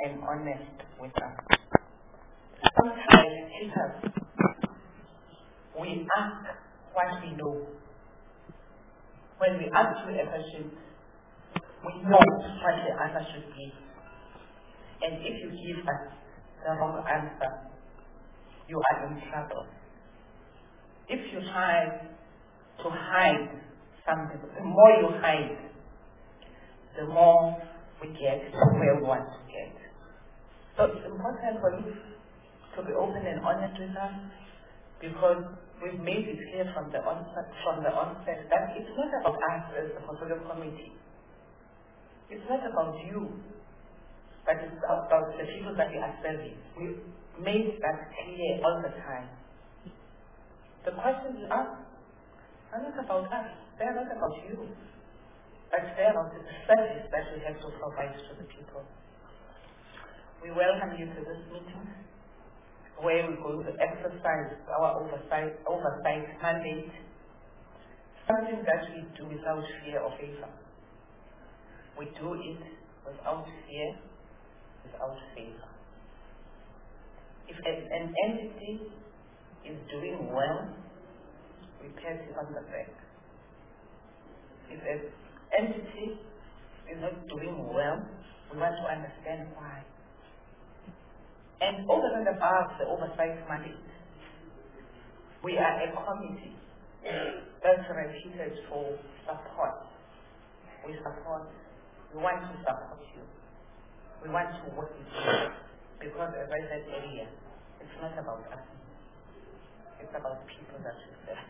and honest with us. Sometimes teachers, we ask what we know. When we ask you a question, we know what the answer should be. And if you give us the wrong answer, you are in trouble. If you try to hide something, the more you hide, the more we get where we want to get. So it's important for you to be open and honest with us, because we've made it clear from the onset that it's not about us as the portfolio committee. It's not about you, but it's about the people that we are serving. We made that clear all the time. The questions you ask are not about us. They are not about you. But they are about the service that we have to provide to the people. We welcome you to this meeting, where we're going to exercise our oversight mandate, something that we do without fear or favor. We do it without fear, without favor. If an entity is doing well, we pat it on the back. If an entity is not doing well, we want to understand why. And over and above the oversight mandate, we are a committee that's reputed for support. We support. We want to support you. We want to work with you. Because as I said earlier, it's not about us. It's about people that we serve.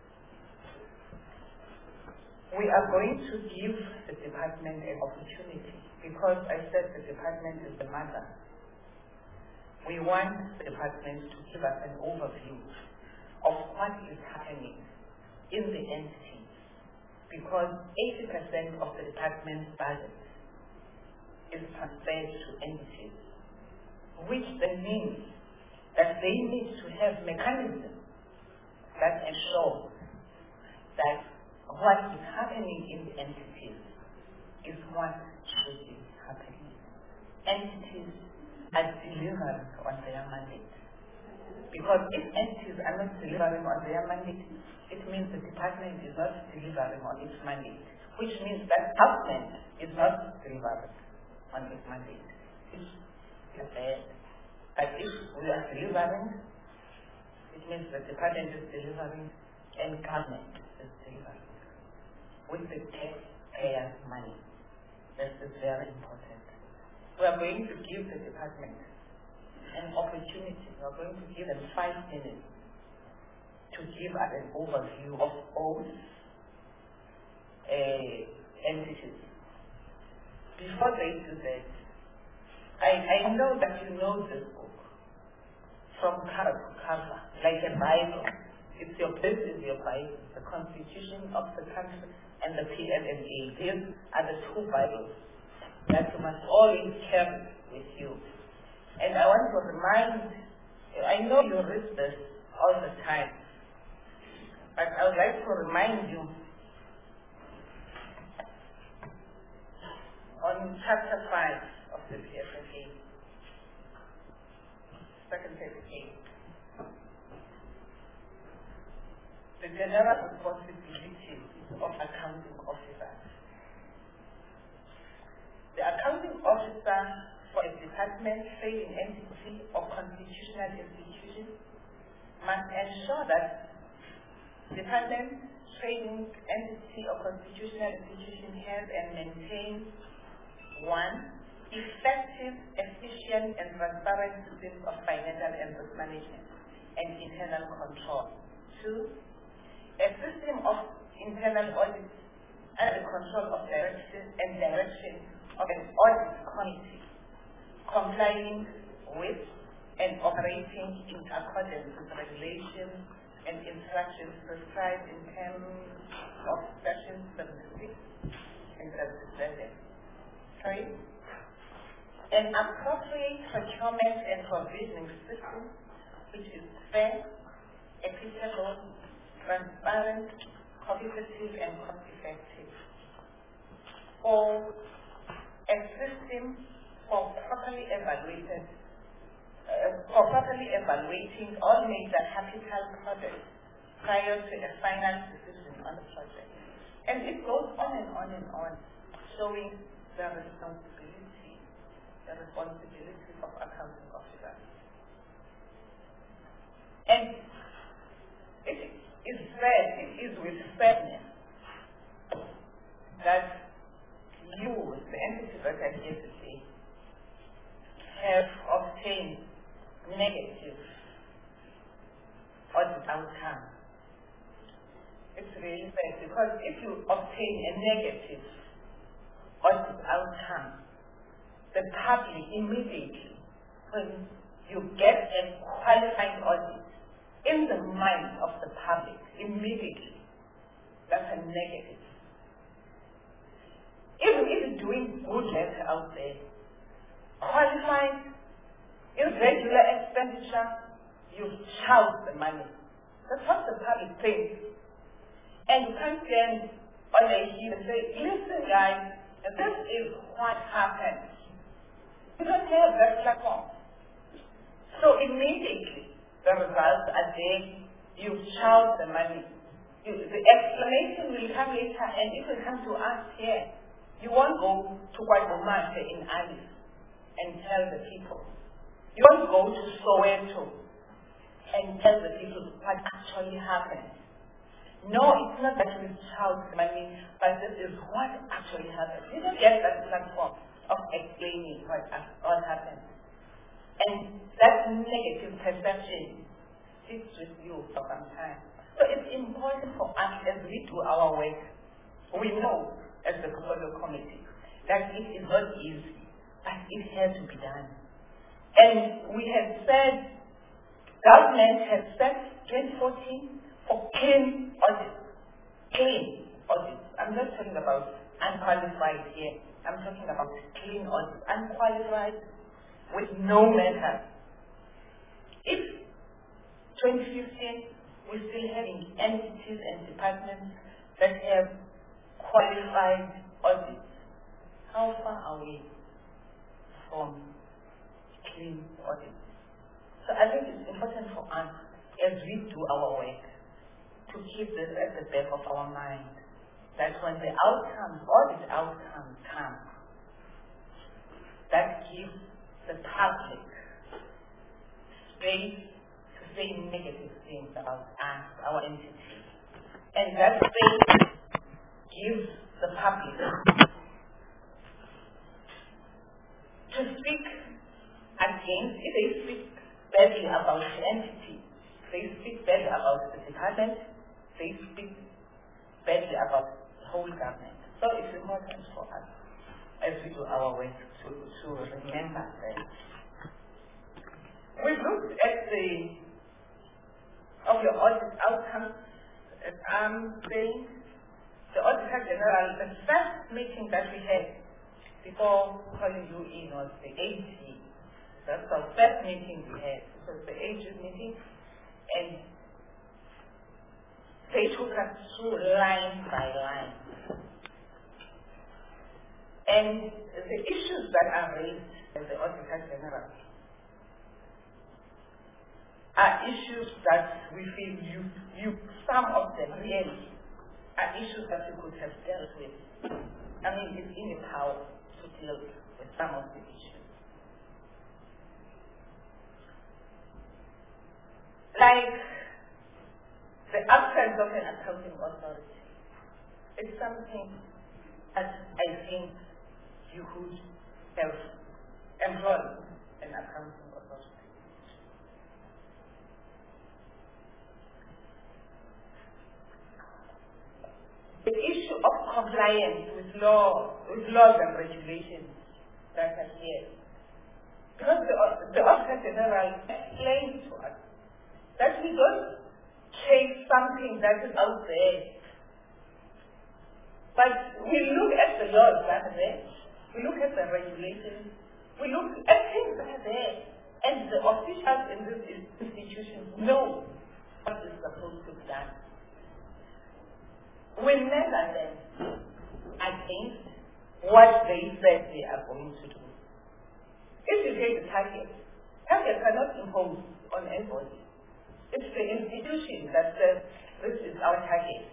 We are going to give the department an opportunity, because I said the department is the mother. We want the department to give us an overview of what is happening in the entity, because 80% of the department's budget is transferred to entities, which then means that they need to have mechanisms that ensure that what is happening in the entities is what should be happening. Entities are delivering on their mandate. Because if entities are not delivering on their mandate, it means the department is not delivering on its mandate, which means that government is not delivering on its mandate. It's bad. But if we are delivering, it means the department is delivering and government is delivering with the taxpayers' money. This is very important. We are going to give the department an opportunity. We are going to give them 5 minutes to give us an overview of all entities. Before they do that, I know that you know this book from cover to cover, like a Bible. This is your Bible, the Constitution of the country and the PMMA. These are the 2 Bibles that you must always carry with you. And I want to remind you, I know you read this all the time, but I would like to remind you on chapter 5 of the PFMA, second page, the general responsibilities of accounting officers. The accounting officer for a department, trading entity, or constitutional institution must ensure that department, trading entity, or constitutional institution has and maintains 1. Effective, efficient, and transparent systems of financial and risk management and internal control. 2. A system of internal audit and the control of direction of an audit committee, complying with and operating in accordance with regulations and instructions prescribed in terms of Section 76 and 77. 3. An appropriate procurement and provisioning system which is fair, equitable, transparent, competitive, and cost-effective. 4. A system for properly evaluating all major capital projects prior to a final decision on the project. And it goes on and on and on, showing the responsibility of accounting officers. And it is with fairness that you, the entities that are here today, have obtained negative audit outcome. It's really bad, because if you obtain a negative audit outcome, the public immediately, when you get a qualified audit, in the mind of the public, immediately, that's a negative. Even if you're doing good letter out there, qualified, irregular expenditure, you've charged the money. That's what the public thinks. And you can't stand on a hill and say, listen guys, this is what happened. You don't have that platform. So immediately, the results are there, you've charged the money. The explanation will come later, and it will come to us here. You won't go to Guatemala in Alice and tell the people. You won't go to Soweto and tell the people what actually happened. No, it's not that we charge money, but this is what actually happened. You don't get that platform of explaining what happened. And that negative perception sits with you for some time. So it's important for us as we do our work. We know as the portfolio committee that it is not easy, but it has to be done. And we have said, government has set 2014 for clean audits. Clean audits. I'm not talking about unqualified here. I'm talking about clean audits. Unqualified with no matter. If 2015 we're still having entities and departments that have qualified audits, how far are we from clean audits? So I think it's important for us as we do our work to keep this at the back of our mind, that when the outcomes, audit outcomes come, that gives the public space to say negative things about us, our entity. And that space gives the public to speak against, if they speak badly about the entity, they speak badly about the department, they speak badly about the whole government. So it's important for us as we do our work to remember that. We looked at your audit outcomes, as I'm saying, the Auditor General, the first meeting that we had before calling you in was the AG. That's our first meeting we had. It was the AG meeting, and they took us through line by line. And the issues that are raised by the Auditor General are issues that we feel some of them really are issues that we could have dealt with. I mean, it's in your power to deal with some of the issues. Like the absence of an accounting authority. It's something that I think you could have employed an accounting authority. The issue of compliance with laws and regulations that are here. Because the Auditor General explained to us that we don't chase something that is out there. But we look at the laws that are there, we look at the regulations, we look at things that are there, and the officials in this institution know what is supposed to be done. We measure them against what they said they are going to do. If you take the target cannot impose on anybody. It's the institution that says this is our target.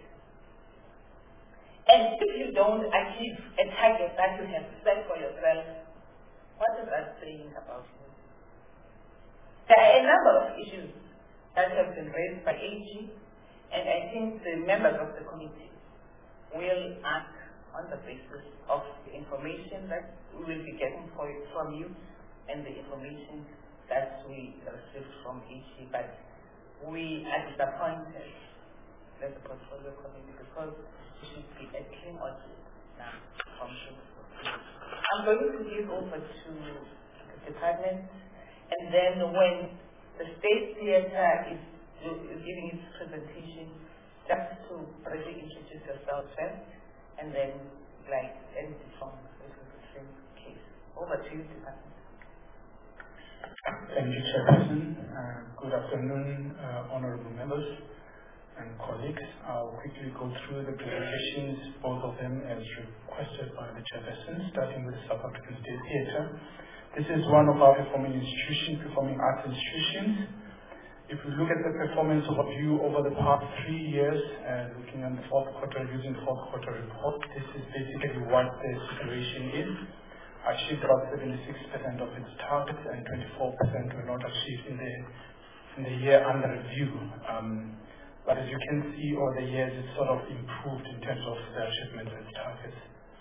And if you don't achieve a target that you have set for yourself, what is that saying about you? There are a number of issues that have been raised by AG, and I think the members of the committee will act on the basis of the information that we will be getting from you and the information that we received from AG. But we are disappointed as a portfolio committee because it should be a clean audit now from this. I'm going to give over to the department, and then when the State Theatre is giving its presentation, just to briefly introduce yourself first, and then end it from the same case. Over to you, department. Thank you, Chairperson. Good afternoon, honorable members and colleagues. I'll quickly go through the presentations, both of them as requested by the Chairperson, starting with the South African State Theatre. This is one of our performing arts institutions. If we look at the performance overview over the past 3 years, looking at the fourth quarter, using the fourth quarter report, this is basically what the situation is. Achieved about 76% of its targets and 24% were not achieved in the year under review. But as you can see, over the years, it's sort of improved in terms of the achievement and targets.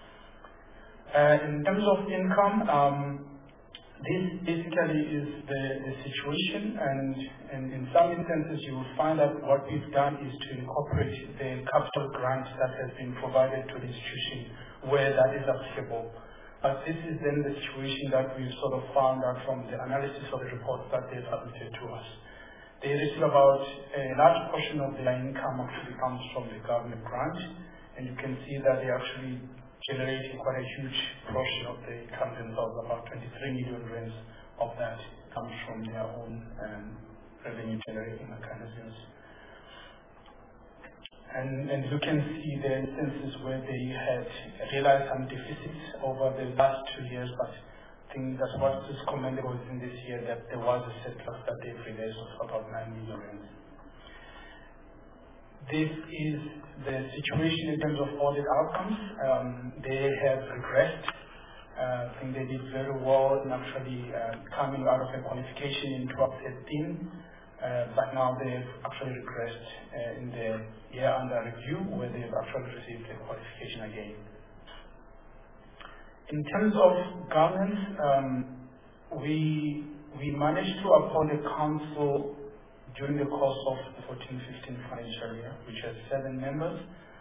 In terms of income, this basically is the situation, and in some instances, you will find that what we've done is to incorporate the capital grant that has been provided to the institution where that is applicable. But this is then the situation that we've sort of found out from the analysis of the reports that they've submitted to us. They receive about a large portion of their income actually comes from the government grant, and you can see that they actually generating quite a huge portion of the income themselves. About 23 million rands of that comes from their own revenue generating mechanisms. And you can see the instances where they had realized some deficits over the last 2 years, but I think that's what is commendable in this year, that there was a surplus that they've realized of about 9 million rands. This is the situation in terms of audit outcomes. They have regressed. I think they did very well in actually coming out of a qualification in 2013, but now they've actually regressed in the year under review, where they've actually received a qualification again. In terms of governance, we managed to appoint a council during the course of the 14-15 financial year, which has 7 members.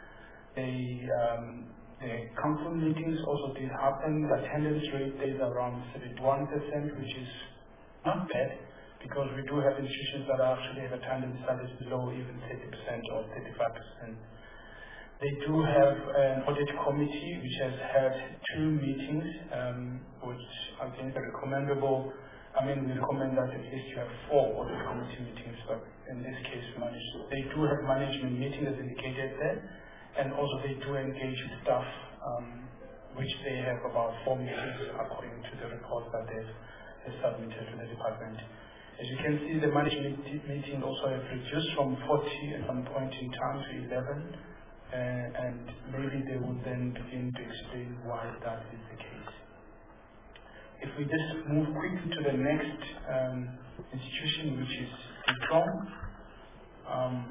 The council meetings also did happen. The attendance rate is around 71%, which is not bad, because we do have institutions that actually have attendance that is below even 30% or 35%. They do have an audit committee which has had 2 meetings, which I think are recommendable. I mean, we recommend that at least you have 4 audit committee meetings, but in this case, they do have management meetings as indicated there, and also they do engage with staff, which they have about 4 meetings according to the report that they've submitted to the department. As you can see, the management meeting also has reduced from 40 at some point in time to 11, and maybe they will then begin to explain why that is the case. If we just move quickly to the next institution, which is DITROM.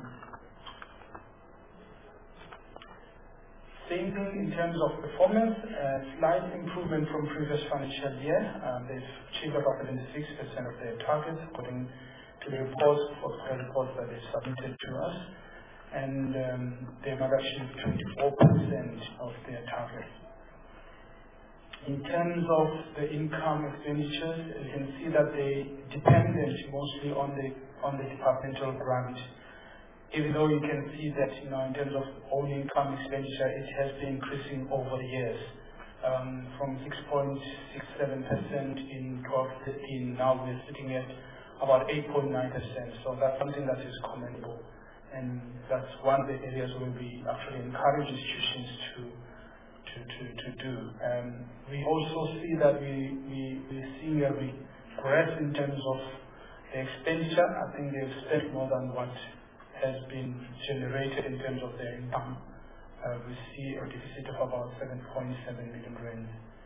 Same thing in terms of performance, slight improvement from previous financial year. They've achieved about 76% of their targets according to the reports that they submitted to us, and they've achieved 24% of their targets. In terms of the income expenditures, you can see that they depended mostly on the departmental grant. Even though you can see that, in terms of own income expenditure, it has been increasing over the years, from 6.67% in 2013. Now we're sitting at about 8.9%. So that's something that is commendable, and that's one of the areas where we actually encourage institutions to to do. We also see that we're seeing a regress in terms of the expenditure. I think they've spent more than what has been generated in terms of their income. We see a deficit of about 7.7 million rand.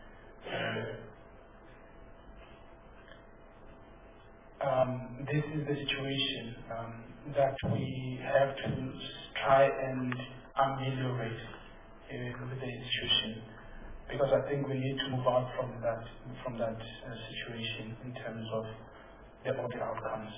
This is the situation that we have to try and ameliorate with the institution, because I think we need to move out from that situation in terms of the audit outcomes.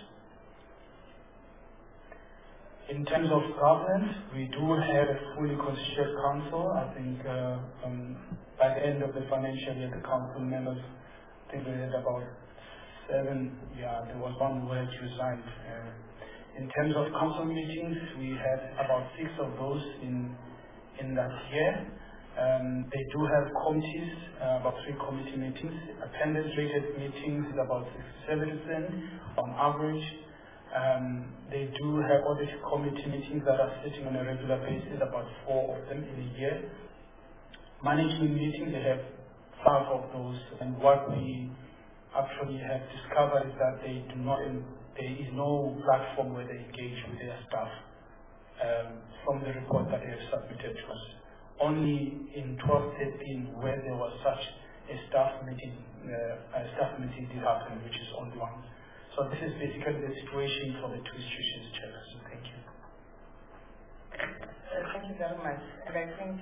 In terms of governance, we do have a fully constituted council. I think by the end of the financial year, the council members, I think we had about 7. Yeah, there was one who had resigned. In terms of council meetings, we had about 6 of those in that year. They do have committees, about 3 committee meetings. Attendance-rated meetings is about 67% on average. They do have audit committee meetings that are sitting on a regular basis, about 4 of them in a year. Management meetings, they have 5 of those, and what we actually have discovered is that there is no platform where they engage with their staff from the report that they have submitted to us. Only in 12-13 where there was such a staff meeting did happen, which is only one. So this is basically the situation for the 2 institutions, Chairperson. Thank you. Thank you very much. And I think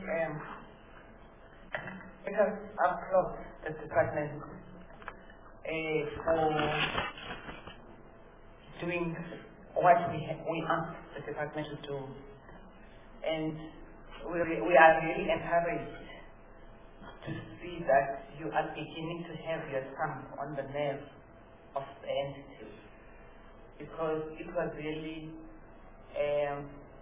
let us applaud the department for doing what we asked the department to do. And we are really encouraged to see that you are beginning to have your thumb on the nerve of the entity, because it was really a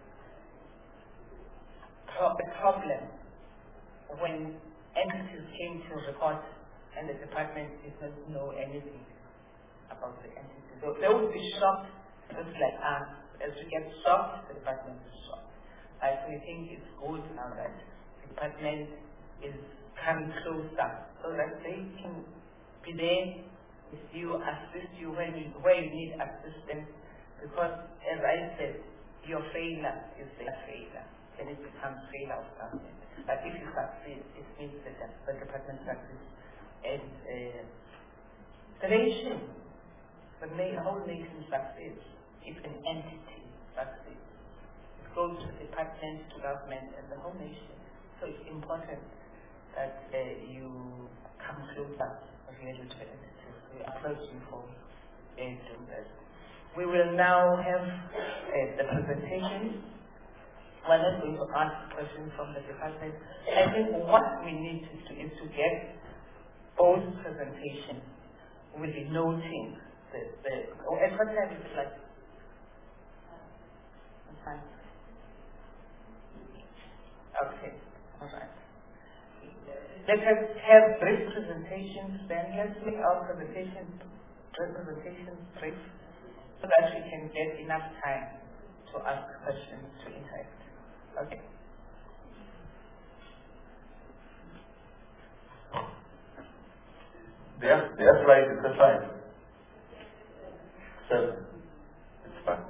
problem when entities came to report and the department did not know anything about the entity. So they would be shocked, just like us. As we get shocked, the department is shocked. So we think it's good now that the department is coming closer so that they can be there with you, assist you where you need assistance. Because as I said, your failure is their failure, and it becomes failure of government. But if you succeed, it means that the department succeeds. And the nation, the whole nation succeeds if an entity succeeds. It goes to the department, to government, and the whole nation. So it's important that you come closer really to entities. We approach you for doing this. We will now have the presentation. We're not going to ask questions from the department. I think what we need to do is to get both presentations with the noting at what time is it, like? Fine. Okay, all right. Let us have brief presentations, then let's make our presentation brief so that we can get enough time to ask questions, to interact. Okay. Their slide is the time. 7. It's fine.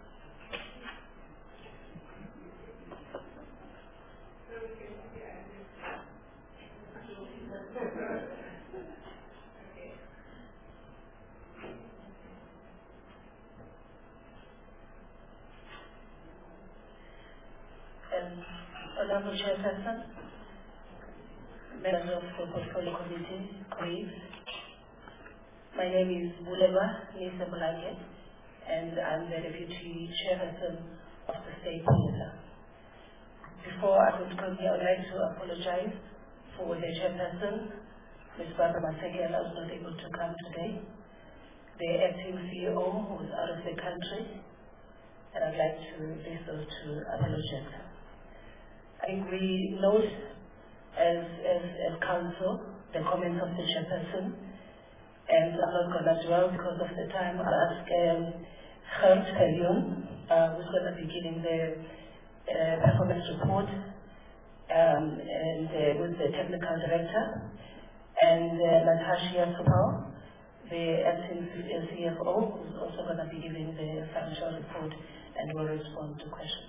Honorable Chairperson, members of the Portfolio Committee, colleagues, my name is Buleba Nisa Bulake, and I'm the Deputy Chairperson of the State Theatre. Before I continue, I would like to apologize for the Chairperson, Ms. Barbara Masekela, who was not able to come today, the acting CEO who is out of the country, and I'd like to listen to apologize. I think we note as council the comments of the Chairperson, and I'm not going to dwell because of the time. I'll ask Gert Viljoen, who's going to be giving the performance report, with the technical director, and Natasha Supal, the acting CFO, who's also going to be giving the financial report and will respond to questions.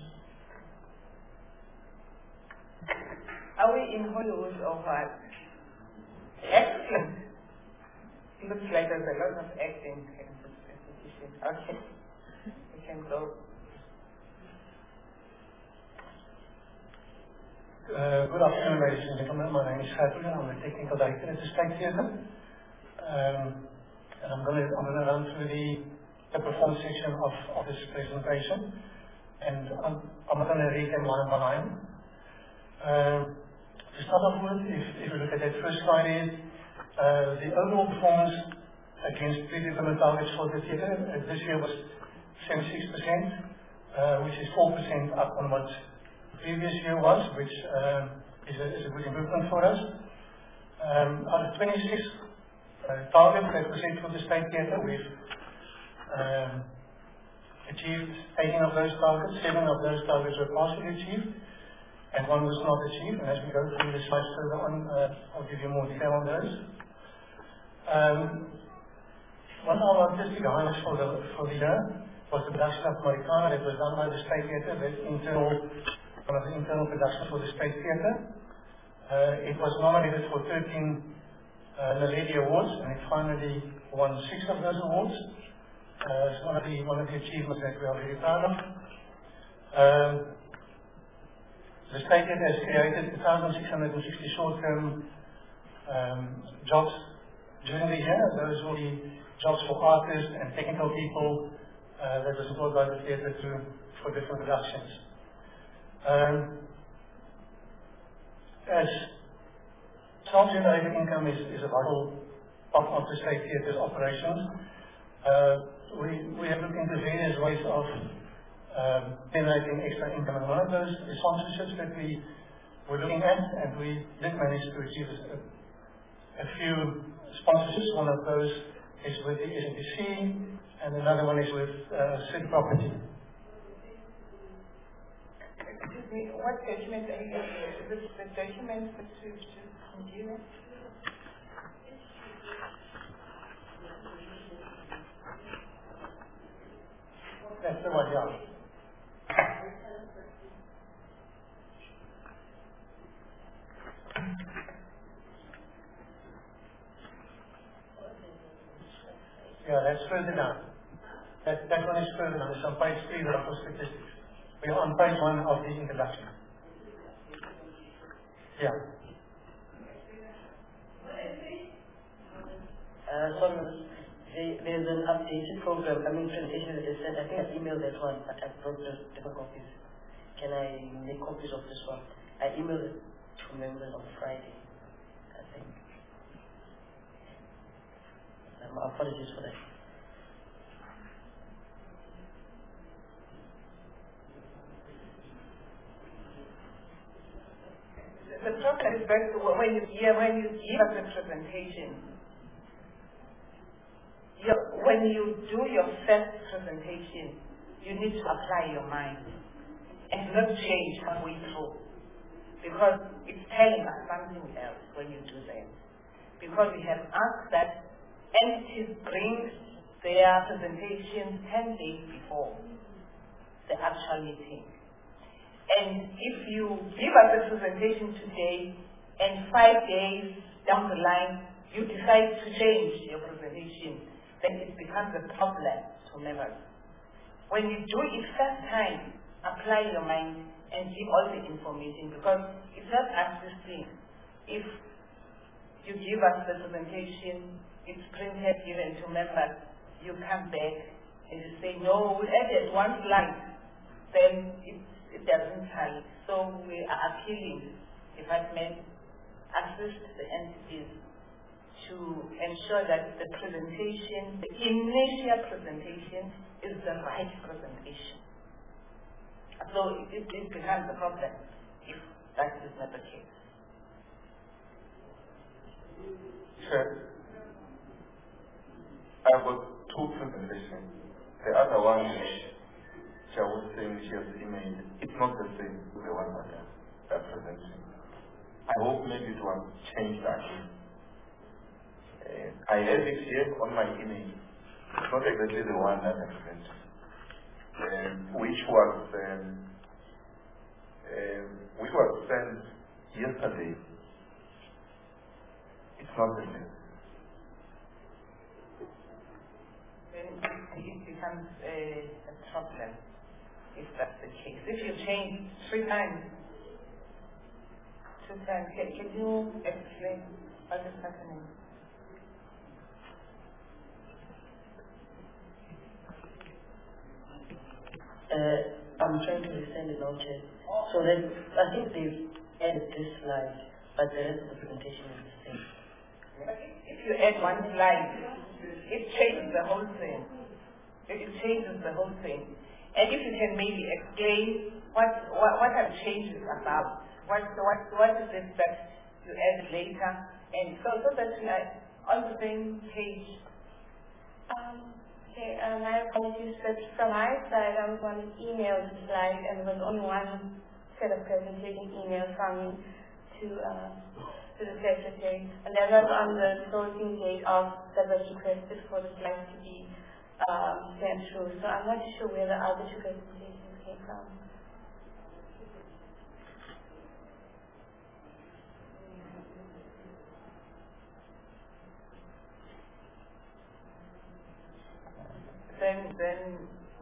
Are we in Hollywood or what? Acting. Looks like there's a lot of acting in this institution. Okay. We can go. Good afternoon, ladies and gentlemen. My name is Gijs. I'm the technical director at the State Theatre. And I'm going to run through the performance section of this presentation. And I'm not going to read them line by line. To start off with, if you look at that first slide here, the overall performance against predetermined targets for the theatre this year was 76%, which is 4% up on what previous year was, which is a good improvement for us. Out of 26 targets that were set for the State Theatre, we've achieved 18 of those targets. 7 of those targets were partially achieved, and 1 was not achieved. And as we go through the slides further on, I'll give you more detail on those. One of our artistic highlights for the year was the production of Marikana that was done by the State Theatre, one of the internal productions for the State Theatre. It was nominated for 13 Naledi Awards, and it finally won 6 of those awards. It's one of the achievements that we are very proud of. The State Theatre has created 1,660 short-term jobs during the year. Those will be jobs for artists and technical people that was employed by the theatre for different productions. As self-generated income is a vital part of the State Theatre's operations, we have looked into various ways of generating extra income. And one of those is sponsorships that we were looking at, and we did manage to achieve a few sponsorships. One of those is with the SABC, and another one is with City Property. Excuse me, what document are you using? Is this the document that you continue? That's the one, yeah. Yeah, that's further down. That one is further down. It's on page 3 of the statistics. We are on page 1 of the introduction. Yeah. There's an updated program, presentation that they sent. I think I emailed that one, but I brought the different copies. Can I make copies of this one? I emailed it to members on Friday, I think. Apologies for that. The problem is that when you give us a presentation, when you do your first presentation, you need to apply your mind and not change halfway through, because it's telling us something else when you do that. Because we have asked that entities bring their presentations 10 days before the actual meeting. And if you give us a presentation today and 5 days down the line you decide to change your presentation, then it becomes a problem to members. When you do it first time, apply your mind and give all the information, because it's not assisting. If you give us the presentation, it's printed, given to members, you come back and you say, no, we added one slide, then it doesn't tally. So we are appealing department, assist the entities to ensure that the presentation, the initial presentation, is the right presentation. So it becomes a problem if that is not the case. Sure. I've got 2 presentations. The other one, which I was saying she has emailed, it's not the same to the one that I'm presenting. I hope maybe it was changed again. I have it here on my email. It's not exactly the one that I sent, which was sent yesterday. It's not the same. Then it becomes a problem if that's the case. If you change 3 times, 2 times, can you explain what is happening? I'm trying to understand the note. So then, I think they've added this slide, but the rest of the presentation is the same. If you add 1 slide, it changes the whole thing. It changes the whole thing. And if you can maybe explain what are changes about? What is it that you add later? And so that we are on the same page. My apologies, but from our side, I was on an email slide, and there was only one set of presentation email from me to the secretary, and that was on the closing date of that was requested for the slides to be sent through. So I'm not sure where the other 2 presentations came from. Then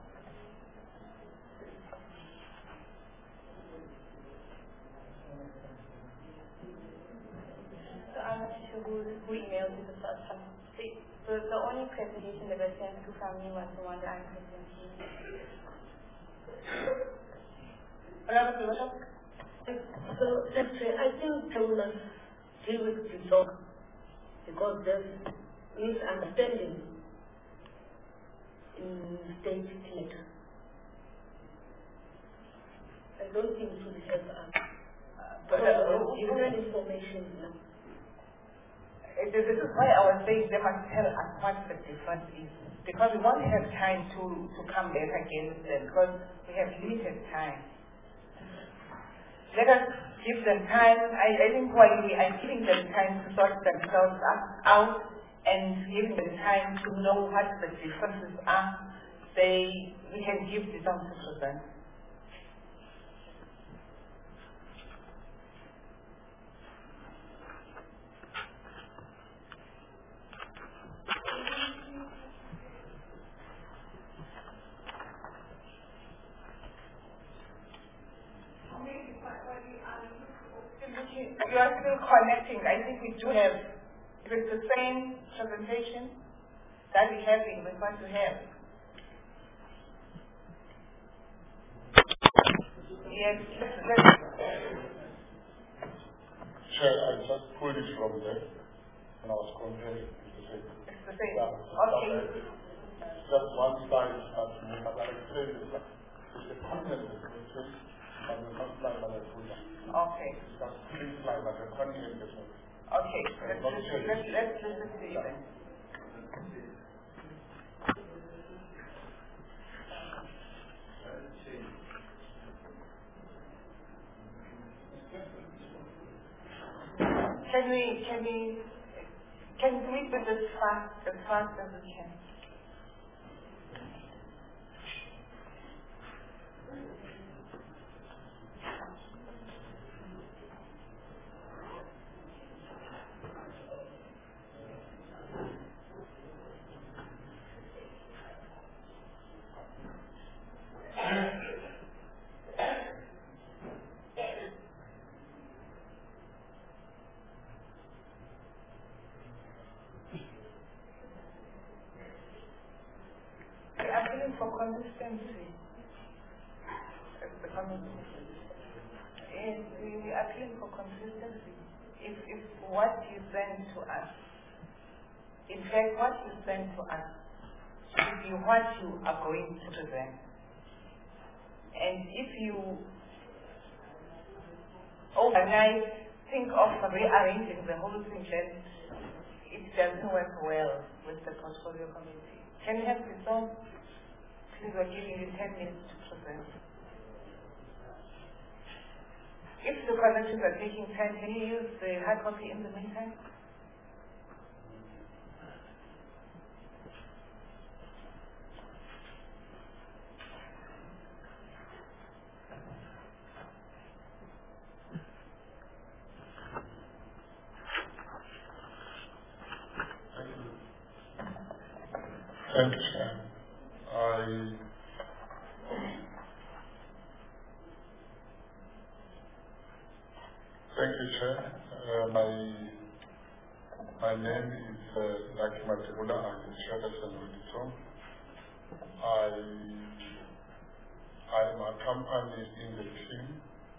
So I'm not sure who emailed you the first time. So the only presentation that was sent to from me was the one that I'm presenting. So I think I will deal with the talk because there's misunderstanding in state theatre. I don't think it will help us. Different information now. this is why I was saying they must tell us what the difference is. Because we won't have time to come back again with them because we have limited time. Let us give them time. I think while we are giving them time to sort themselves out and giving them time to know what the differences are, we can give this on to them. You are still connecting. I think we do have, if it's the same presentation that we have, we want to have. Yes, let's. Chair, I just pulled it from there and I was comparing. It's the same. Yeah. Okay. Just one slide that we have explained is the content of the question, but the first slide that I pulled up. Okay. Just 3 slides, but the content is not. Okay. Let's listen to you then. Can we do this as fast as we can? For consistency. Yes, we are appealing for consistency. If what you send to us, in fact, what you send to us should be what you are going to present. And if you overnight think of rearranging the whole thing, then it doesn't work well with the portfolio committee. Can you have this on? Please, we're giving you 10 minutes to present. If the connections are taking time, can you use the hard copy in the meantime? Thank you, Chair. Thank you, Chair. My name is Lucky Matibula. I'm the chairperson of the song. I am accompanied in the team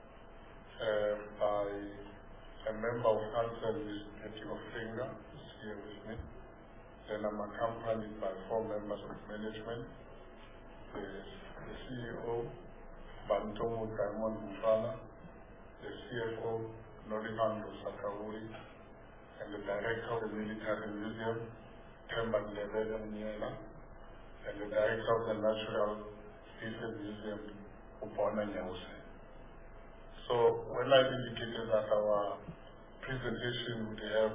by a member of council, Ms. Betty Ofringa, who's here with me. Then I'm accompanied by 4 members of management, the CEO, Bantomo Diamond Mufana, the CFO, Norihando Sakauri, and the director of the Military Museum, Themba Ndebele Mnyela, and the director of the Natural History Museum, Upona Nyause. So when I indicated that our presentation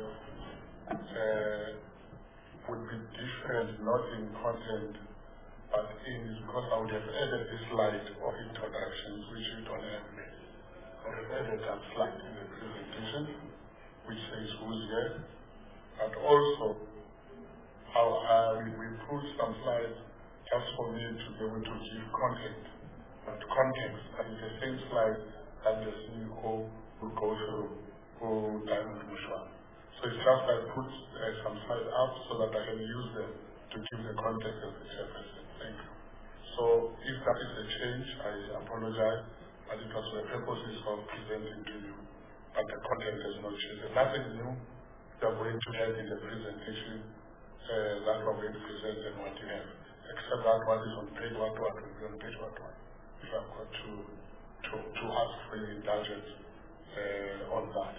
would be different, not in content, but because I would have added this slide of introductions, which we don't have made. I would have added that slide in the presentation, which says who's here, but also how we pulled some slides just for me to be able to give context, and the same slide that the CEO will go through, who Diamond Mushwa. So it's just I put some slides up so that I can use them to give the context of the chairperson. Thank you. So if that is a change, I apologize, but it was the purposes of presenting to you. But the content has not changed. Nothing new we are going to have in the presentation that we're going to present and what you have, except that what is on page 1 will be on page 1. If I've got to ask for your indulgence on that.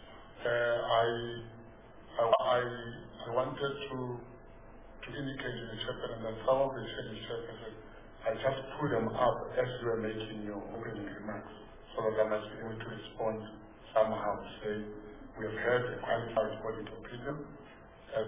I wanted to indicate to the chairperson that some of the chairperson, I just put them up as you were making your opening remarks, so that I must be able to respond somehow. Say, we have heard a qualified audit opinion as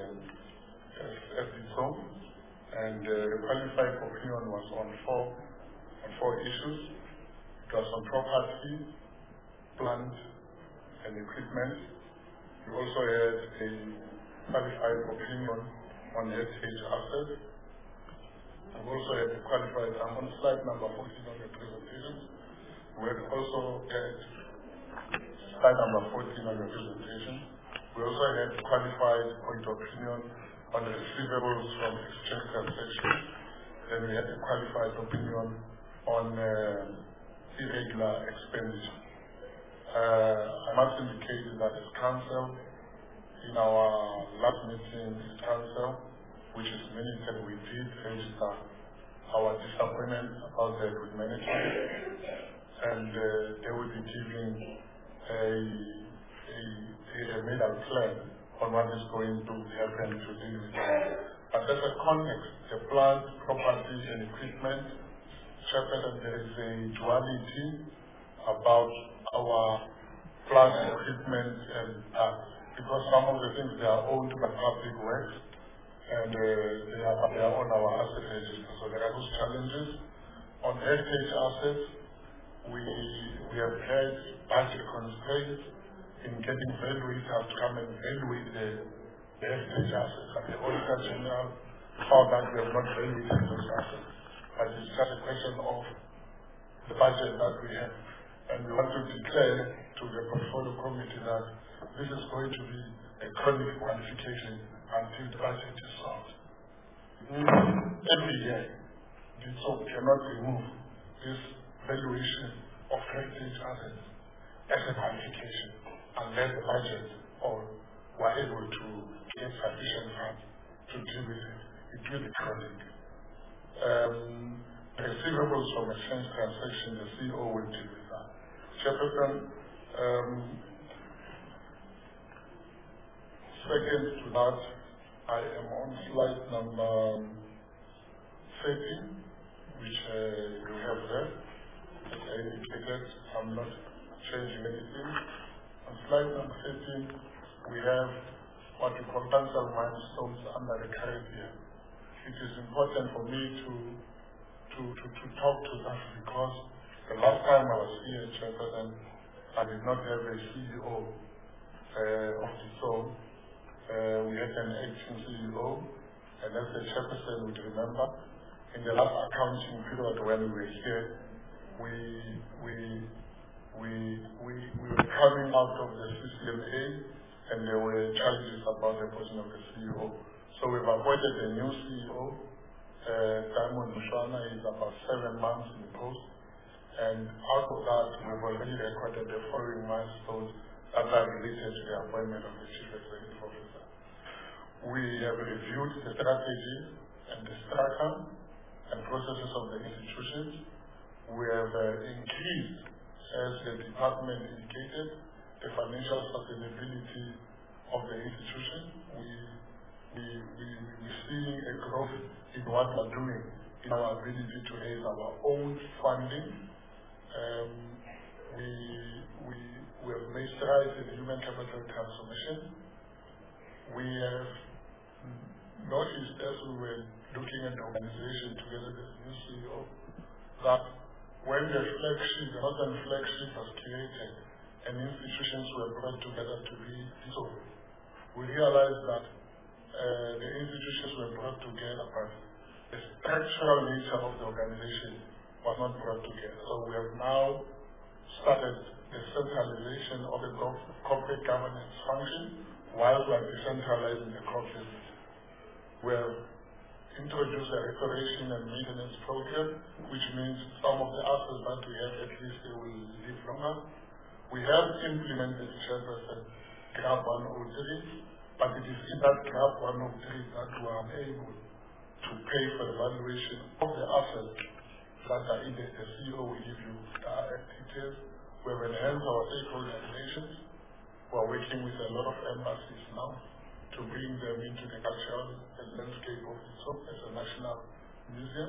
its own, and the qualified opinion was on four issues. It was on property, plant, and equipment. We also had a qualified opinion on heritage assets. We also had a qualified, I'm on slide number 14 on the presentation. We had also had slide number 14 on the presentation. We also had a qualified point of opinion on the receivables from exchange transactions. Then we had a qualified opinion on irregular expenditure. I must indicate that as council, in our last meeting as council, which is minuted, we did register our disappointment about the good management, and they will be giving a middle plan on what is going to happen to deal with it. But as a context, the plant, property, and equipment, chairperson, there is a duality about our plant equipment and because some of the things they are owned by public works and they are on our asset register. So there are those challenges. On heritage assets, we have had budget constraints in getting valuators to come and evaluate the heritage assets. And the Auditor General found that we have not valuated those assets. But it's just a question of the budget that we have. And we want to declare to the portfolio committee that this is going to be a chronic qualification until the budget is solved. Every year, the SOP cannot remove this valuation of heritage assets as a qualification unless the budget or we're able to get sufficient funds to deal with it. It will be chronic. Receivables from exchange transaction, the CEO will deal with that. Chairperson, second to that, I am on slide number 13, which you have there. As I indicated, I'm not changing anything. On slide number 13, we have what we call potential milestones under the current year. It is important for me to talk to that because the last time I was here, Chairperson, I did not have a CEO of the zone. We had an acting CEO, and as the Chairperson would remember, in the last accounting period when we were here, we were coming out of the CCMA, and there were challenges about the position of the CEO. So we've appointed a new CEO, Diamond Mushwana. Is about 7 months in the post, and out of that, we've already recorded the following milestones that are related to the appointment of the Chief Executive Officer. We have reviewed the strategy and the structure and processes of the institutions. We have increased, as the department indicated, the financial sustainability of the institution. We're seeing a growth in what we're doing in our ability to raise our own funding. We have made strides in human capital transformation. We have noticed as we were looking at the organization together with the new CEO that when the Northern Flagship was created and institutions were brought together to be dissolved, we realized that the institutions were brought together, but the structural nature of the organization was not brought together. So we have now started the centralization of the corporate governance function while we are decentralizing the core business. We have introduced a restoration and maintenance program, which means some of the assets that we have, at least they will live longer. We have implemented Chairperson GRAP 103, but it is in that GRAP 103 that we are able to pay for the valuation of the assets that are in the CEO will give you details. We have enhanced our stakeholder relations. We are working with a lot of embassies now to bring them into the cultural landscape of itself as a national museum.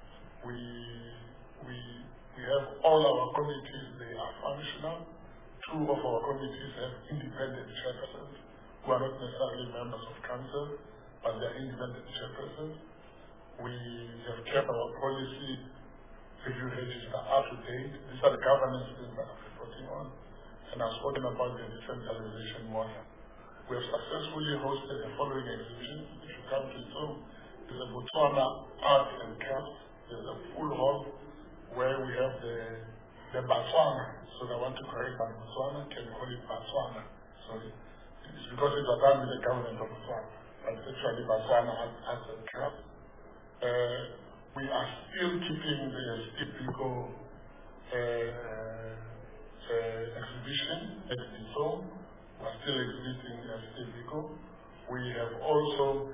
We have all our committees, they are functional. 2 of our committees have independent chairpersons who are not necessarily members of council, but they are independent chairpersons. We have kept our policy review register up to date. These are the governance things that I'm reporting on. And I've spoken about the decentralization model. We have successfully hosted the following exhibitions. If you come to it, there's a Botswana Arts and Crafts. There's a full hall where we have the Botswana. So I want to correct that Botswana, can call it Botswana. So it's because it's done with the government of Botswana. But it's actually Botswana Arts and Crafts. We are still keeping the Steve Biko exhibition at its own. We are still exhibiting Steve Biko. We have also,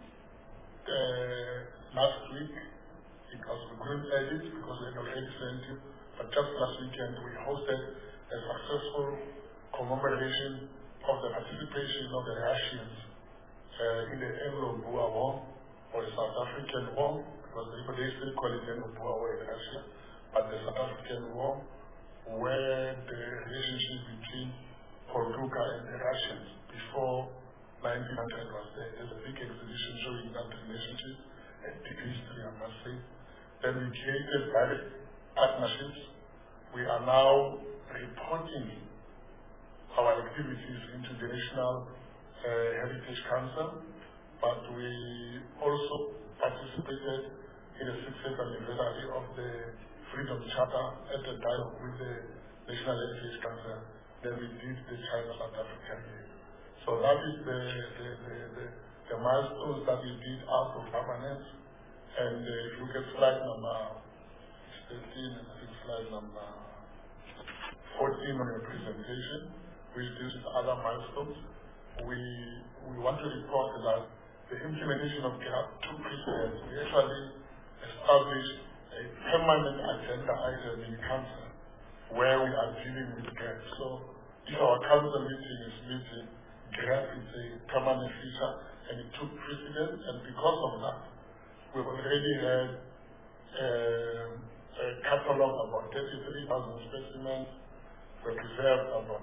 last week, because we couldn't edit because we had already sent you, but just last weekend we hosted a successful commemoration of the participation of the Russians in the Anglo-Boer War, or the South African War, because they still call it Anglo-Boer War in Russia, but the South African War, where the relationship between Paul Kruger and the Russians before 1900 was there. There's a big exhibition showing that relationship, a big history, I must say. Then we created various partnerships. We are now reporting our activities into the National Heritage Council, but we also participated in the 60th anniversary of the Freedom Charter at the dialogue with the National Heritage Council. Then we did the China-South African Day. So that is the milestones that we did out of governance. And if you look at slide number 13 and I think slide number 14 on your presentation, which deals with other milestones, we want to report that the implementation of GRAP took precedence. We actually established a permanent agenda item in council where we are dealing with GRAP. So if our council meeting is meeting, GRAP is a permanent feature and it took precedence, and because of that, we've already had a catalog of about 33,000 specimens. We We preserved about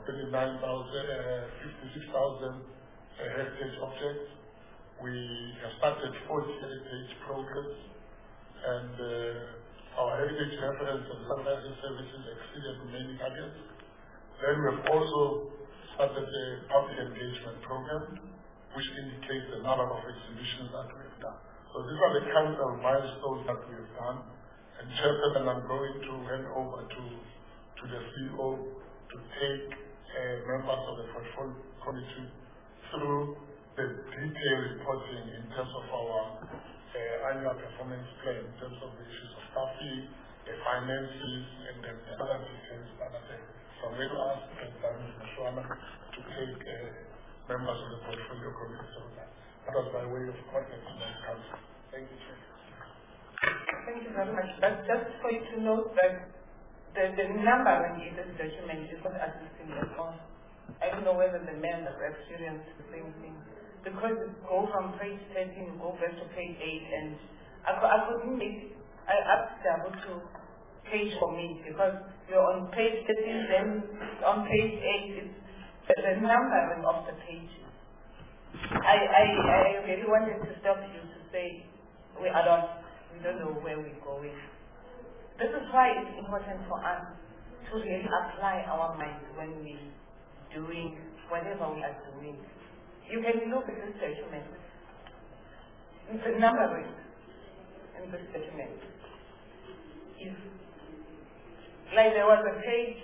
56,000 heritage objects. We have started 40 heritage programs, and our heritage reference and fundraising services exceeded many targets. Then we have also started a public engagement program, which indicates the number of exhibitions that we have done. So these are the kinds of milestones that we have done. And Chairperson, I'm going to hand over to the CEO to take members of the portfolio committee through the detailed reporting in terms of our annual performance plan, in terms of the issues of staffing, the finances, and the other details that are there. So I'm going to ask President Mashwana to take members of the portfolio committee through that. That was by way of context to the council. Thank you, Chair. Thank you very much. But just for you to note that the number in this document is not assisting at all. I don't know whether the members experienced the same thing. Because it goes from page 13, go back to page 8, and I couldn't make, I asked them to page for me, because you're on page 13, then on page 8, it's the numbering of the pages. I really wanted to stop you to say, we don't know where we're going. This is why it's important for us to really apply our minds when we're doing whatever we are doing. You can look at this document. The numbering in this document is like there was a page.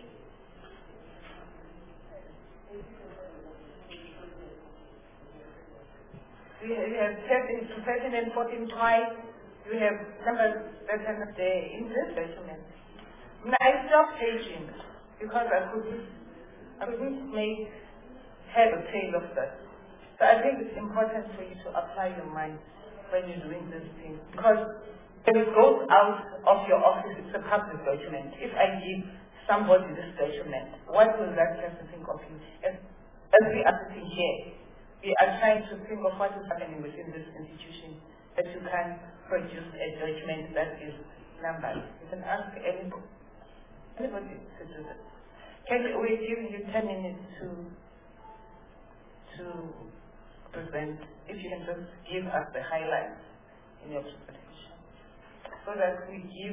We have 13 and 14 twice. We have numbers that are not there in this document. I stopped paging because I couldn't make head or tail of that. So I think it's important for you to apply your mind when you're doing this thing. Because when it goes out of your office, it's a public document. If I give somebody this document, what will that person think of you? As we are sitting here, we are trying to think of what is happening within this institution, that you can produce a document that is numbered. You can ask anybody to do that. We're giving you 10 minutes to present. If you can just give us the highlights in your presentation, so that we give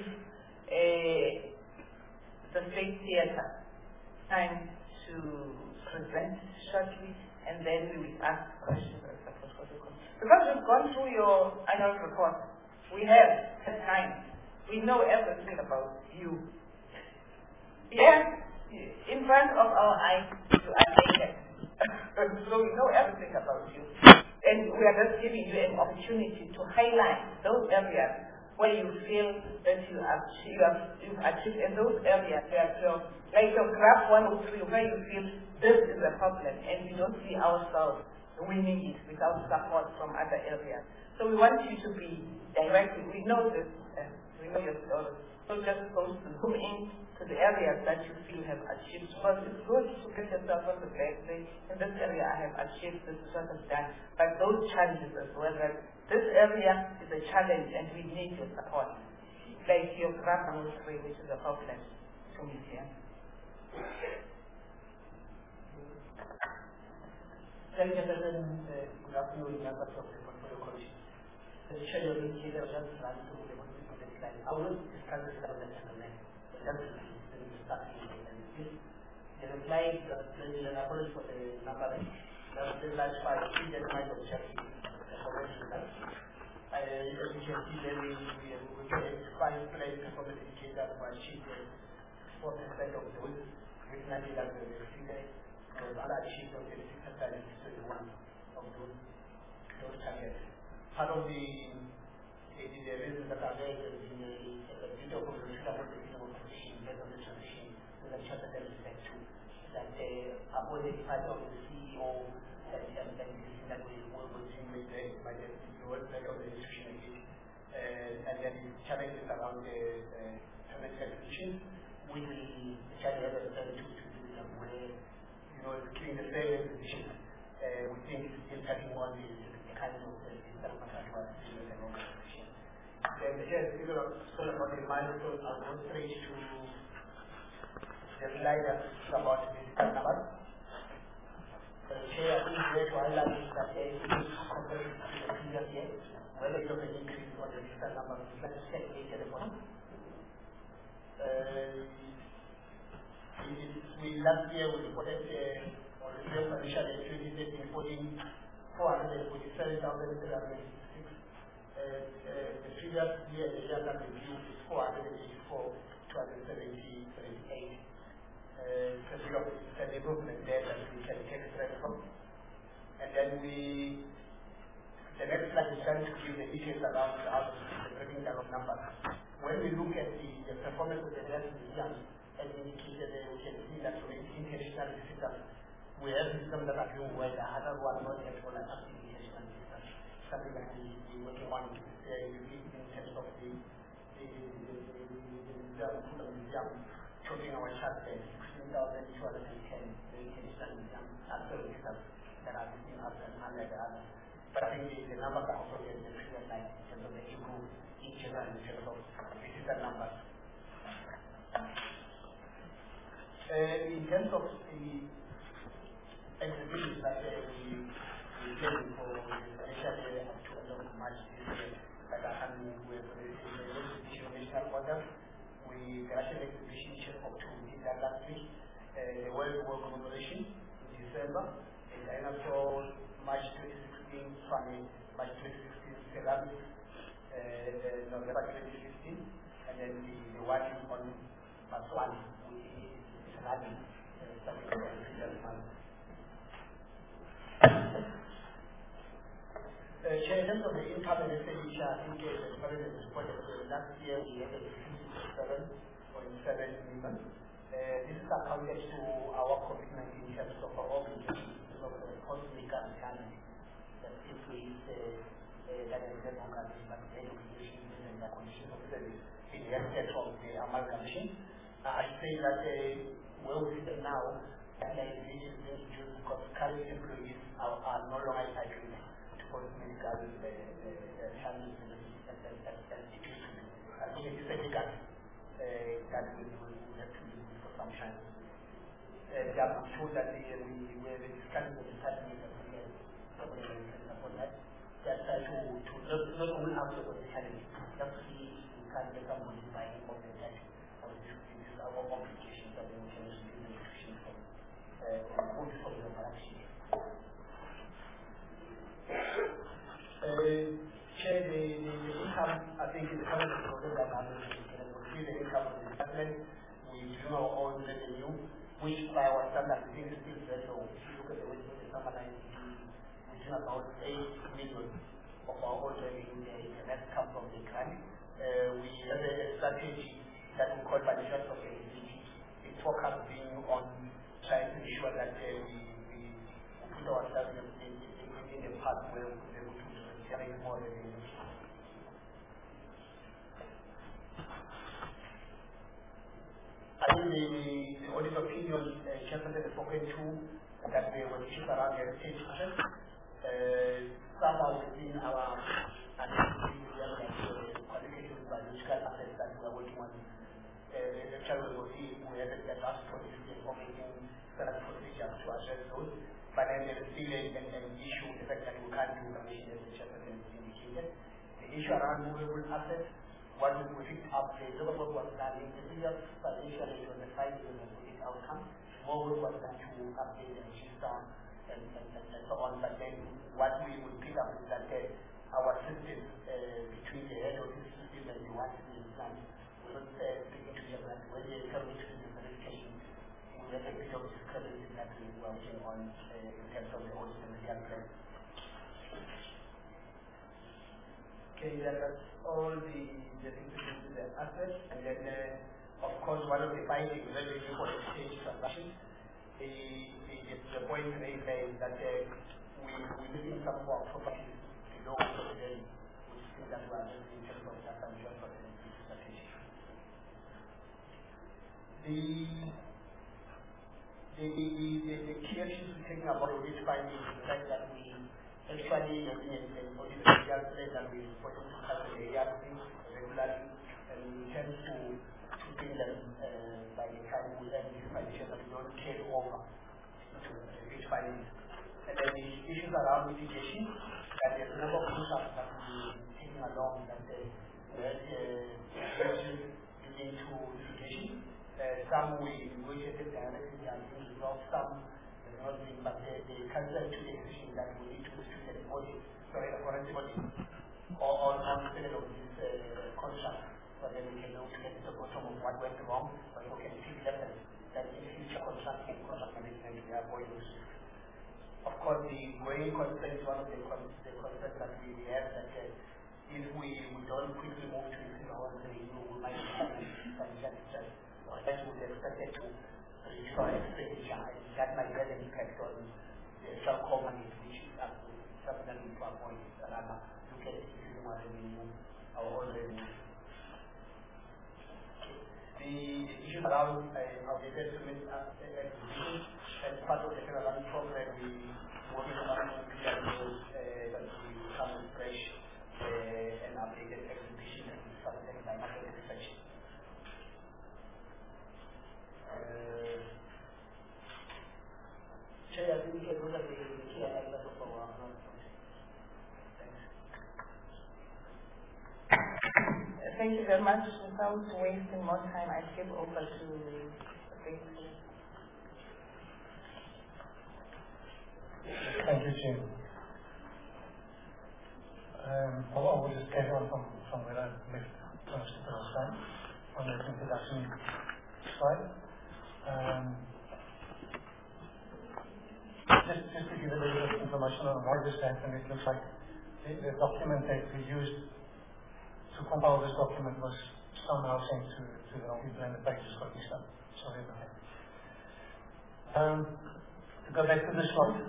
the State Theatre time to present shortly, and then we will ask questions as a protocol. Because we've gone through your annual report, we have time. We know everything about you. Yes, in front of our eyes, you are naked. So we know everything about you. And we are just giving you an opportunity to highlight those areas where you feel that you've achieved, and those areas like your graph 103, where you feel this is a problem and we don't see ourselves winning it without support from other areas. So we want you to be direct. We know this, we know your story. So just go to zoom in to the areas that you feel have achieved. Because it's good to get yourself on the back, say, in this area I have achieved, this is what I've done. But those challenges as well, that this area is a challenge and we need your support. Like your graph 103, which is a problem to me here. Thank you, President. Good afternoon, members of the Portfolio Commission. The schedule is here, just run through the slide. I will discuss the subject in the next. The reply, the apology for the number, the last 5, please just mind objective. As you can see, then we get 5 play performance indicators to achieve the 4% of those, with 90 that the figure was unachieved of the 6% is one of those targets. Part of the reasons that are there is the video composition based on the transition to the chapter that is set to that upon the departure of the CEO and this thing that we will continue with by the website of the institution again. And then the challenges around the payment execution, we will challenge the to do them where, between the same position, we think it's still having one is the kind of system of the organization. And yes, about the milestone, I'll go straight to the slide about the numbers. Chair, I think we have to highlight that there is compared to the previous year, whether you have an increase on the visitor number, let's check it at the bottom. Last year we reported on the same financial year 2013 reporting 447,366. The previous year, the year that review is 484,278. It's a bit of an improvement there that we can take strength from. And then the next slide is trying to give the details around how the breaking down of numbers. When we look at the performance of the health museum, as indicated, we can see that from international visitors, we have systems that are doing well, the other one not yet on an active international visitors. Something that we're working on in terms of the museum, talking our chart there, 16,210 international museum active visitors that are visiting us and unlike the others. But I think the numbers are also there in the previous slide in terms of the group in general in terms of visitor numbers. In terms of the exhibitions that we planning for the financial year up to end of March this year, that are happening with the national order, the Russian exhibition of two we did that last week, the World War commemoration in December, the dinosaur March 2016, March 2016 ceramics, November 2015, and then the one on Botswana. In terms of the income and expenditure, I think as far as the report last year we had a 57.7 million. This is accounted to our commitment in terms of our obligation of the cost maker and challenge that if we that is the obligation and the condition of service in the aspect of the amalgamation. I say that where we sit now, that is introduced because current employees are no longer entitled to post-medical challenges and education. I think it's a gap that we have to live with for some time. I'm sure that we have been discussing with the department that we have upon that. That try to not only answer the challenge, just see if we can get someone by more than that. Our obligations that we can use the institution for good for the production. Share the income, I think in the current program that I'm looking we see the income of the department, we do our own revenue, which by our standard we think is still very low. If you look at the way the summer line, we do about 8 million of our own revenue there, and that comes from the grant. We have a strategy that we call financial sustainability. Its focus being on trying to ensure that we put ourselves in the path where we are able to generate more revenue. I think the audit opinion Chairman has spoken to that we were issued around the heritage assets. Somehow within our analysis, we have qualification biological assets that we are working on. The challenge will see we have a task force for making certain procedures to address those, but then there is still an issue with the fact that we can't do commission as the Chairman has indicated. The issue around movable assets, what we picked up, the local work was done in the previous financial year on the 5 years of the outcome. More work was done to update the register and so on, but then what we would pick up is that our system between the head office system and the one system plan will not begin to get that when they come into the verification, we have a bit of discrepancy that we are working on in terms of the audit and the plan. Okay, that's all the things to do with the assets, and then of course one of the findings very important stage transaction. The point made is that we're looking some more properties below the value, which is that we are just in terms of that financial strategy. The key issues we're taking about this finding is the fact that we actually have an audit that we report to the ARC regularly, and we tend to pay them by the time we end this financial, but we don't carry over to each finance. And then the issues around mitigation, that there's a number of contracts that we're taking along that issues begin to litigation. Some we negotiated directly and resolved, some not being, but they cancel to the decision that we need to institute a forensic audit on the period of this contract, so then we can look at the bottom of what went wrong, but we can fix lessons that in future contract and contract management we avoid those. Of course, the growing concern is one of the concerns that we have, that if we don't quickly move to increase our revenue, we might have some challenges. That would be expected to reduce our expenditure, and that might have an impact on the telco money, which is something that we need to avoid. And I'm looking at increasing our revenue, our own revenue. The issues around our investment acquisition, as part of the Federal program, we working on PROs that we come with fresh and updated exhibition that is facilitated by market research. Chair, I think those are the key elements of our Thanks. Thank you very much. Without wasting more time, I give over to the principal. Thank you, Chair. I will just carry on from where I left most of the last time on the introduction slide. Just to give a little bit of information on why this happened, it looks like the document that we used to compile this document was somehow sent to the wrong people and the pages got mixed up. Sorry about that. To go back to this slide.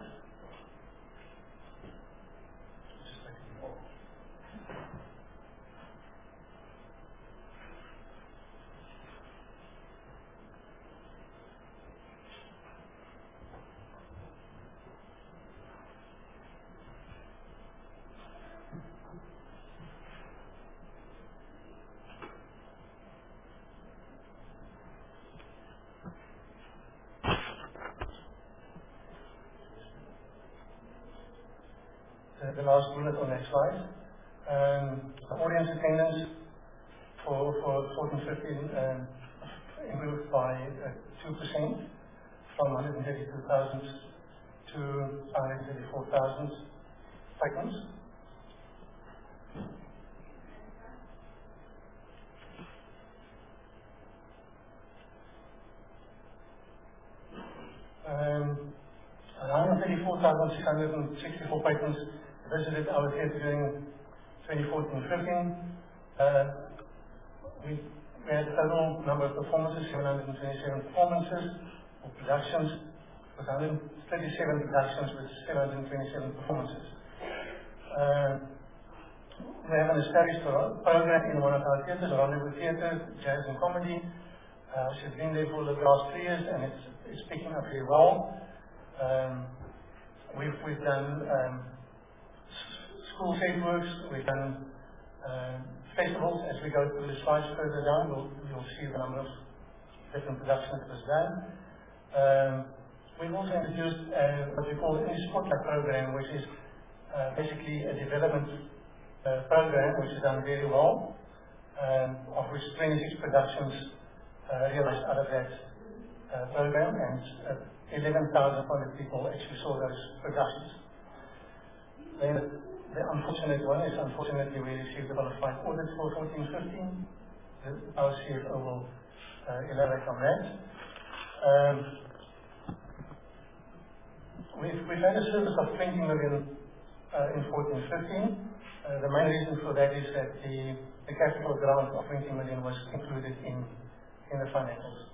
The last bullet on that slide. Audience attendance for 14-15 improved by 2% from 132,000 to 134,000 patrons. Around 34,664 patrons visited our theatre during 2014-15. We had a total number of performances, 727 performances or productions, with 137 productions with 727 performances. We have an established program in one of our theatres, Rendezvous Theatre, Jazz and Comedy. She's been there for the last 3 years and it's picking up very well. We've done school set works, we've done festivals. As we go through the slides further down, you'll see the number of different productions that was done. We've also introduced what we call the Spotlight program, which is basically a development program which is done very well, of which 26 productions realized out of that program, and 11,500 people actually saw those productions. Then the unfortunate one is, unfortunately, we received a qualified audit for 14-15. Our CFO will elaborate on that. We've had a service of 20 million in 14-15. The main reason for that is that the capital grant of 20 million was included in the financials.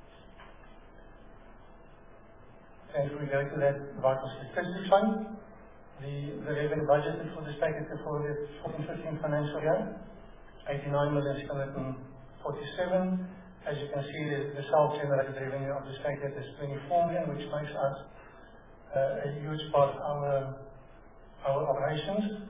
And if we go to that vital statistics fund, the revenue budgeted for this package for the 14-15 financial year, 89,647. As you can see, the self-generated revenue of this package is 24 million, which makes us a huge part of our operations.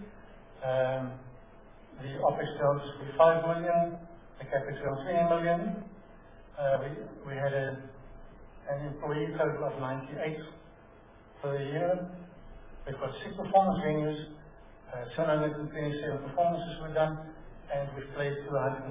The OPEX grant is 45 million, the CAPEX grant 20 million. We had an employee total of 98 for the year. We've got 6 performance venues, 727 performances were done, and we've played to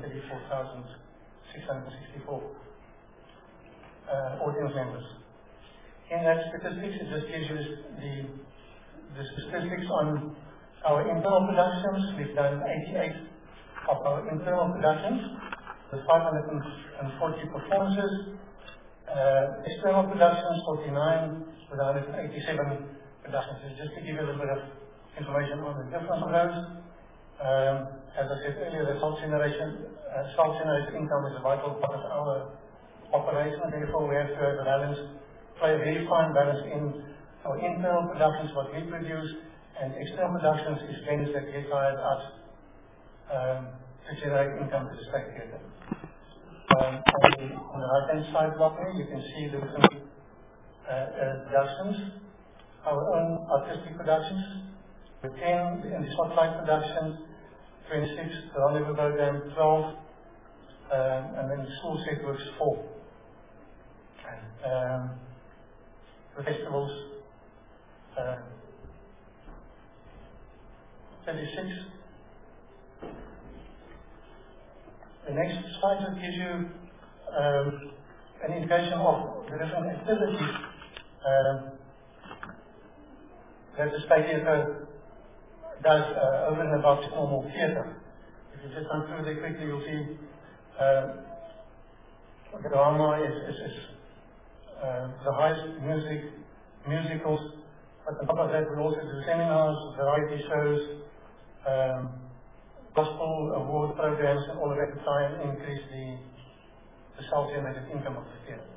134,664 audience members. In that statistics, it just gives you the statistics on our internal productions. We've done 88 of our internal productions with 540 performances. External productions, 49 with 187 productions. So just to give you a little bit of information on the difference of those. As I said earlier, the self-generated income is a vital part of our operation. Therefore, we have to have a balance, play a very fine balance in our internal productions, what we produce, and external productions is venues that get hired out to generate income to the State Theatre. On the right-hand side block here, you can see the different productions, our own artistic productions, with 10 in the Spotlight productions, 26 the Rendezvous program, 12, and then the school set works 4. The festivals, 36. The next slide just gives you an indication of the different activities that the State Theatre does over and above its normal theatre. If you just run through there quickly, you'll see the drama is the highest musicals, but on top of that we also do seminars, variety shows, gospel award programs, and all of that to try and increase the self-generated income of the theatre.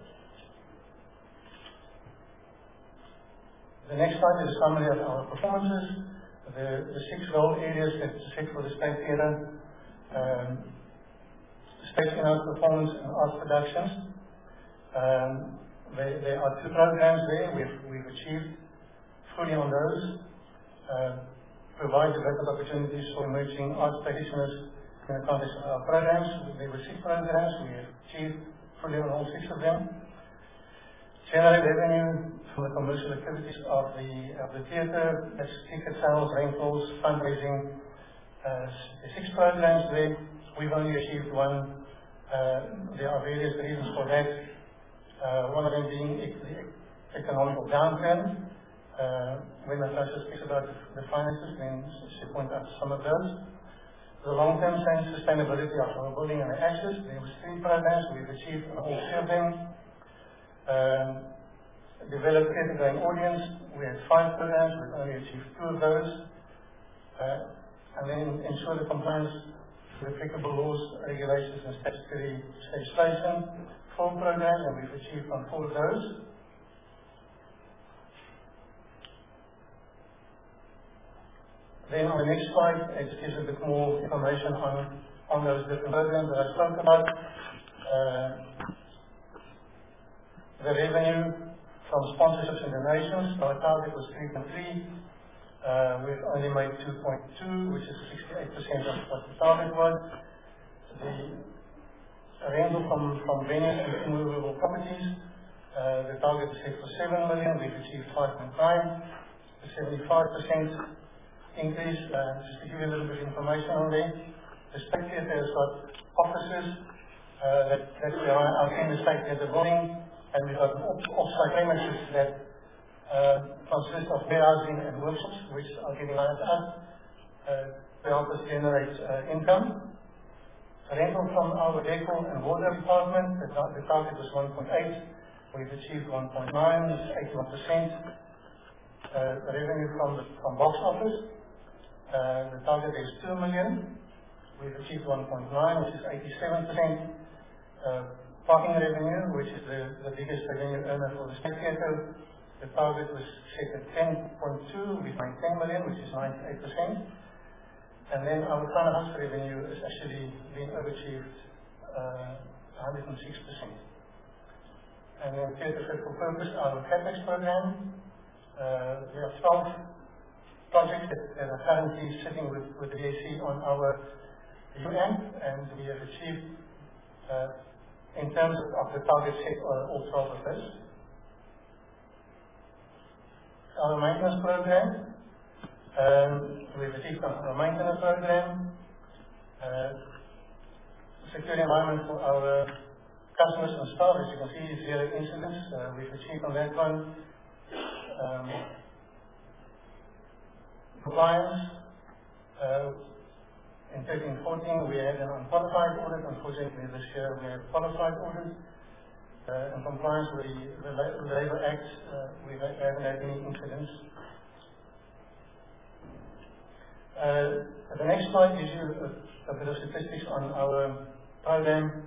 The next slide is a summary of our performances. The 6 goal areas that set for the State Theatre: stage in-house performance and art productions. There are 2 programs there. We've achieved fully on those. Provide development opportunities for emerging arts practitioners in the context of our programs. There were 6 programs. We have achieved fully on all 6 of them. Generate revenue from the commercial activities of the theatre, that's ticket sales, rentals, fundraising. The 6 programs there, we've only achieved 1. There are various reasons for that. One of them being the economical downturn. When Natasha speaks about the finances, then she points out some of those. The long-term sustainability of our building and access. There were 3 programs. We've achieved all 3 of them. Develop theatre-going audience. We had 5 programs. We've only achieved 2 of those. And then ensure the compliance with applicable laws, regulations, and statutory legislation. 4 programs, and we've achieved on 4 of those. Then on the next slide, it gives a bit more information on those different programs that I spoke about. The revenue from sponsorships and donations, our target was 3.3. We've only made 2.2, which is 68% of what the target was. The rental from venues and immovable properties, the target is set for 7 million. We've achieved 5.9, a 75% increase. Just to give you a little bit of information on there, the State Theatre has got offices that we are out in the State Theatre building, and we've got off-site premises that consist of warehousing and workshops, which are getting hired out to help us generate income. Rental from our decor and wardrobe department, the target was 1.8. We've achieved 1.9, which is 81%. Revenue from box office, the target is 2 million. We've achieved 1.9, which is 87%. Parking revenue, which is the biggest revenue earner for the State Theatre, the target was set at 10.2. We've made 10 million, which is 98%. And then our front of house revenue has actually been overachieved 106%. And then Theatre Fit for Purpose, our CapEx program. We have 12 projects that are currently sitting with the DAC on our UN, and we have achieved in terms of the target set, all 12 of this. Our maintenance program, we've achieved our maintenance program, secure environment for our customers and staff. As you can see, 0 incidents. We've achieved on that one. Compliance. In 13-14, we had an unqualified audit. Unfortunately, this year we had a qualified audit. In compliance with the Labour Act, we haven't had any incidents. The next slide gives you a bit of statistics on our program.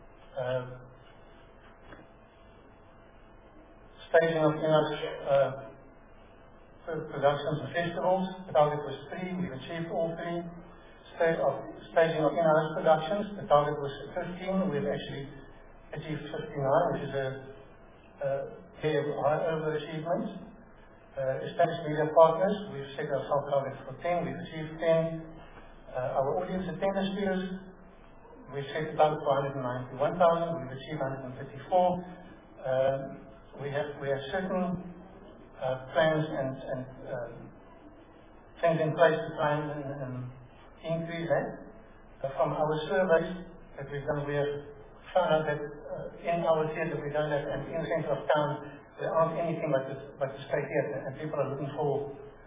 Staging of in-house productions and festivals. The target was 3. We've achieved all 3. Staging of in-house productions. The target was 15. We've actually achieved 59, which is a very high overachievement. Established media partners. We've set ourselves target for 10. We've achieved 10. Our audience attendance figures. We've set the target for 191,000. We've achieved 134. We have certain plans and things in place to try and increase that. From our surveys that we've done, we have found out that in our theatre we don't have, and in the centre of town, there aren't anything like the state theatre, and people are looking for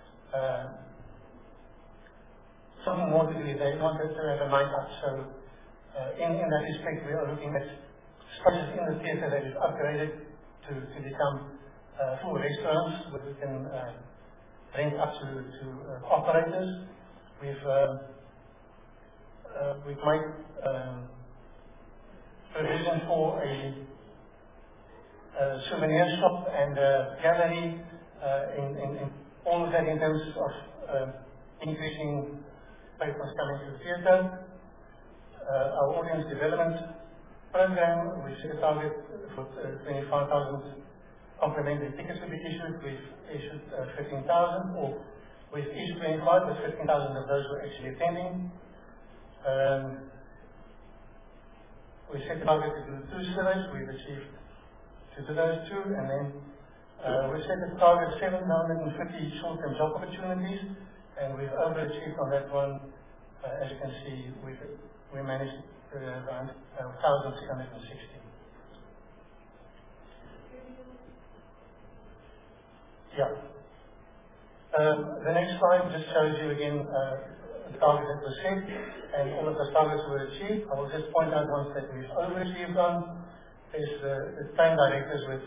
something more to do. They want to have a night out. So in that respect, we are looking at spaces in the theatre that is upgraded to become full restaurants where we can rent up to operators. We've made provision for a souvenir shop and a gallery, in all of that in terms of increasing patrons coming to the theatre. Our audience development program, we set a target for 25,000 complimentary tickets to be issued. We've issued 15,000, or we've issued 25, but 15,000 of those were actually attending. We set a target to do 2 surveys. We've achieved to do those 2, and then we set a target 750 short-term job opportunities, and we've overachieved on that one. As you can see, we managed around 1,660. Yeah. The next slide just shows you again the target that was set, and all of the targets were achieved. I will just point out ones that we've overachieved on. Is the train directors with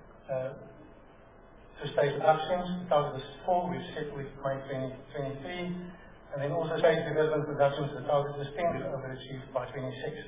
to stage productions. The target was 4. We've made 23, and then also stage development productions. The target was 10. We've overachieved by 26.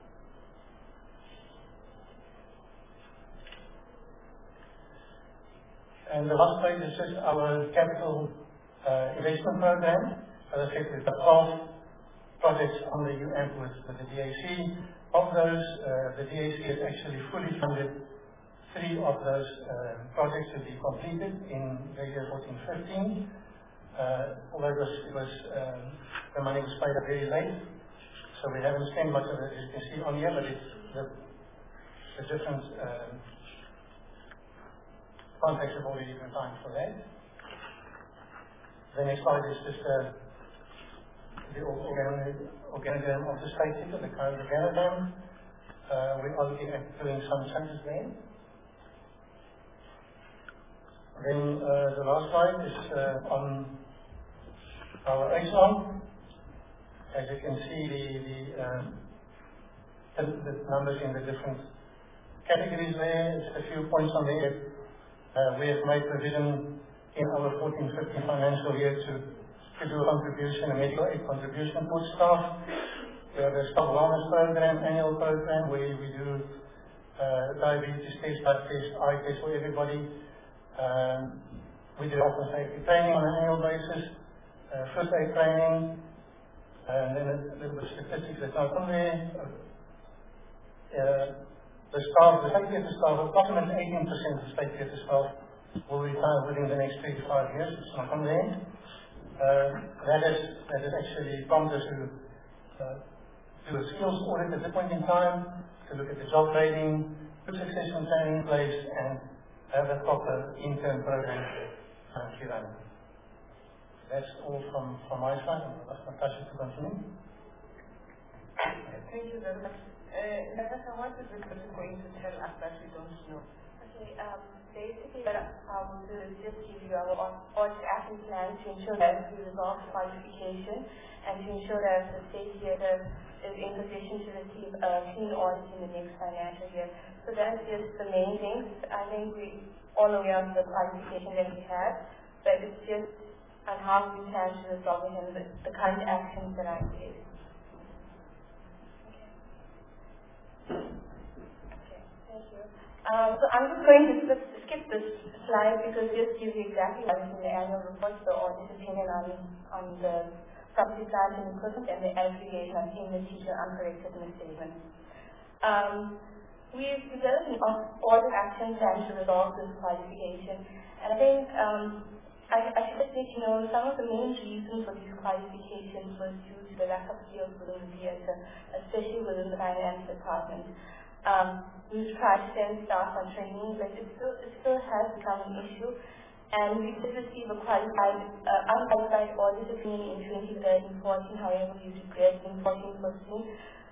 And the last page is just our capital investment program. As I said, we've got 12 projects on the UAMP with the DAC. Of those, the DAC has actually fully funded 3 of those projects to be completed in the year 14-15. Although the money was paid up very late, so we haven't spent much of it, as you can see on here, but it's the different contracts have already been signed for that. The next slide is just the organogram of the state theatre, the current organogram. We are looking at doing some changes there. Then the last slide is on our HL. As you can see, the numbers in the different categories there. It's a few points on there. We have made provision in our 14-15 financial year to do a contribution, a medical aid contribution for staff. We have a staff wellness program, annual program, where we do diabetes test, blood test, eye test for everybody. We do health and safety training on an annual basis, first aid training, and then a little bit of statistics that's not on there. The state theatre staff, approximately 18% of the state theatre staff will retire within the next 3 to 5 years. It's not on there. That has actually prompted us to do a skills audit at that point in time, to look at the job training, put succession planning in place, and have a proper intern program currently running. That's all from my side. I'll ask Natasha to continue. Thank you very much. Natasha, what is the person going to tell us that we don't know? Okay, basically what I will do is just give you our audit action plan to ensure that we resolve qualification and to ensure that the state theatre is in position to receive a clean audit in the next financial year. So that's just the main things. I think we all aware of the qualification that we have, but it's just on how we plan to resolve it and the current actions that are in place. Okay, thank you. So I'm just going to skip this slide because this gives you exactly what is in the annual report, the audit opinion on the property, plant and equipment and the aggregation of English teacher uncorrected misstatements. We've developed an audit action plan to resolve this qualification, and I think I should just let you know some of the main reasons for these qualifications was due to the lack of skills within the theatre, especially within the finance department. We've tried to send staff on training, but it still has become an issue. And we did receive a unqualified audit opinion in 2013-14, however we regret in 14-15.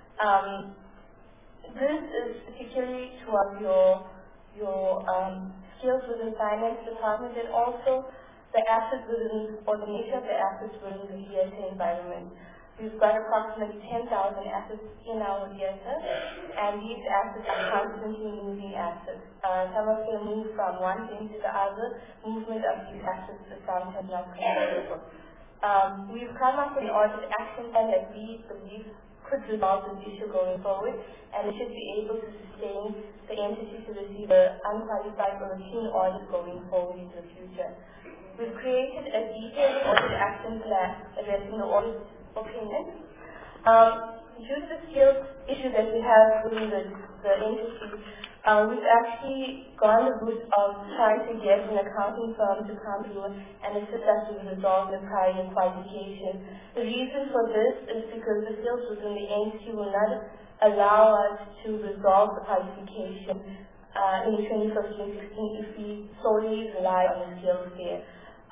This is particularly towards your skills within finance department and also the assets within, or the nature of the assets within the theatre environment. We've got approximately 10,000 assets in our theatre, and these assets are constantly moving assets. Some of them move from one thing to the other. Movement of these assets is sometimes not controllable. We've come up with an audit action plan that we believe could resolve this issue going forward, and it should be able to sustain the entity to receive an unqualified or routine audit going forward into the future. We've created a detailed audit action plan addressing the audit opinion. Due to the skills issue that we have within the entity, we've actually gone the route of trying to get an accounting firm to come through and assist us to resolve the prior qualification. The reason for this is because the skills within the entity will not allow us to resolve the qualification in 2015-16 if we solely rely on the skills there.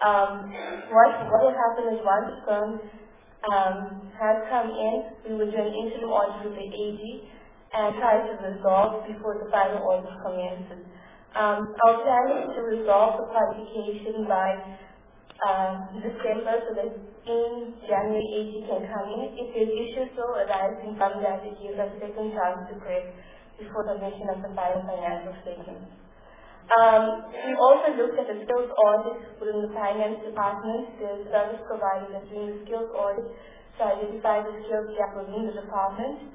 What will happen is once the firm has come in, we will do an interim audit with the AG and try to resolve before the final audit commences. Our plan is to resolve the qualification by December so that in January AG can come in. If there's issues though arising from that, it gives us a second chance to correct before submission of the final financial statements. We also looked at the skills audit within the finance department. The service providers are doing the skills audit to identify the skills gap within the department.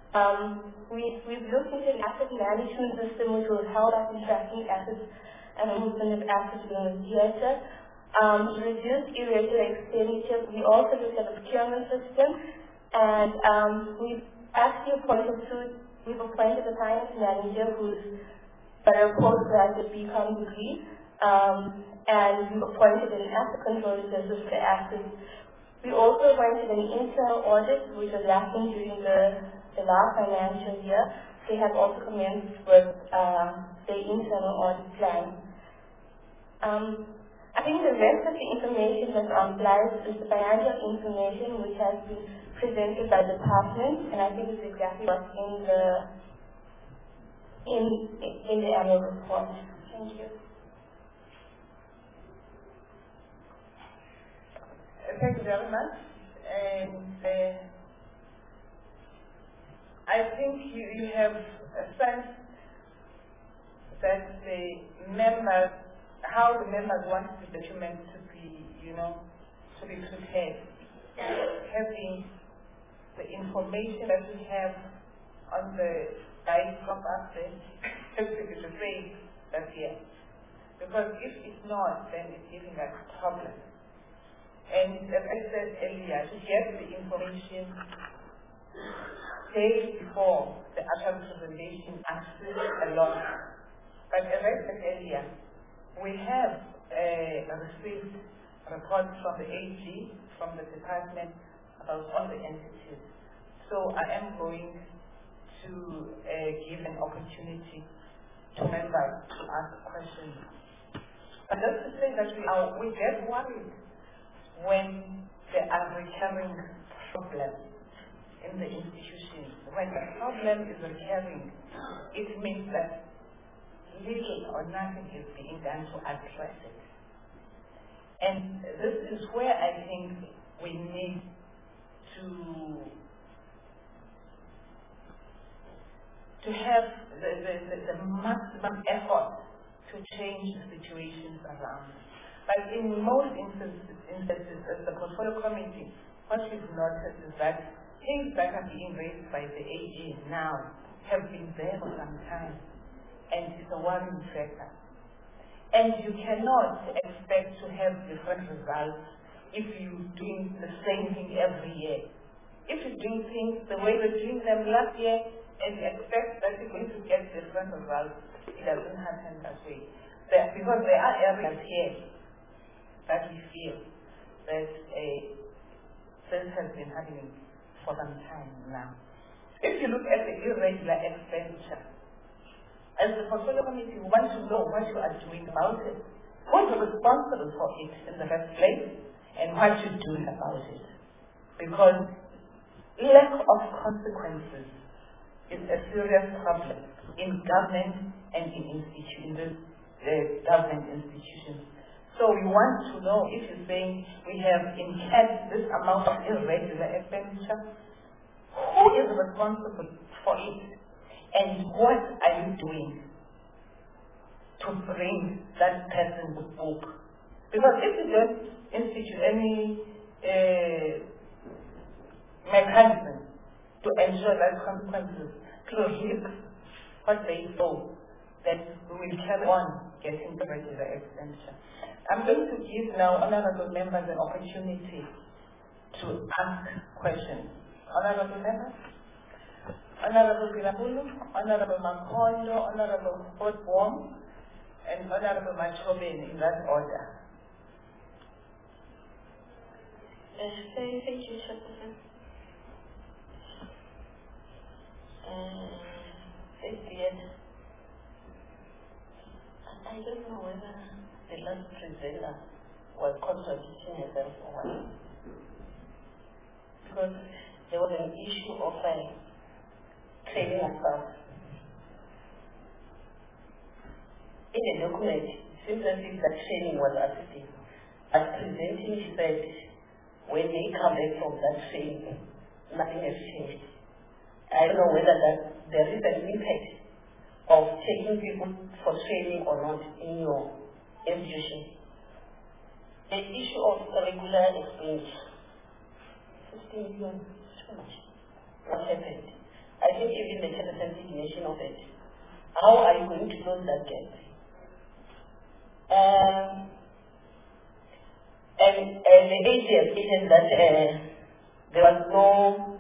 We've looked into an asset management system which will help us in tracking assets and movement of assets within the theatre. To reduce irregular expenditure, we also looked at the procurement system, and we've appointed a finance manager who's got a postgraduate BCom degree, and we've appointed an asset controller to assist the assets. We also appointed an internal audit which was lacking during the last financial year. They have also commenced with the internal audit plan. I think the rest of the information that's on slides is the financial information which has been presented by the department, and I think it's exactly what's in the annual report. Thank you. Thank you very much. And I think you have a sense that the members, how the members want the document to be, to be prepared. Having the information that we have on the from us then has to be the same that's here. Because if it's not, then it's giving us a problem. And as I said earlier, to get the information days before the actual presentation assists a lot. But as I said earlier, we have received reports from the AG, from the department, about all the entities. So I am going to give an opportunity to members to ask questions. But just to say that we get worried when there are recurring problems in the institutions. When the problem is recurring, it means that little or nothing is being done to address it. And this is where I think we need to have the maximum effort to change the situations around. But in most instances, as the portfolio committee, what we've noticed is that things that are being raised by the AG now have been there for some time, and it's a worrying factor. And you cannot expect to have different results if you're doing the same thing every year. If you're doing things the way we're doing them last year and you expect that you're going to get different results, it doesn't happen that way. Because there are areas here that we feel that this has been happening for some time now. If you look at the irregular expenditure, as the portfolio committee, we want to know what you are doing about it. Who's responsible for it in the first place, and what you're doing about it. Because lack of consequences is a serious problem in government and in government institutions. So we want to know, if you're saying we have incurred this amount of irregular expenditure, who is responsible for it? And what are you doing to bring that person to book? Because if you don't institute any mechanism to ensure that consequences prohibit what they know, then we will carry on getting the regular expenditure. I'm going to give now honorable members an opportunity to ask questions. Honorable members? Honorable Bilabulu, Honorable Makondo, Honorable Fort-Wom, and Honorable Machobin, in that order. Thank you, Chairperson. I don't know whether the last presenter was contradicting herself or what. Because there was an issue of training of staff. In the document, it seems as if that training was assisting. But presenting, she said, when they come back from that training, nothing has changed. I don't know whether there is an impact of taking people for training or not in your institution. The issue of regular expenditure, 15 million, too much. What happened? I think even the Chairperson designation of it. How are you going to close that gap? And the AG stated that there was no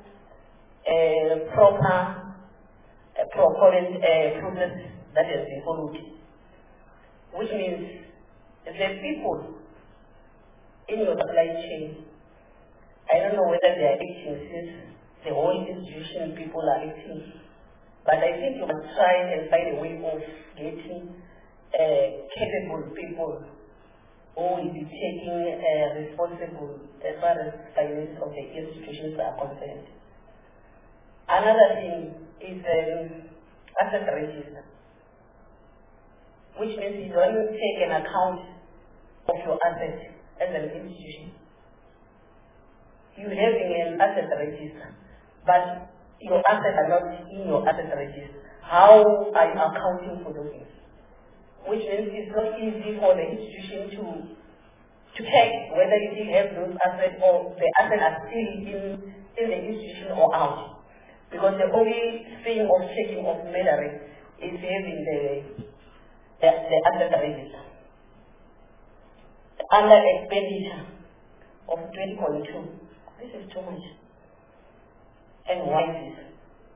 proper procurement process that has been followed, which means the people in your supply chain, I don't know whether they are acting since the whole institution people are acting, but I think you must try and find a way of getting capable people who will be taking responsible as far as finance of the institutions are concerned. Another thing is asset register, which means you don't take an account of your assets as an institution. You having an asset register, but your assets are not in your asset register. How are you accounting for those things? Which means it's not easy for the institution to check whether you still have those assets or the assets are still in the institution or out. Because the only thing of checking of measuring is having the asset register. The under expenditure of 20.2. This is too much. And why is this?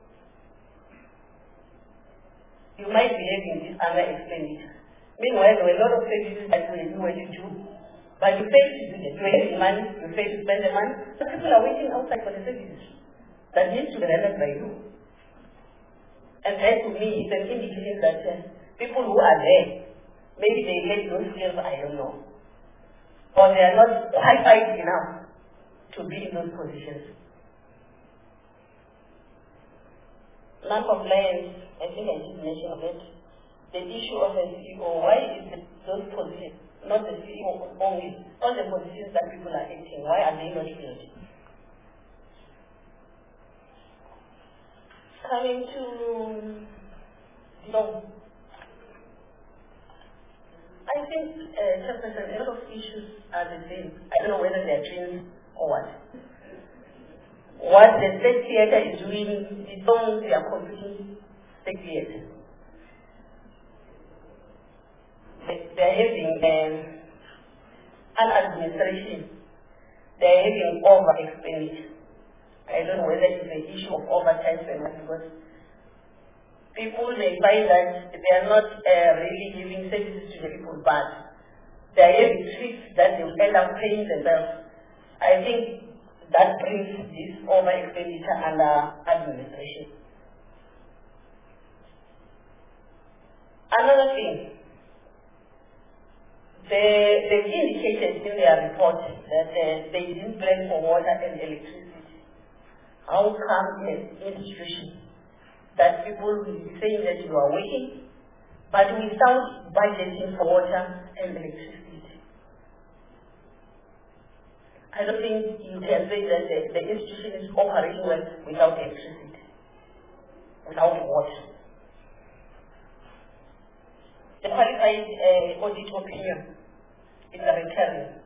You might be having this under expenditure. Meanwhile, there were a lot of services that you were to do, but you failed to do them. You were having money, you failed to spend the money, so people are waiting outside for the services. that needs to be rendered by you. And that to me is an indication that people who are there, maybe they lack those skills, I don't know. Or they are not qualified enough to be in those positions. Non-compliance, I think I did mention of it. The issue of the CEO, why is it those positions, not the CEO only, all the positions that people are acting, why are they not filled? Coming to law, I think, Chairperson, a lot of issues are the same. I don't know whether they are twins or what. What the state theatre is doing, the songs they are competing state theatre. They are having an administration. They are having over expenditure. I don't know whether it's an issue of overtime payment, because people may find that they are not really giving services to the people, but they are having tricks that they will end up paying themselves. I think that brings this over expenditure under administration. Another thing, they indicated in their report that they didn't plan for water and electricity. How come an institution that people will be saying that you are working, but without budgeting for water and electricity? I don't think you can say that the institution is operating well without electricity, without water. The qualified audit opinion is a recurring.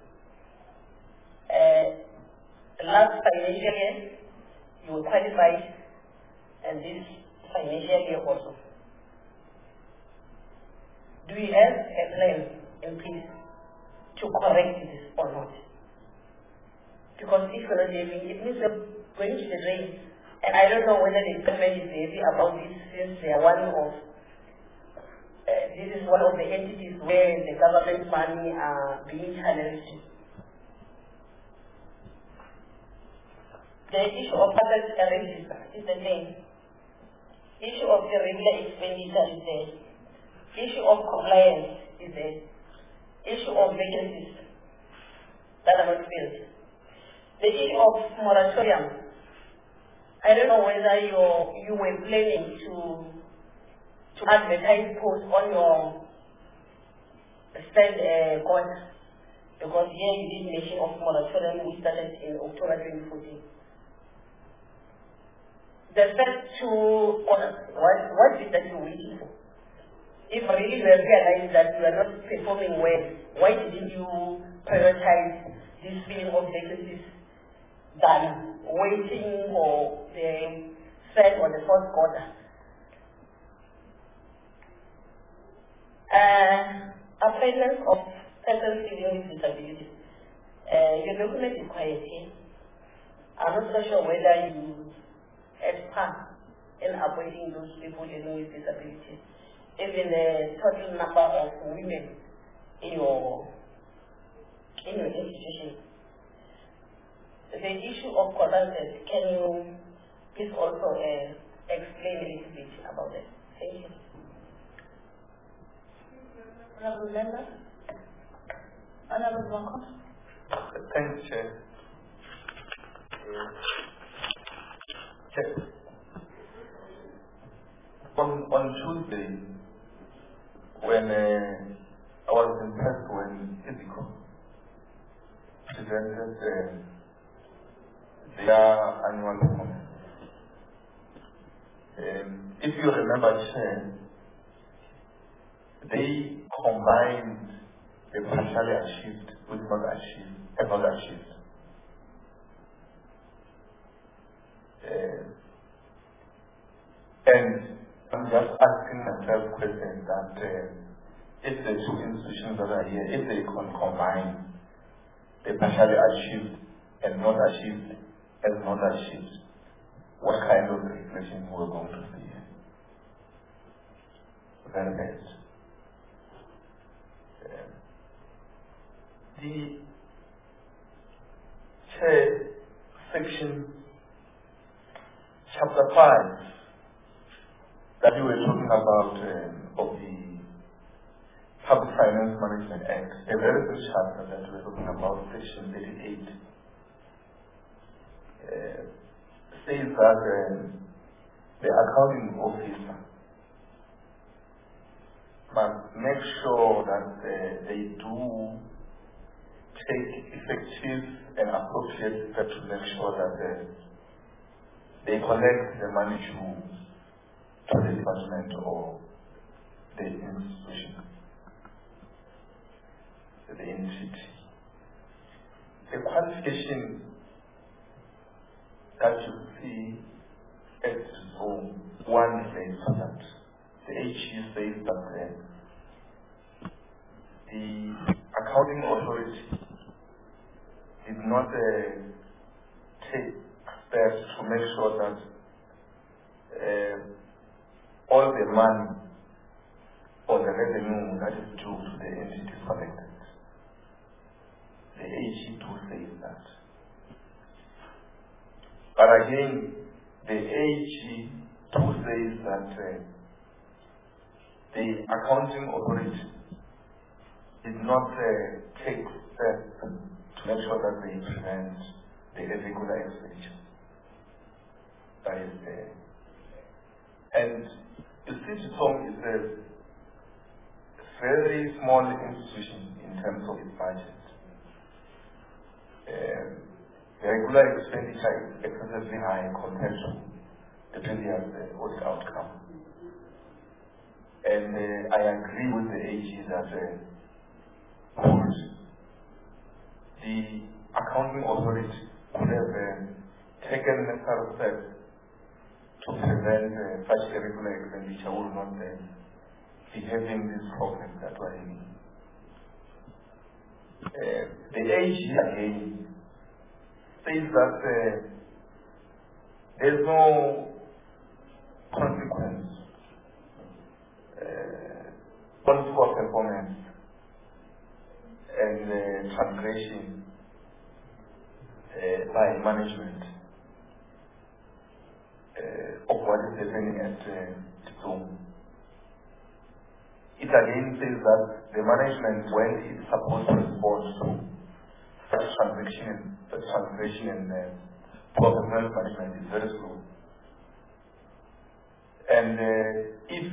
Last financial year, you were qualified, and this financial year also. Do you have a plan in place to correct this or not? Because if you're not having, it means you're going to the drain. And I don't know whether the government is happy about this, since they are one of, this is one of the entities where the government money are being challenged. The issue of public register is the same. Issue of irregular expenditure is there. Issue of compliance is there. Issue of vacancies that are not filled. The issue of moratorium. I don't know whether you were planning to advertise posts on your stand corner, because here you did mention of moratorium which started in October 2014. The first two corners, what is that you're waiting for? If really you have realized that you are not performing well, why didn't you prioritize this filling of vacancies than waiting for the third or the fourth quarter? Appointment of persons living with disabilities. Your document is quiet here. I'm not so sure whether you had part in appointing those people living with disabilities. Even the total number of women in your institution. The issue of consultants, can you please also explain a little bit about that? Thank you. Honorable Member? Honorable Wako? Thanks, Chair. Chair. On Tuesday, when I was impressed when ISICO presented their annual performance. If you remember, Chair, they combined the partially achieved with not achieved. And I'm just asking myself questions that if the two institutions that are here, if they can combine the partially achieved and not achieved and not achieved, what kind of reflection we're going to see here? Very best. The Chair section chapter 5 that you were talking about of the Public Finance Management Act, a very good chapter that we're talking about, section 38, says that the accounting officer must make sure that they do take effective and appropriate steps to make sure that they collect the money to the department or the institution, the entity. The qualification that you see at zone 1 says that the HE says that the accounting authority did not take steps to make sure that all the money or the revenue that is due to the entity is collected. The AG2 says that. But again, the AG2 says that the accounting authority did not take steps to make sure that they prevent the irregular expenditure. That is there. And you see, TSOM is a very small institution in terms of its budget. The regular expenditure is excessively high compared to the previous audit outcome. And I agree with the AG that the accounting authority could have taken necessary steps to prevent such irregular expenditure will not be having this problem that we're in. The AG again says that there's no consequence on poor performance and transgression by management of what is happening at TSOM. It again says that the management, when it's supposed to respond to such transgression and poor performance management, is very slow. And if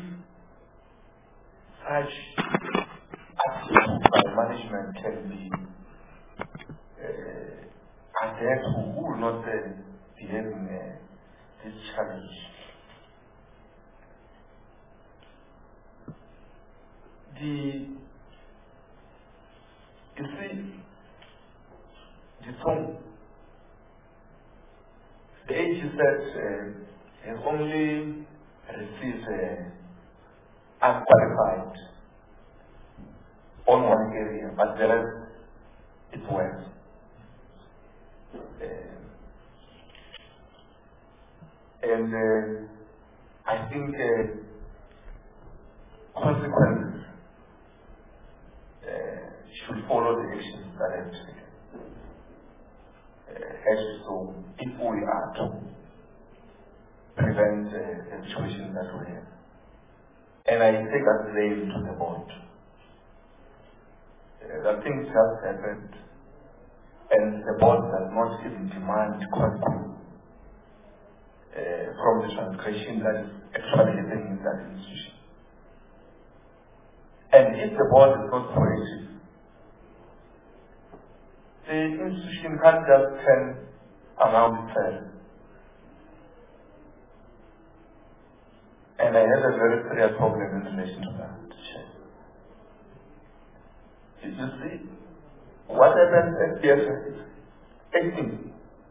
such actions by management can be adhered to, who will not be having this challenge? You see, the AG said has only received unqualified on one area, but the rest is well. And I think consequences should follow the actions that I have taken. So if we are to prevent the situation that we have. And I take that blame to the board. That things have happened, and the board does not even demand consequence from the transgression that is actually happening in that institution. And if the board is not proactive, the institution can't just turn around itself. And I have a very serious problem in relation to that. You see, what happens at PSF is 18.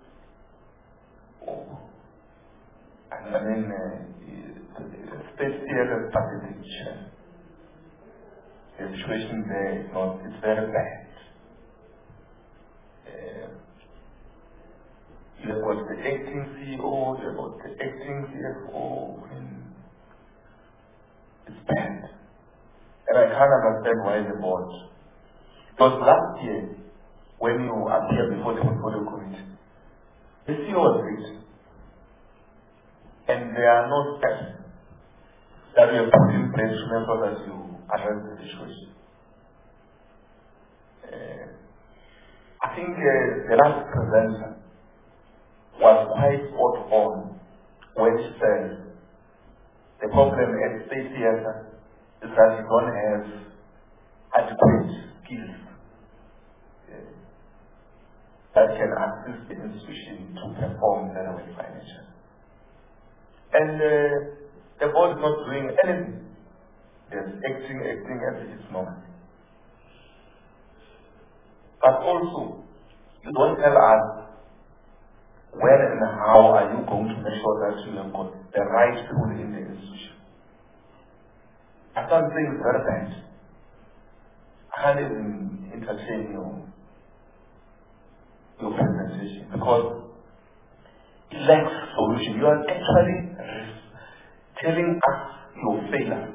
And I mean, state PSF package. The situation there is not, it's very bad. You have got the acting CEO, you have got the acting CFO, it's bad. And I can't understand why the board. Because last year, when you appeared before the portfolio committee, the CEO was rich. and there are no steps that we have put in place to make sure that you address the issues. I think the last presenter was quite spot on when she said the problem at State Theatre is that you don't have adequate skills that can assist the institution to perform very well financially. And the board is not doing anything. They're acting at its moment. But also, you don't tell us when and how are you going to make sure that you have got the right people in the institution. I can't say it's very bad. I can't even entertain your presentation because it lacks solution. You are actually telling us your failures.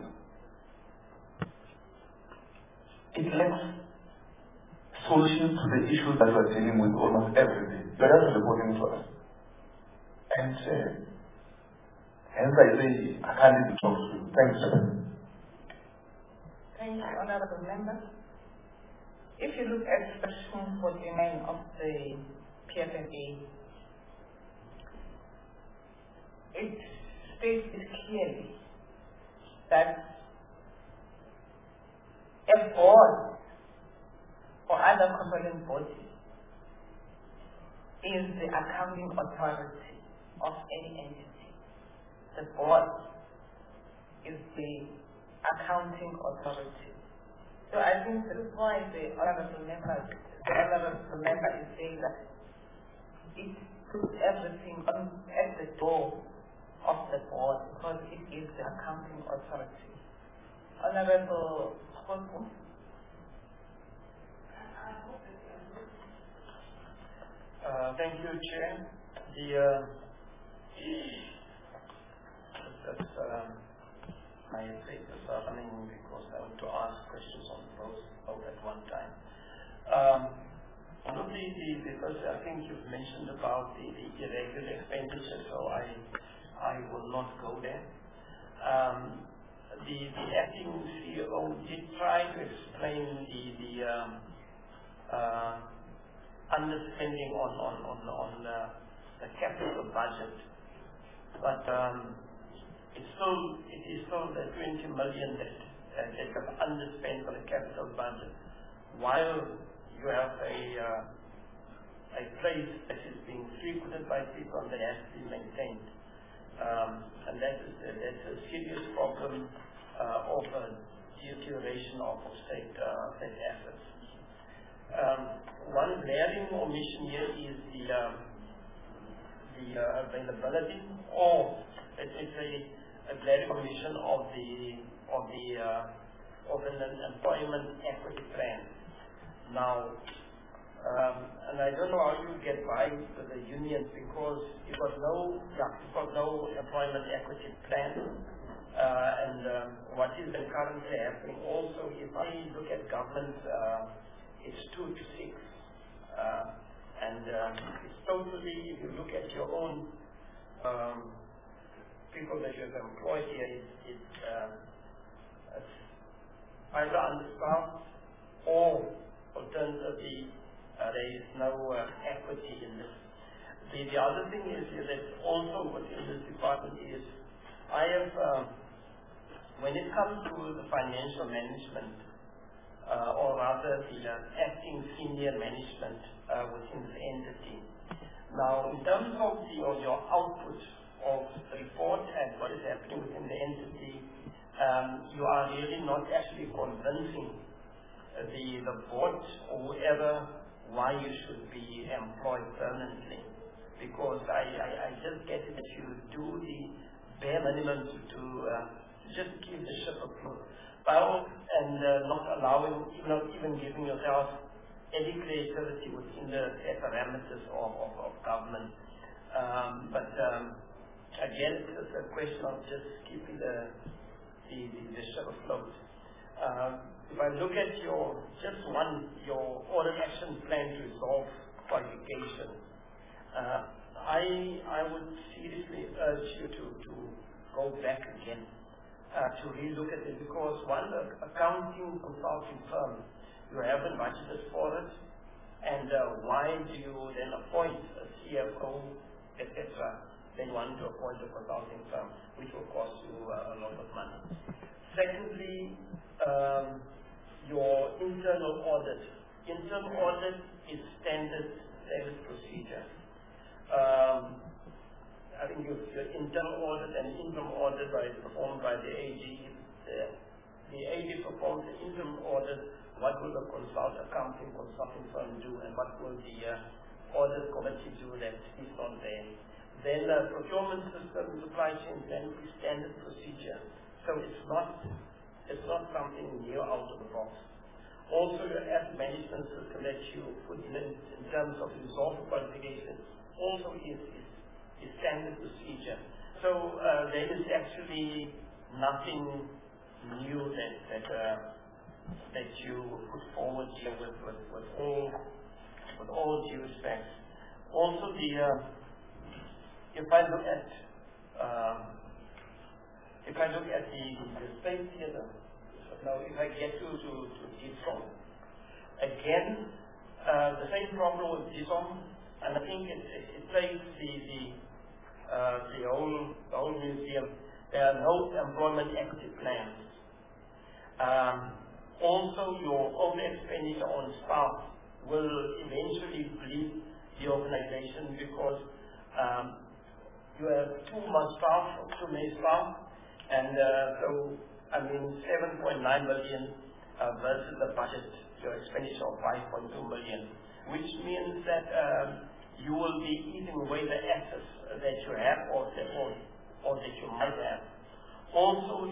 It lacks solutions to the issues that you are dealing with almost every day. You are just reporting to us. And hence I say, I can't even talk to you. Thanks, sir. Thank you, Honorable Member. If you look at Section 49 of the PFMA, it states clearly that a board or other component body is the accounting authority of any entity. The board is the accounting authority. So I think this is why the honorable member is saying that it puts everything at the door of the board because it is the accounting authority. Honorable Khosmo. Thank you, Chair. That's my papers are running because I want to ask questions on both at one time. Because I think you've mentioned about the irregular expenditure, so I will not go there. The acting CEO did try to explain the underspending on the capital budget, but it is still the 20 million that they have underspent on the capital budget, while you have a place that is being frequented by people and that has to be maintained, and that's a serious problem of deterioration of state assets. One glaring omission here is the availability, or let's say a glaring omission of an employment equity plan. Now, and I don't know how you get by with the unions because you've got no employment equity plan. And what is currently happening also, if I look at government, it's 2 to 6. And it's totally, if you look at your own people that you have employed here, it's either understaffed or alternatively there is no equity in this. The other thing is that also within this department is I have, when it comes to the financial management, or rather the acting senior management within the entity. Now, in terms of your output of the report and what is happening within the entity, you are really not actually convincing the board or whoever why you should be employed permanently. Because I just get it that you do the bare minimum to just keep the ship afloat. And not allowing, not even giving yourself any creativity within the parameters of government. But again, it's a question of just keeping the ship afloat. If I look at your audit action plan to resolve qualification, I would seriously urge you to go back again to relook at it, because one accounting consulting firm, you haven't budgeted for it, and why do you then appoint a CFO, etc., then want to appoint a consulting firm, which will cost you a lot of money. Secondly, your internal audit. Internal audit is standard procedure. I think your internal audit and interim audit performed by the AG. The AG performs the interim audit. What will the accounting consulting firm do, and what will the audit committee do that is not there? Then procurement system, supply chain planning is standard procedure. So it's not something new out of the box. Also, your asset management system that you put in terms of resource qualification also is standard procedure. So there is actually nothing new that you put forward here with all due respect. Also, if I look at the state theatre, now if I get to DSOM, again the same problem with DSOM, and I think it plays the whole museum. There are no employment exit plans. Also, your own expenditure on staff will eventually bleed the organization, because you have too much staff, too many staff, and so 7.9 million versus the budget, your expenditure of 5.2 million, which means that you will be eating away the assets that you have or that you might have. Also,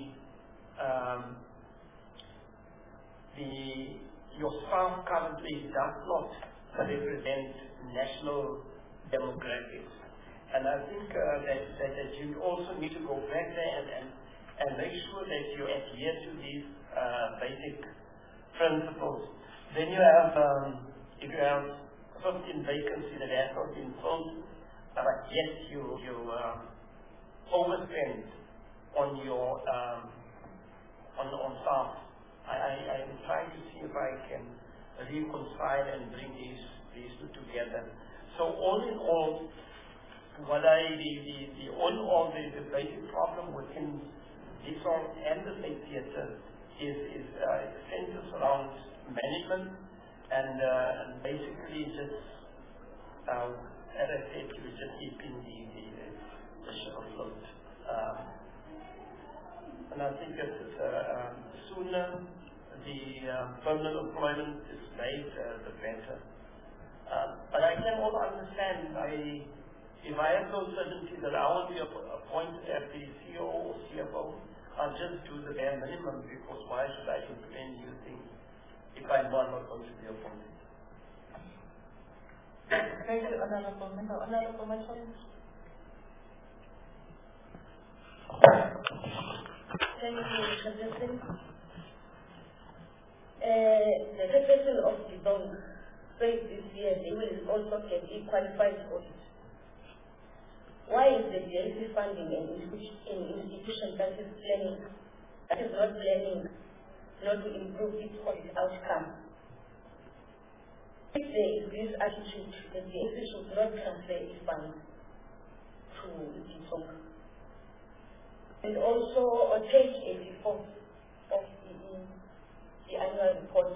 your staff currently does not represent national demographics, and I think that you also need to go back there and make sure that you adhere to these basic principles. Then you have, if you have something vacancy that has not been filled, but yet you overspend on your on staff. I am trying to see if I can reconcile and bring these two together. So all in all, the basic problem within DSOM and the state theatre is centers around management and basically just as I said, you just keeping the ship afloat. And I think that sooner the permanent employment is made, the better. But I can also understand, if I have no certainty that I will be appointed as the CEO or CFO, I'll just do the bare minimum, because why should I implement new things if I know I'm not going to be appointed? Thank you, Honorable Member. Honorable Machon. Thank you, Mr. President. The Federation of the Bank says this year they will also get a qualified audit. Why is the DLC funding an institution that is not planning not to improve its audit outcome? If there is this attitude, the DLC should not transfer its funds to the bank. And also on page 84 of the annual report,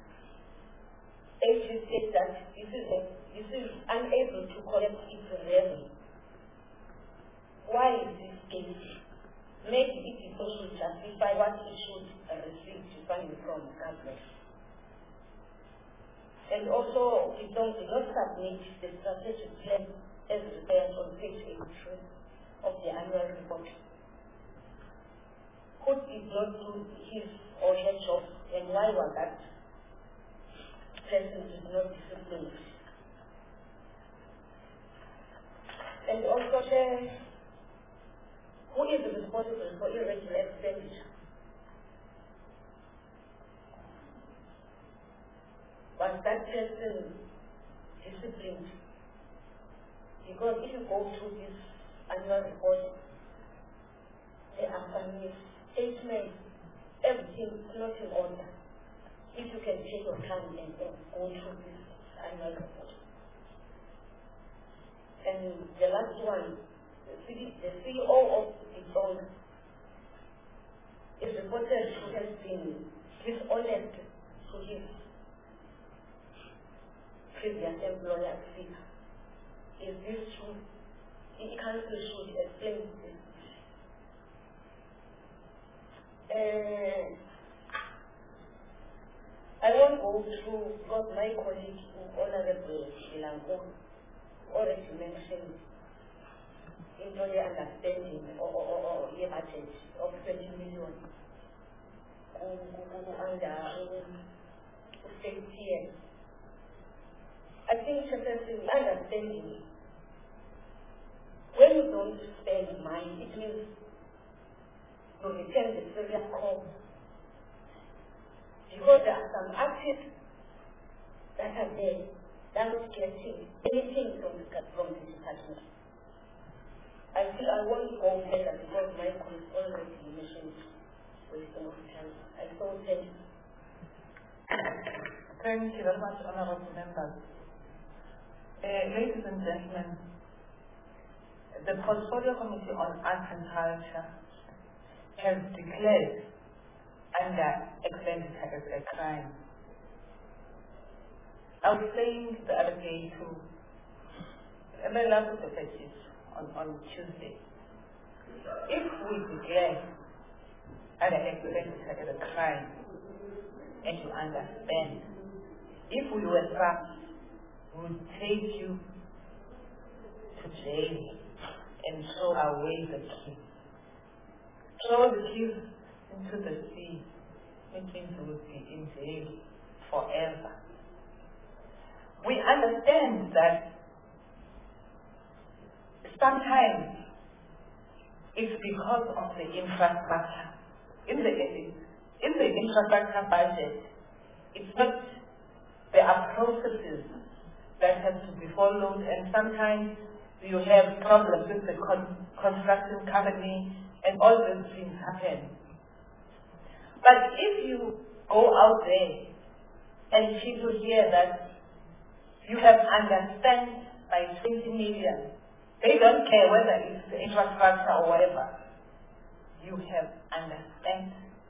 it says that this is unable to collect its revenue. Why is this case? Maybe it is also to justify what it should receive funding from government. And also, we did not submit the strategic plan as required on page 83 of the annual report. Who did not do his or her job, and why was that person did not discipline? And also, who is responsible for irregular expenditure? Was that person disciplined? The Because if you go through this annual report, there are some statements, everything is not in order. If you can take your time and go through this annual report. And the last one, the CEO of the zone is reported to have been dishonest to his previous employer. Is this true? The council should explain this. I won't go through because my colleague, Honorable Ilango, already mentioned employee understanding or budget of 20 million under state. I think it's understanding. When you don't spend money, it means you return the previous call. Because there are some artists that are there that are not getting anything from the department. I feel I won't go further because my colleague already mentioned wasting of time. I so thank you. Thank you very much, honorable members. Ladies and gentlemen, the Portfolio Committee on Arts and Culture has declared under expenditure as a crime. I was saying the other day to the last effective on Tuesday. If we declare under expenditure as a crime and you understand, if we were trapped, we would take you to jail and throw away the keys. Throw the keys into the sea, which means we would be in jail forever. We understand that sometimes it's because of the infrastructure. In the infrastructure budget, it's not, there are processes that have to be followed, and sometimes you have problems with the construction company, and all those things happen. But if you go out there and people hear that you have underspent by 20 million, they don't care whether it's the infrastructure or whatever. You have underspent.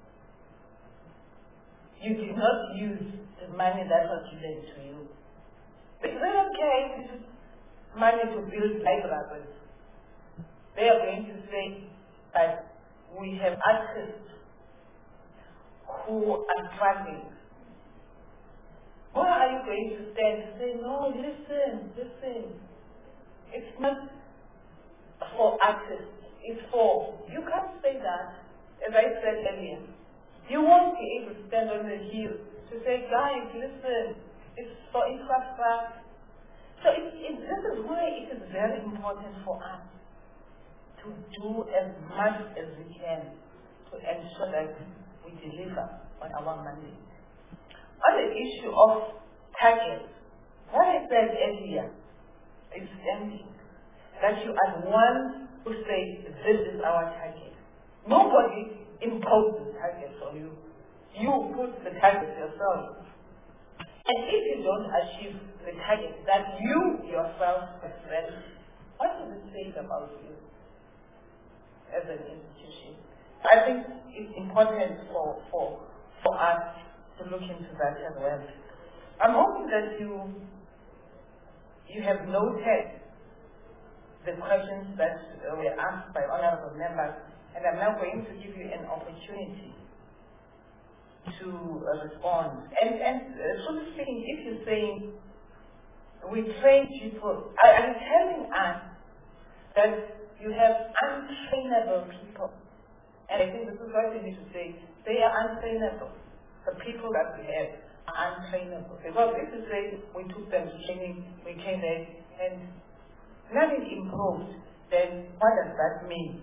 You did not use the money that was given to you. They don't care if it's money to build libraries. They are going to say that we have artists who are struggling. Why are you going to stand and say, no, listen. It's not for artists. It's for, you can't say that. As I said earlier, you won't be able to stand on the hill to say, guys, listen, it's for infrastructure. So this is why it is very important for us to do as much as we can to ensure that we deliver on our mandate. On the issue of targets, what I said earlier is standing, that you are the one who says this is our target. Nobody imposes targets on you. You put the target yourself. And if you don't achieve the target that you yourself have set, what does it say about you as an institution? I think it's important for us to look into that as well. I'm hoping that you have noted the questions that were asked by honorable members, and I'm now going to give you an opportunity to respond. And truly speaking, if you're saying we train people, are you telling us that you have untrainable people? And I think this is what we need to say. They are untrainable. The people that we have are untrainable. Because if you say we took them to training, we came there, and nothing improved, then what does that mean?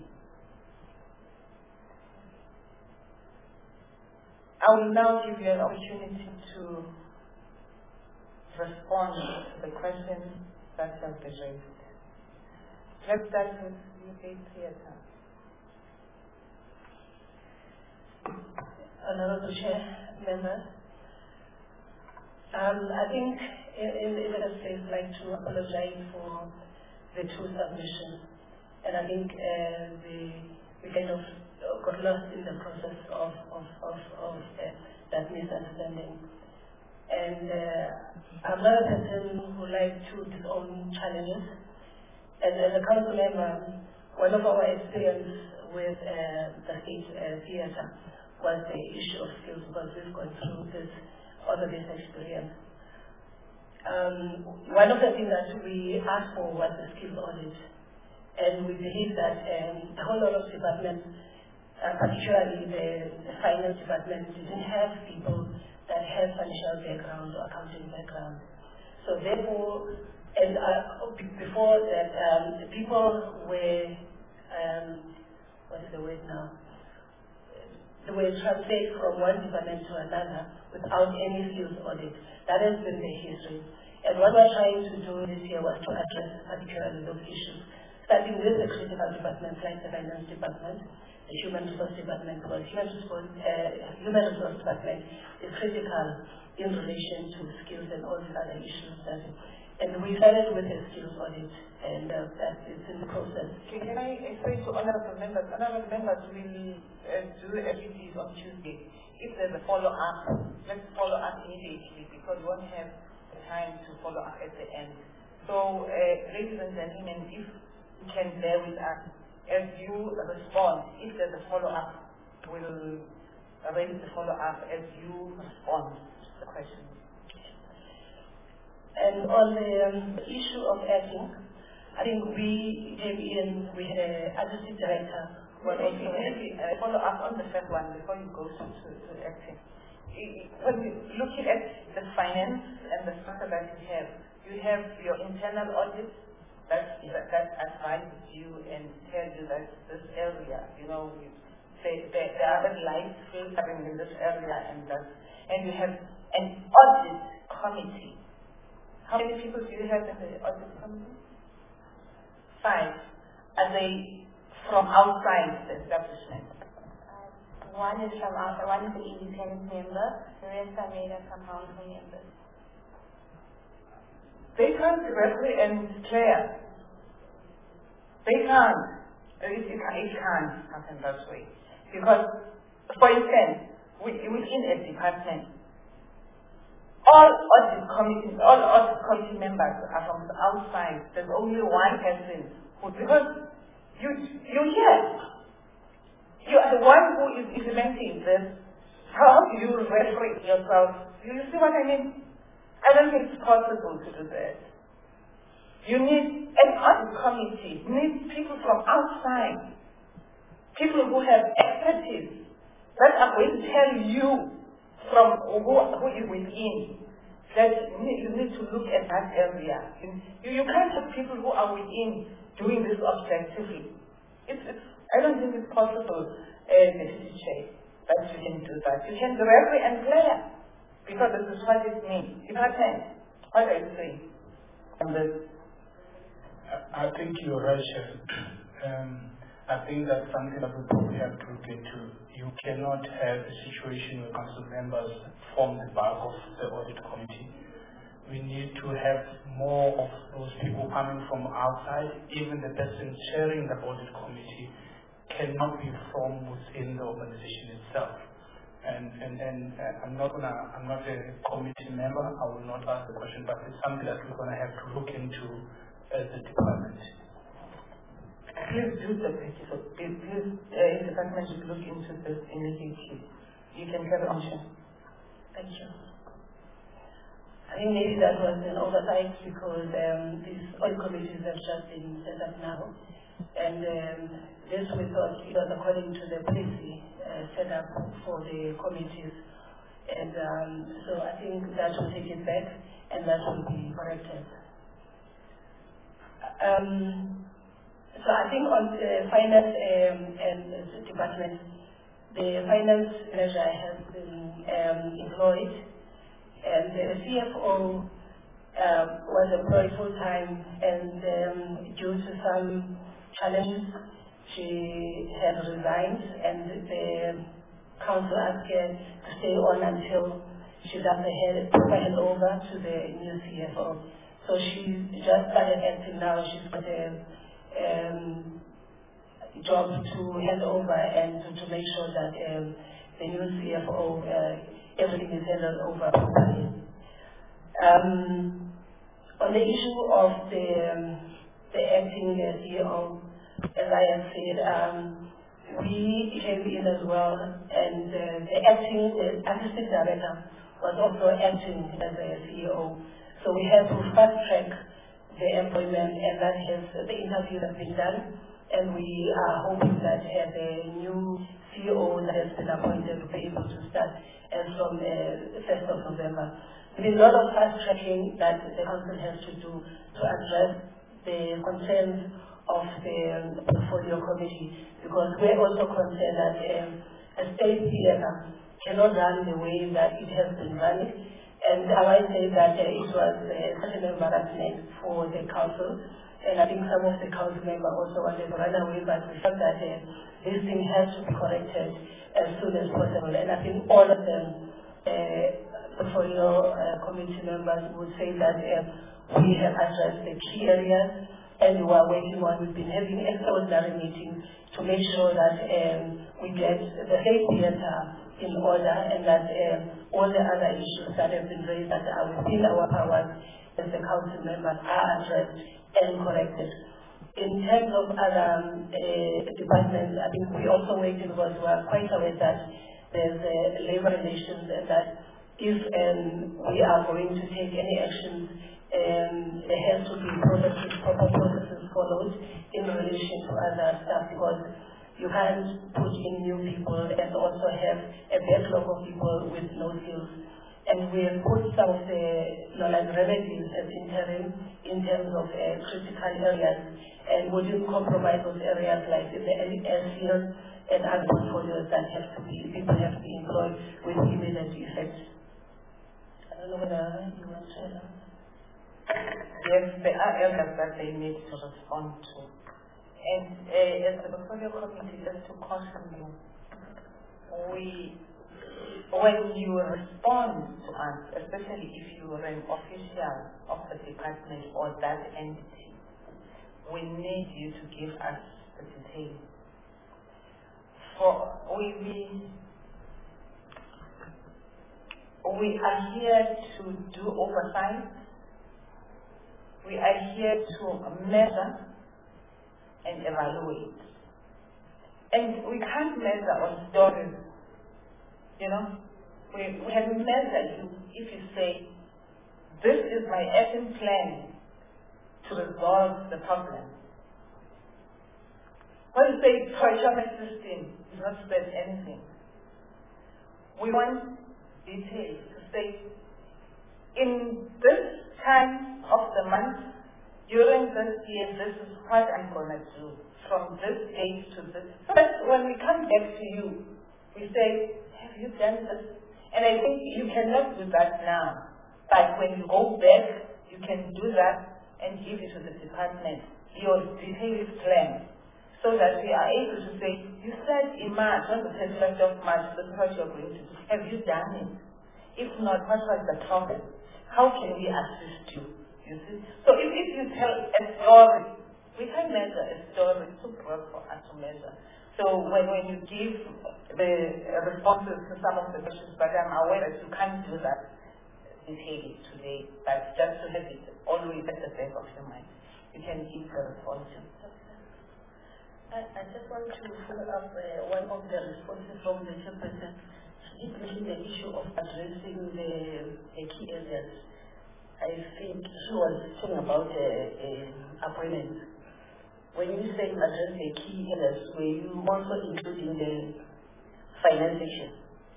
I will now give you an opportunity to respond to the questions that have been raised. Let's start with UK Theatre. Honorable Chair, members. I think in the first place, I'd like to apologize for the two submissions. And I think we kind of got lost in the process of that misunderstanding. And I'm not a person who likes to disown challenges. And as a council member, one of our experience with the state theatre was the issue of skills, because we've gone through this experience. One of the things that we asked for was the skills audit, and we believe that the whole lot of departments, particularly the finance department, didn't have people that have financial background or accounting background. So therefore, and before that, the people were, what is the word now? They were transferred from one department to another without any skills audit. That has been the history. And what we're trying to do this year was to address particularly those issues, starting with the critical departments like the finance department, the human resource department, because human resource department is critical in relation to skills and all the other issues. And we started with the skills audit, and that is in the process. Can I explain to honorable members? Honorable members will do activities on Tuesday. If there's a follow-up, let's follow up immediately, because we won't have the time to follow up at the end. So, ladies and gentlemen, if you can bear with us, as you respond, if there's a follow-up, we'll arrange the follow-up as you respond to the questions. And on the issue of acting, I think we had an assistant director. Follow up on the first one before you go to acting. When you're looking at the finance and the structure that you have your internal audit that advises you and tells you that this area, there are the lights filtering in this area, and you have an audit committee. How many people do you have in the audit committee? 5. Are they from outside the establishment? One is from outside, one is an independent member, the rest are made up from council members. They can't be referee and declare. They can't. It can't happen that way. Because, for instance, within a department, all audit committee members are from the outside. There's only one person because you're here. You are the one who is implementing this. How do you referee yourself? Do you see what I mean? I don't think it's possible to do that. You need an audit committee. You need people from outside. People who have expertise that are going to tell you from who is within, that you need to look at that area. You can't have people who are within doing this objectively. I don't think it's possible, Mr. Chair, that you can do that. You can referee and player, because this is what it means. Department, what are you saying on this? I think you're right, Chair. I think that's something that we probably have to look into. You cannot have a situation where council members form the bulk of the audit committee. We need to have more of those people coming from outside. Even the person chairing the audit committee cannot be from within the organization itself. And I'm not a committee member. I will not ask the question, but it's something that we're going to have to look into as a department. Please do the practice. Please, the department should look into this immediately. You can carry on, Chair. Thank you. I think maybe that was an oversight because these oil committees have just been set up now. And this we thought it was according to the policy set up for the committees. And so I think that will take it back and that will be corrected. So I think on the finance and department, the finance manager has been employed, and the CFO was employed full-time, and due to some challenges, she had resigned, and the council asked her to stay on until she does the proper handover to the new CFO. So she just started acting now. She's got a job to hand over and to make sure that the new CFO, everything is handed over properly. On the issue of the acting CEO, as I have said, we came in as well, and the acting assistant director was also acting as a CEO. So we had to fast track the employment, and that has the interview has been done, and we are hoping that the new CEO that has been appointed will be able to start as from 1st of November. There's a lot of fast tracking that the council has to do to address the concerns of the portfolio committee, because we're also concerned that a state theatre cannot run the way that it has been running. And I might say that it was such an embarrassment for the council, and I think some of the council members also wanted to run away, but we felt that this thing has to be corrected as soon as possible. And I think all of them, portfolio committee members, would say that we have addressed the key areas, and we are working on. We've been having extraordinary meetings to make sure that we get the state theatre in order, and that all the other issues that have been raised that are within our powers as the council members are addressed and corrected. In terms of other departments, I think we also waited because we are quite aware that there's labor relations, and that if we are going to take any actions, there has to be proper processes followed in relation to other stuff, because you can't put in new people and also have a backlog of people with no skills. And we have put some of the remedies as interim in terms of critical areas, and we didn't compromise those areas like the LCS and other portfolios that people have to be employed with immediate effect. I don't know whether you want to say that. Yes, there are areas that they need to respond to. And as the portfolio committee, just to caution you, when you respond to us, especially if you are an official of the department or that entity, we need you to give us the details. We are here to do oversight. We are here to measure and evaluate. And we can't measure on stories, you know. We have measured you if you say, this is my action plan to resolve the problem. When you say procurement system, it's not said anything. We want details to say, in this time of the month, during this year, this is what I'm going to do, from this date to this. But when we come back to you, we say, have you done this? And I think you cannot do that now. But when you go back, you can do that and give it to the department, your detailed plan, so that we are able to say, you said in March, on the 31st of March, this is what you're going to do. Have you done it? If not, what was the problem? How can we assist you? You see? So if you tell a story, we can measure a story. It's too broad for us to measure. So when you give the responses to some of the questions, but I'm aware that you can't do that detailing today, but just to have it always at the back of your mind, you can give the responses. I just want to follow up one of the responses from the chairperson. She did mention the issue of addressing the key areas. I think she was talking about appointments. When you say address the key areas, were you also including the finance section?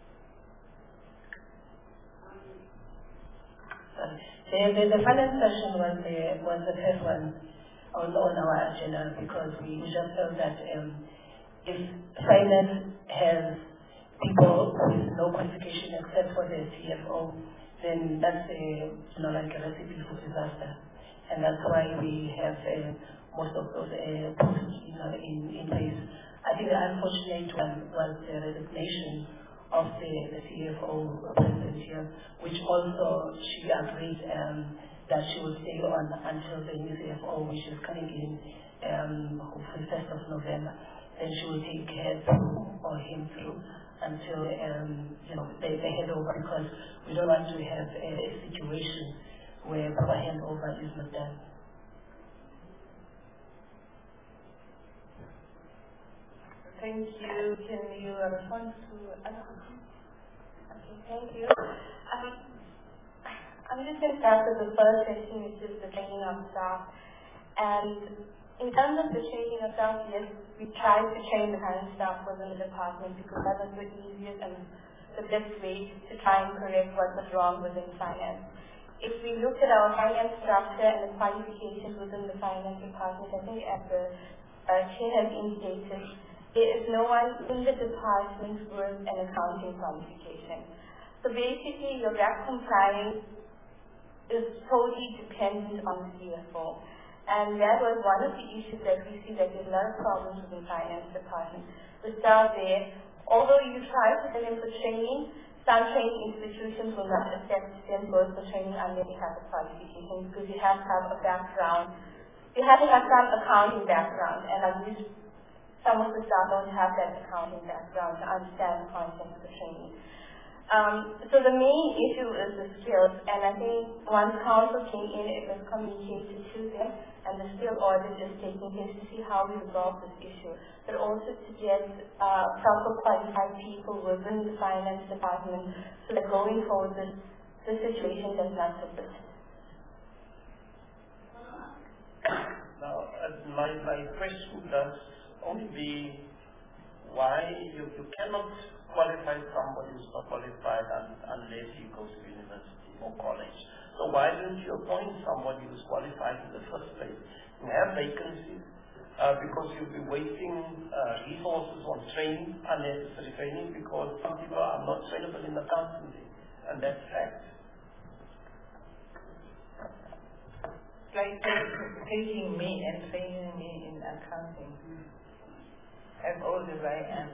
The finance section was the first one on our agenda, because we just felt that if finance has people with no qualification except for the CFO, then that's like a recipe for disaster. And that's why we have most of those posts in place. I think the unfortunate one was the resignation of the CFO president here, which also she agreed that she will stay on until the new CFO, which is coming in hopefully 1st of November. Then she will take her through, or him through, until they hand over, because we don't want to have a situation where proper handover is not done. Thank you. Can you respond to other questions? Okay, thank you. I'm just going to start with the first question, which is the training of staff. And in terms of the training of staff, yes, we tried to train the current staff within the department because that was the easiest and the best way to try and correct what was wrong within finance. If we look at our finance structure and the qualifications within the finance department, I think as the chair has indicated, there is no one in the department with an accounting qualification. So basically, your RAC compliance is totally dependent on the CFO. And that was one of the issues that we see, that there's a lot of problems with the finance department. The staff there, although you try to send them for training, some training institutions will not accept them both for training unless they have a qualification, because you have to have a background. You have to have some accounting background, and at least some of the staff don't have that accounting background to understand the concept of the training. So the main issue is the skills, and I think once council came in, it was communicated to them, and the skill audit is taking place to see how we resolve this issue, but also to get proper qualified people within the finance department so that going forward the situation does not persist. Now, my question does only be why you cannot qualify somebody who's not qualified unless he goes to university or college. So why don't you appoint somebody who's qualified in the first place? You have vacancies because you'll be wasting resources on training, unnecessary training, because some people are not trainable in accountancy, and that's fact. Like taking me and training me in accounting, as old as I am.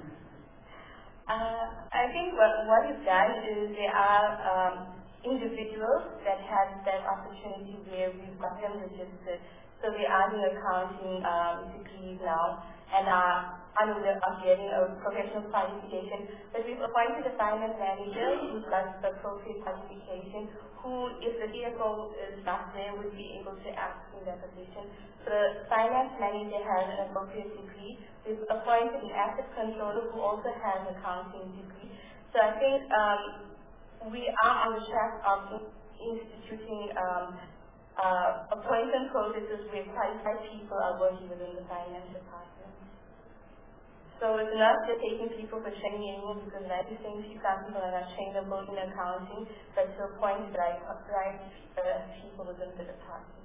I think what is done is there are individuals that have that opportunity where we've got them registered. So they are doing accounting degrees now and are getting a professional qualification. But we've appointed a finance manager who's got the appropriate qualification, who, if the CFO is not there, would be able to act in that position. The finance manager has an appropriate degree. We've appointed an asset controller who also has an accounting degree. So I think we are on the track of instituting appointment processes where qualified people are working within the finance department. So it's not just taking people for training anymore, because like you're saying, some people are not trainable in accounting, but to appoint the right people within the department.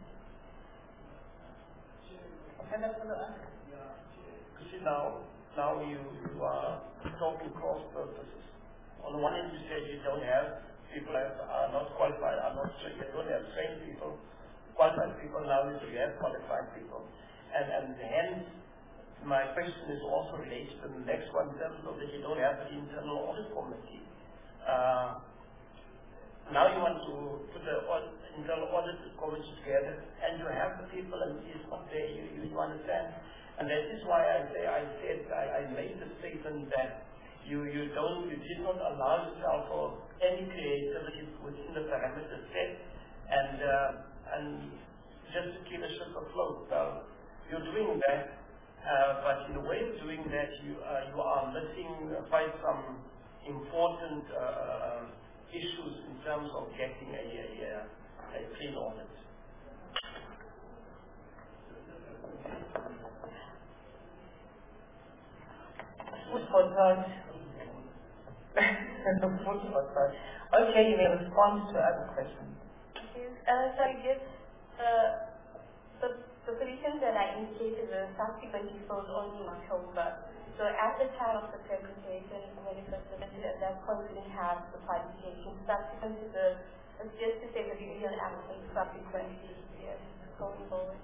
See, now you are talking cross purposes. On the one hand, you said you don't have people that are not qualified, are not trained, you don't have trained people, qualified people. Now you have qualified people, and hence my question is also related to the next one, in terms of that you don't have the internal audit committee. Now you want to put the internal audit committee together, and you have the people, and it's not there. You understand, and that is why I made the statement that you did not allow yourself for any creativity within the parameters set, and just to keep the ship afloat. You're doing that. But in the way of doing that, you are missing quite some important issues in terms of getting a clean audit. Food for thought. Food for thought. Okay, you may respond to other questions. So I guess the positions that I indicated were subsequently filled only in October. So at the time of the presentation, when it was submitted, at that point we didn't have the participation. Subsequent to the, just to say that we will allocate subsequently years going forward.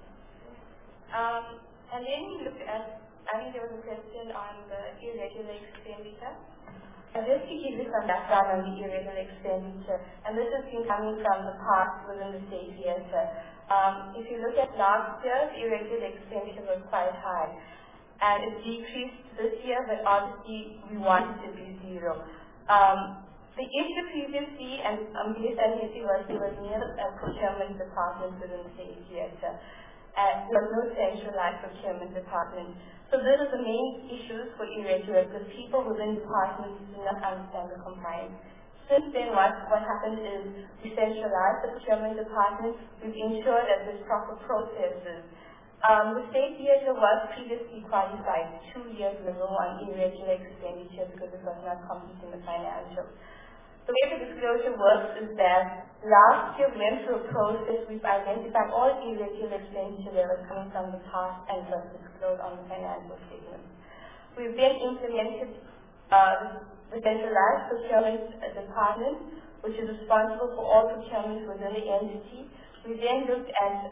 And then we looked at, I think there was a question on the irregular expenditure. And just to give you some background on the irregular expenditure, and this has been coming from the past within the state theatre. If you look at last year, the irregular expenditure was quite high. And it decreased this year, but obviously we want it to be zero. The issue previously, and based on history, was there was near a procurement department within the state theatre. And there was no centralized procurement department. So those are the main issues for irregular, because people within departments do not understand the compliance. Since then, what happened is we centralized the procurement department. We've ensured that there's proper processes. The state theatre was previously qualified 2 years ago on irregular expenditure because it was not completing the financials. The way the disclosure works is that last year we went through a process. We've identified all irregular expenditure that was coming from the past and was disclosed on the financial statements. We've then implemented the centralized procurement department, which is responsible for all procurement within the entity. We then looked at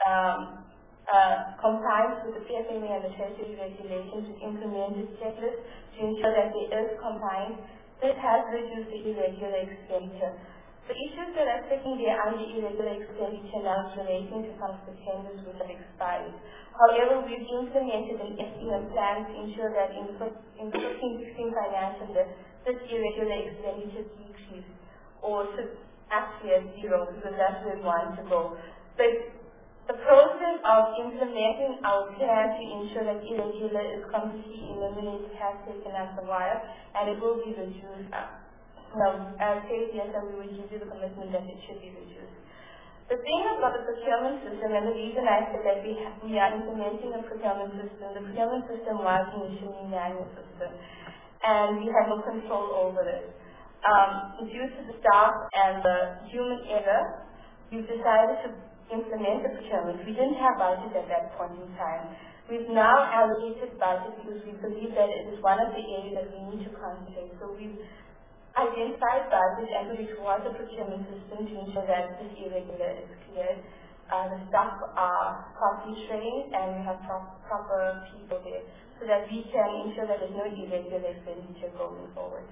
compliance with the PFMA and the Treasury regulations. We implemented checklists to ensure that there is compliance. This has reduced the irregular expenditure. The issues that are sitting there under irregular expenditure now is relating to some of the tenders which have expired. However, we've implemented an estimate plan to ensure that in the 15-16 financial year, this irregular expenditure decrease or should actually at zero, because that's where we want to go. But the process of implementing our plan to ensure that irregular is completely eliminated has taken us a while, and it will be reduced. I'll say yes, and we will give you the commitment that it should be reduced. The thing about the procurement system, and the reason I said that we are implementing a procurement system, the procurement system was initially a manual system, and we had no control over it. Due to the staff and the human error, we've decided to implement the procurement. We didn't have budget at that point in time. We've now allocated budget because we believe that it is one of the areas that we need to concentrate. So we've identified budget and put it towards the procurement system to ensure that this irregular is cleared. The staff are properly trained and we have proper people there so that we can ensure that there's no irregular expenditure going forward.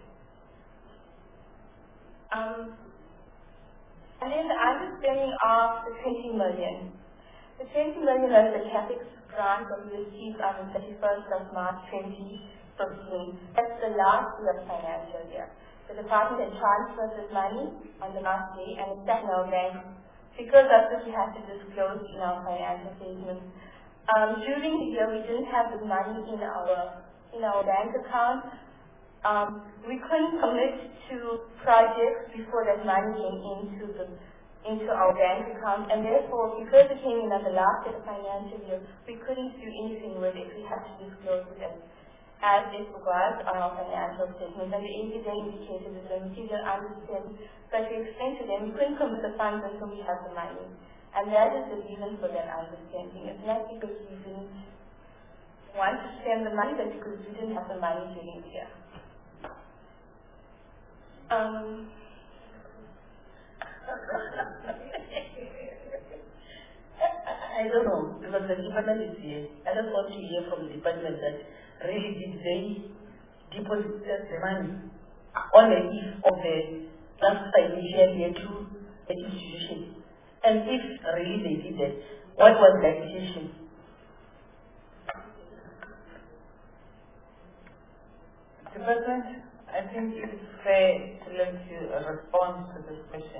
And then the understanding of the 20 million. The 20 million is the CAPEX grant that we received on the 31st of March 2015. That's the last year of financial year. The department had transferred this money on the last day and it's sat in our bank. Because of this, we had to disclose in our financial statements. During the year, we didn't have the money in our bank account. We couldn't commit to projects before that money came into our bank account, and therefore, because it came in at the last of the financial year, we couldn't do anything with it. We had to disclose it as it was on our financial statements, and the AG then indicated that the material understood, but we explained to them we couldn't commit the funds until we had the money, and that is the reason for that understanding. It's not because we didn't want to spend the money, but because we didn't have the money during the year. I don't know, because the department is here. I just want to hear from the department that really did they deposit the money on the eve of the last financial year to the institution. And if really they did that, what was the decision? Department, I think it's fair to let you respond to this question.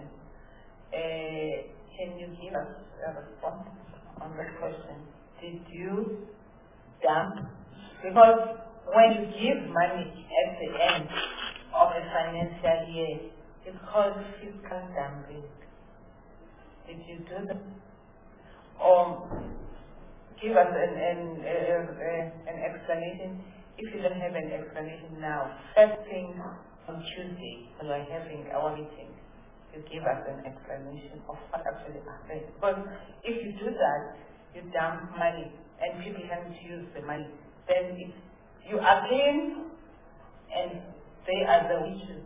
Can you give us a response on that question? Did you dump? Because when you give money at the end of a financial year, it's called fiscal dumping. Did you do that? Or give us an explanation? If you don't have an explanation now, first thing on Tuesday, when we're having our meeting, you give us an explanation of what actually happened. Because if you do that, you dump money and people haven't used the money, then You are paying and they are the witches.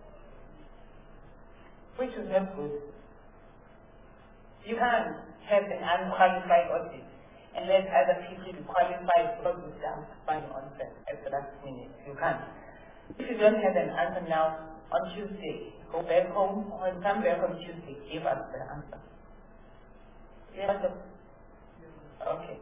Which is not good. You can't have an unqualified audit and let other people be qualified because you've done money on them at the last minute. You can't. If you don't have an answer now, on Tuesday, go back home, or come back on Tuesday, give us the answer. Yes? Okay.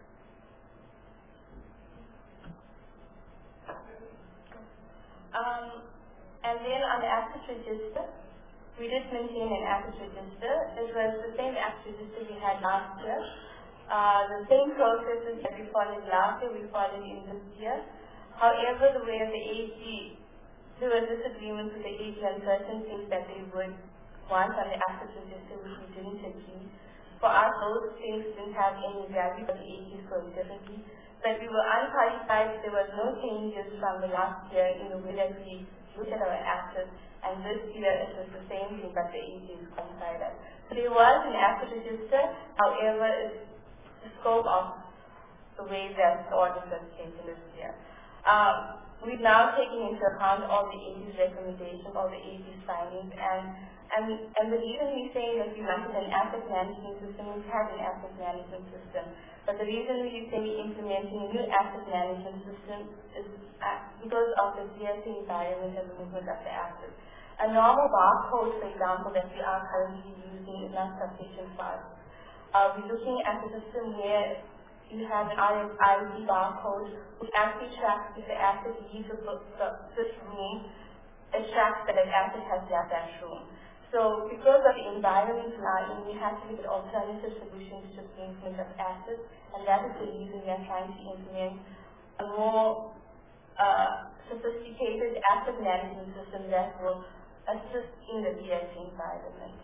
And then on the asset register, we did maintain an asset register. It was the same asset register we had last year. The same processes that we followed last year, we followed in this year. However, the way of the AG, there was disagreement with the AG on certain things that they would want on the asset register, which we didn't agree. For us, those things didn't have any value, but the AG saw it differently. But we were unqualified. There was no changes from the last year in the way that we looked at our assets. And this year it was the same thing, but the AG is qualified. So there was an asset register. However, it's the scope of the way that the auditors came to this year. We've now taken into account all the AG's recommendations, all the AG's findings, and the reason we say that we wanted an asset management system, we had an asset management system. But the reason we say implementing a new asset management system is because of the GSA environment and the movement of the assets. A normal barcode, for example, that we are currently using is not sufficient for us. We're looking at a system where you have an RFID barcode which actually tracks if the asset leaves this room, it tracks that an asset has left that room. So because of the environment now, we have to look at alternative solutions to the movement of assets, and that is the reason we are trying to implement a more sophisticated asset management system that will assist in the GSA environment.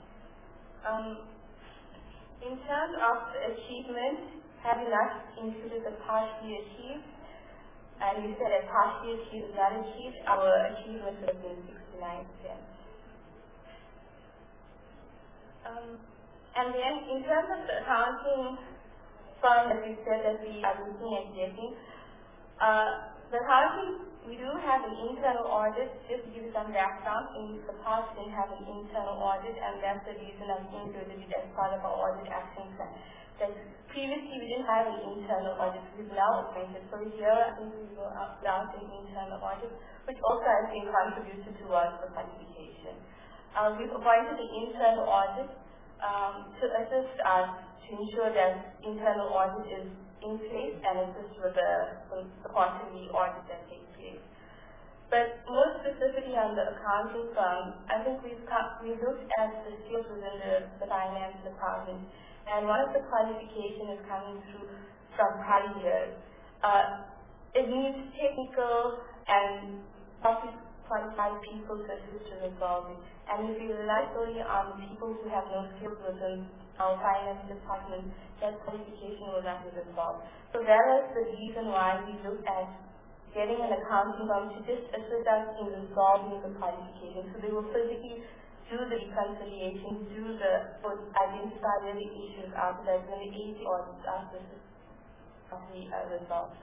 In terms of achievement, have you not included the partially achieved? And you said that partially achieved is not achieved. Our achievement would have been 69%. And then in terms of the accounting firm that we said that we are looking at getting, the accounting, we do have an internal audit. Just to give you some background, in the past we didn't have an internal audit, and that's the reason I've included it as part of our audit action plan. That previously we didn't have an internal audit, we've now appointed. So here I think we will now take an internal audit, which also has been contributed towards the qualification. We've appointed the internal audit to assist us to ensure that internal audit is in place and assist with the quarterly audit that takes place. But more specifically on the accounting firm, I think we've looked at the skills within the finance department, and one of the qualifications is coming through from prior years. It needs technical and qualified people to assist to resolve it. And if we rely solely on people who have no skills within our finance department, that qualification will not be resolved. So that is the reason why we look at getting an accounting firm to just assist us in resolving the qualification. So they will physically do the reconciliation, identify where the issues are, so that when the AG audits us, this is properly resolved.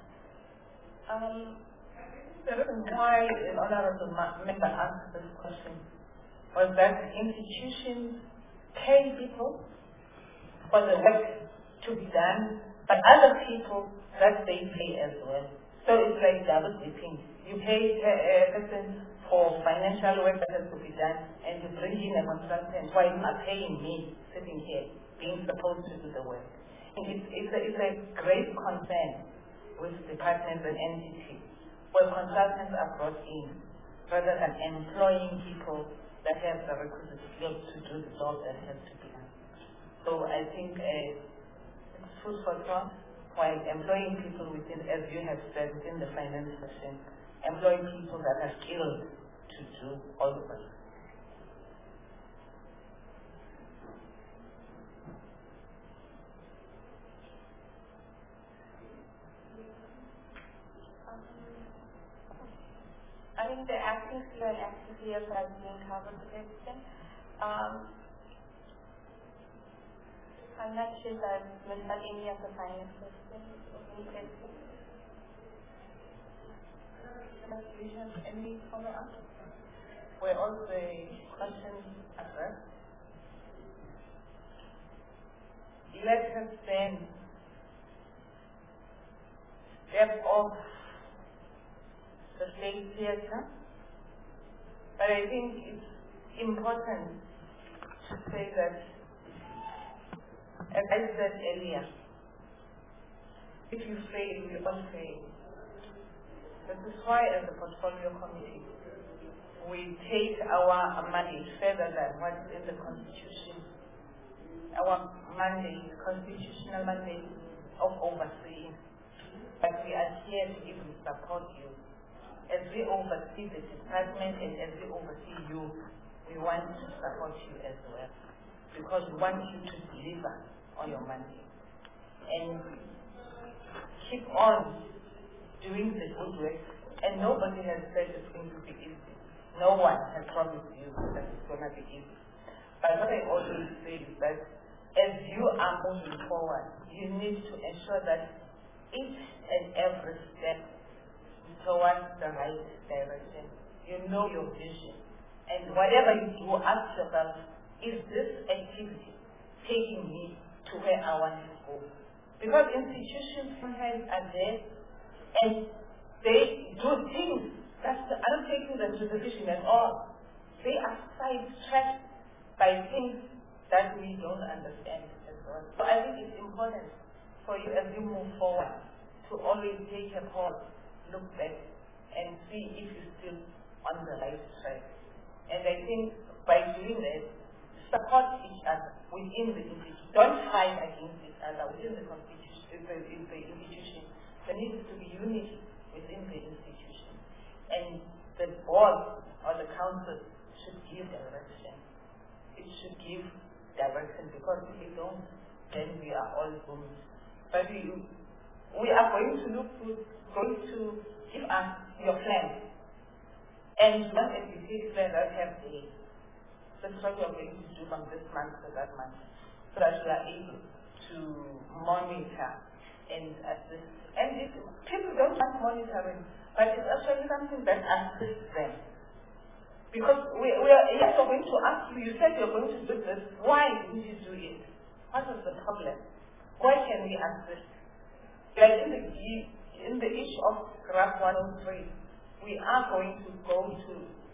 The reason why an honorable member asked this question was that institutions pay people for the work to be done, but other people that they pay as well. So it's like double dipping. You pay a person for financial work that has to be done, and you bring in a consultant while you are paying me sitting here, being supposed to do the work. And it's a great concern with departments and entities where consultants are brought in rather than employing people that have the requisite skills to do the job that has to be done. So I think it's food for thought, while employing people within, as you have said, within the finance section, employing people that are skilled to do all the work. I think the acting sphere and acting sphere has been covered with everything. I'm not sure if I've missed out any of the finance questions or any questions. do you have any follow-up? Were all the questions addressed? Let us then step off the state theatre, but I think it's important to say that, as I said earlier, if you fail, we all fail. This is why, as a portfolio committee, we take our mandate further than what's in the Constitution. Our mandate, constitutional mandate of overseeing. But we are here to even support you. As we oversee the department and as we oversee you, we want to support you as well. Because we want you to deliver on your mandate. And keep on doing the good work. And nobody has said it's going to be easy. No one has promised you that it's going to be easy. But what I always say is that as you are moving forward, you need to ensure that each and every step is towards the right direction. You know your vision. And whatever you do, ask yourself, is this activity taking me to where I want to go? Because institutions sometimes are there and they do things that are not taking them to the vision at all. They are sidetracked by things that we don't understand as well. So I think it's important for you as you move forward to always take a pause, look back, and see if you're still on the right track. And I think by doing that, support each other within the institution. Don't fight against each other within the constitution, in the institution. There needs to be unity within the institution. And the board or the council should give direction. It should give direction, because if we don't, then we are all doomed. But we are going to give us your plan. And once we take plan that have days, that's what we are going to do from this month to that month, so that we are able to monitor and assist. And if people don't want monitoring, but it's actually something that assists them. Because we are yes, we're going to ask you, you said you're going to do this, why didn't you do it? What is the problem? Why can we assist? Like in the issue of Graph 103, we are going to go to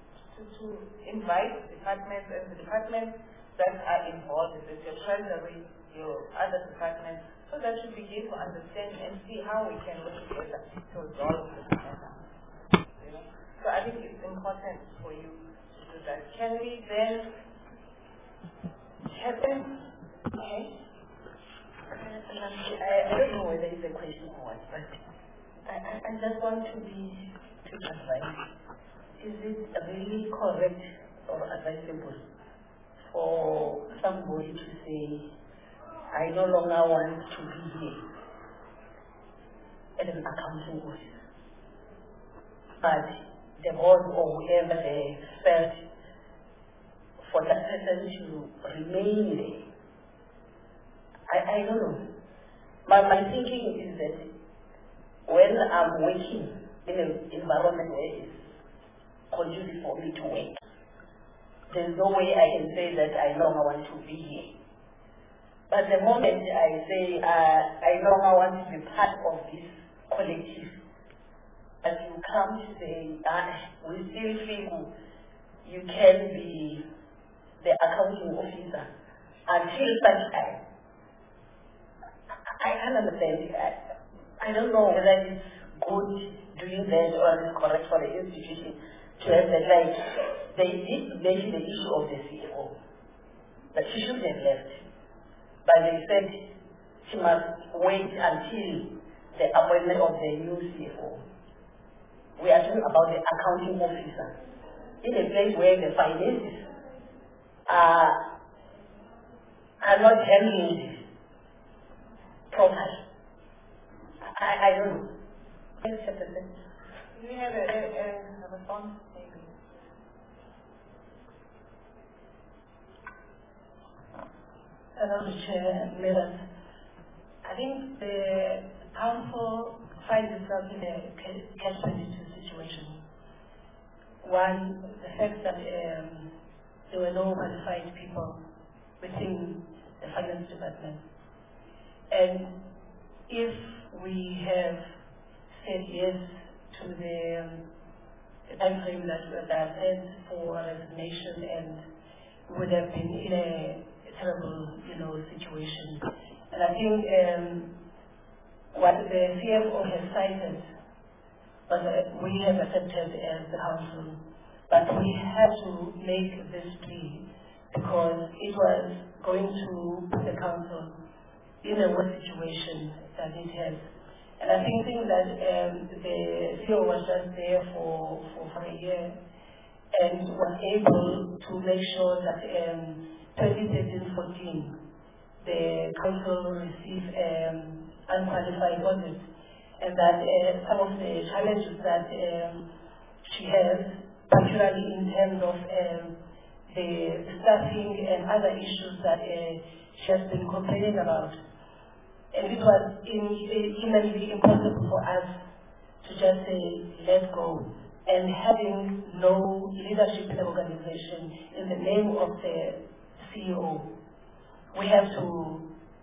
invite departments, and the departments that are involved in this, your treasury, your other departments, so that you begin to understand and see how we can work together to resolve this matter. So I think it's important for you to do that. Can we then okay? I don't know whether it's a question or what, but I just want to advise. Is it really correct or advisable for somebody to say, I no longer want to be here at an accounting office, but the board or whoever they felt for that person to remain there? I don't know. My thinking is that when I'm working in an environment where it's conducive for me to work, there's no way I can say that I no longer want to be here. But the moment I say I no longer want to be part of this collective, as you come to say, we still feel you can be the accounting officer until such time. I can't understand. I don't know whether it's good doing that or it's correct for the institution to have that. Like, they did mention the issue of the CFO, but she should have left. But they said she must wait until the appointment of the new CFO. We are talking about the accounting officer in a place where the finances are not handled properly. I don't know. Do we have a response? Hello, Chair, Madam. I think the council finds itself in a catch-22 situation One, the fact that there were no qualified people within the finance department. And if we have said yes to the time frame that was set for resignation, and we would have been in a terrible, situation. And I think what the CFO has cited, but we have accepted as the council, but we had to make this plea because it was going to put the council in a worse situation than it has. And I think that the CEO was just there for a year and was able to make sure that 2013-14, the council received unqualified audit, and that some of the challenges that she has, particularly in terms of the staffing and other issues that she has been complaining about. And it was humanly impossible for us to just say, let go. And having no leadership in the organization in the name of the CEO, we have to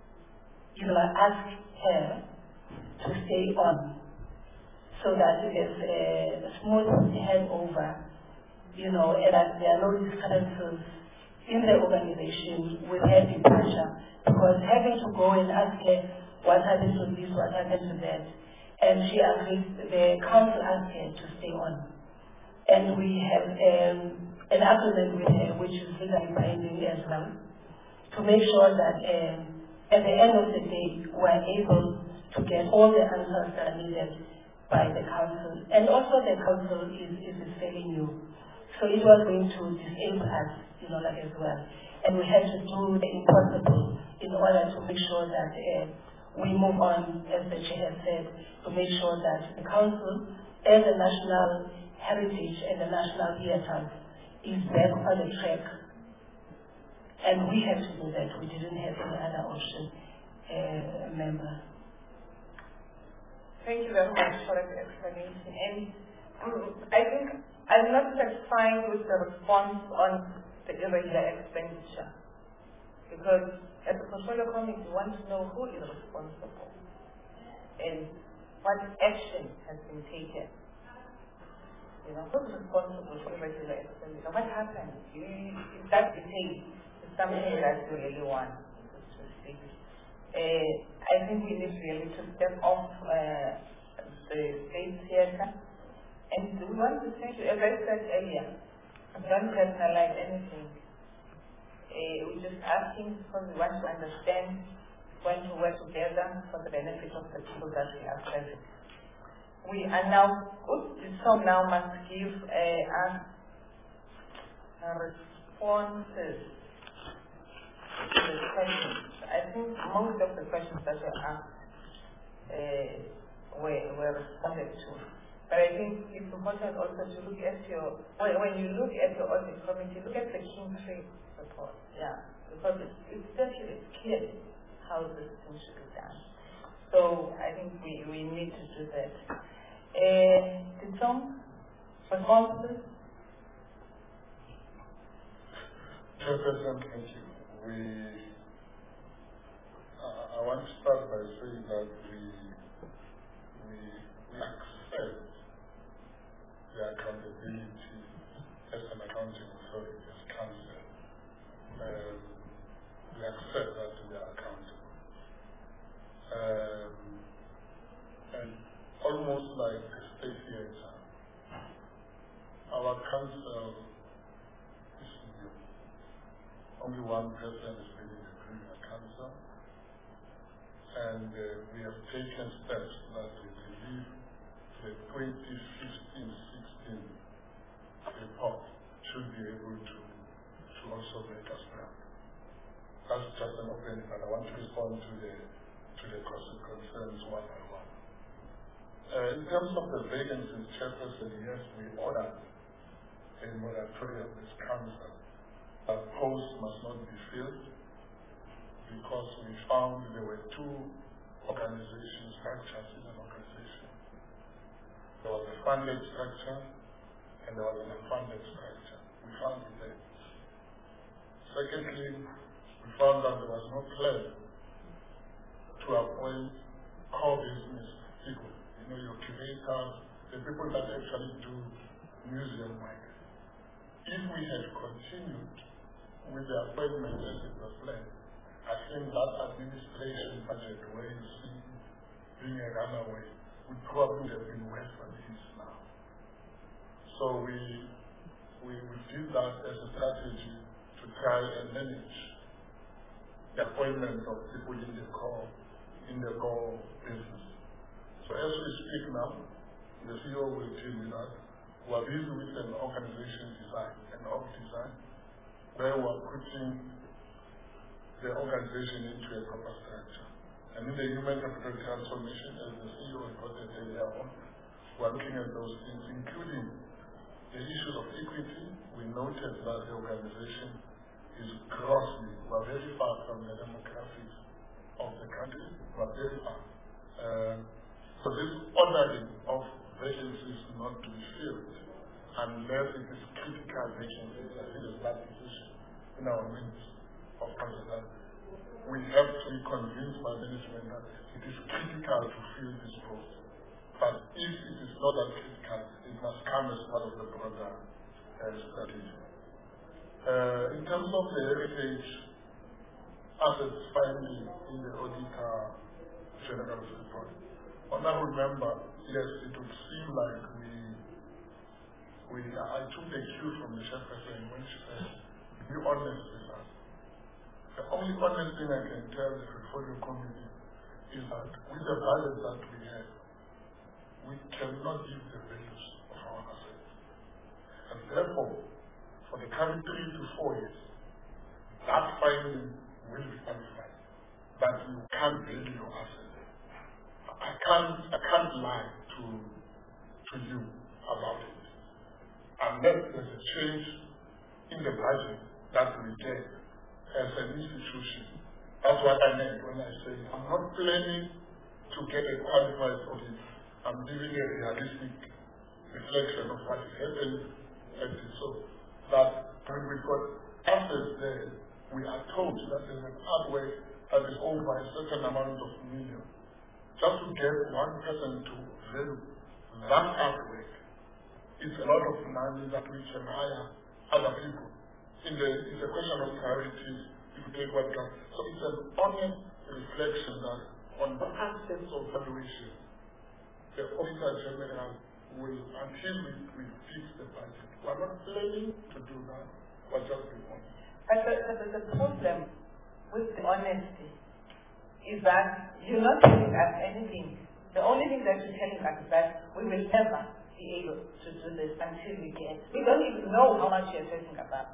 ask her to stay on so that there's a smooth handover, and that there are no discrepancies in the organization with heavy pressure, because having to go and ask her what happened to this, what happened to that, and she agrees, the council asked her to stay on. And we have an agreement with her, which is legally binding as well, to make sure that at the end of the day, we're able to get all the answers that are needed by the council. And also the council is fairly new. So it was going to disable us, as well. And we had to do the impossible in order to make sure that we move on, as the chair has said, to make sure that the council, as a national heritage and the national theatre, is back on the track. And we have to do that. We didn't have any other option, member. Thank you very much for that explanation. And I think I'm not satisfied with the response on the irregular expenditure, because as a portfolio committee, we want to know who is responsible and what action has been taken. Who's responsible for irregular expenditure? What happened? If that detail is something that we really want to speak. I think we need really to step off the state theatre. And we want to say, as I said earlier, don't personalize anything. We're just asking because we want to understand, want to work together for the benefit of the people that we are serving. We are now, so now must give us responses to the questions. I think most of the questions that were asked were responded to. But I think it's important also to look at when you look at your audit committee, look at the King3 report, because it's clear how this thing should be done. So I think we need to do that. Did some responses? Chairperson, thank you. I want to start by saying that we accept the accountability as an accounting authority, as council. We accept that we are accountable. And almost like a state theatre, our council is new. Only one person is leading the previous council. And we have taken steps that we believe the 2015-16 report should be able to also make us proud. That's just an opening, but I want to respond to the concerns one by one. In terms of the vacancies, Chairperson, yes, we ordered a moratorium of this council that posts must not be filled because we found there were two organization structures in an organization. There was a funded structure and there was an unfunded structure. We found it there. Secondly, we found that there was no plan to appoint core business people, your curators, the people that actually do museum work. If we had continued with the appointment as it was planned, I think that administration budget where you see being a runaway would probably have been worse than it is now. So we did that as a strategy to try and manage the appointment of people in the core business. So as we speak now, the CEO will tell me that we are busy with an organization design, an org design, where we are putting the organization into a proper structure. And in the human capital transformation, as the CEO reported earlier on, we are looking at those things, including the issues of equity. We noted that the organization is grossly, we are very far from the demographics of the country, we are very far. So this ordering of vacancies not to be filled unless it is critical vacancies, as it is that position in our midst of president. We have to be convinced by management that it is critical to fill this post. But if it is not that critical, it must come as part of the program strategy. In terms of the heritage assets finding in the auditor general report, when I remember, yes, it would seem like I took the cue from the chairperson when she said, be honest with us. The only honest thing I can tell the portfolio committee is that with the budget that we have, we cannot give the values of our assets. And therefore, for the coming 3 to 4 years, that finding will be qualified. But you can't value your assets. I can't lie to you about it. Unless there's a change in the budget that we get as an institution. That's what I meant when I say I'm not planning to get a qualified audit. I'm giving a realistic reflection of what is happening at it. So that when we've got assets there, we are told that there's an artwork that is over a certain amount of million. Just to get one person to value that artwork, it's a lot of money that we can hire other people. It's a question of priorities. If you take what comes. So it's an honest reflection that on the aspects of valuation, the Auditor General will, until we fix the budget. We're not planning to do that. We're just being honest. But the problem with the honesty is that you're not telling us anything. The only thing that you're telling us is that we will never be able to do this until we get. We don't even know how much you're talking about.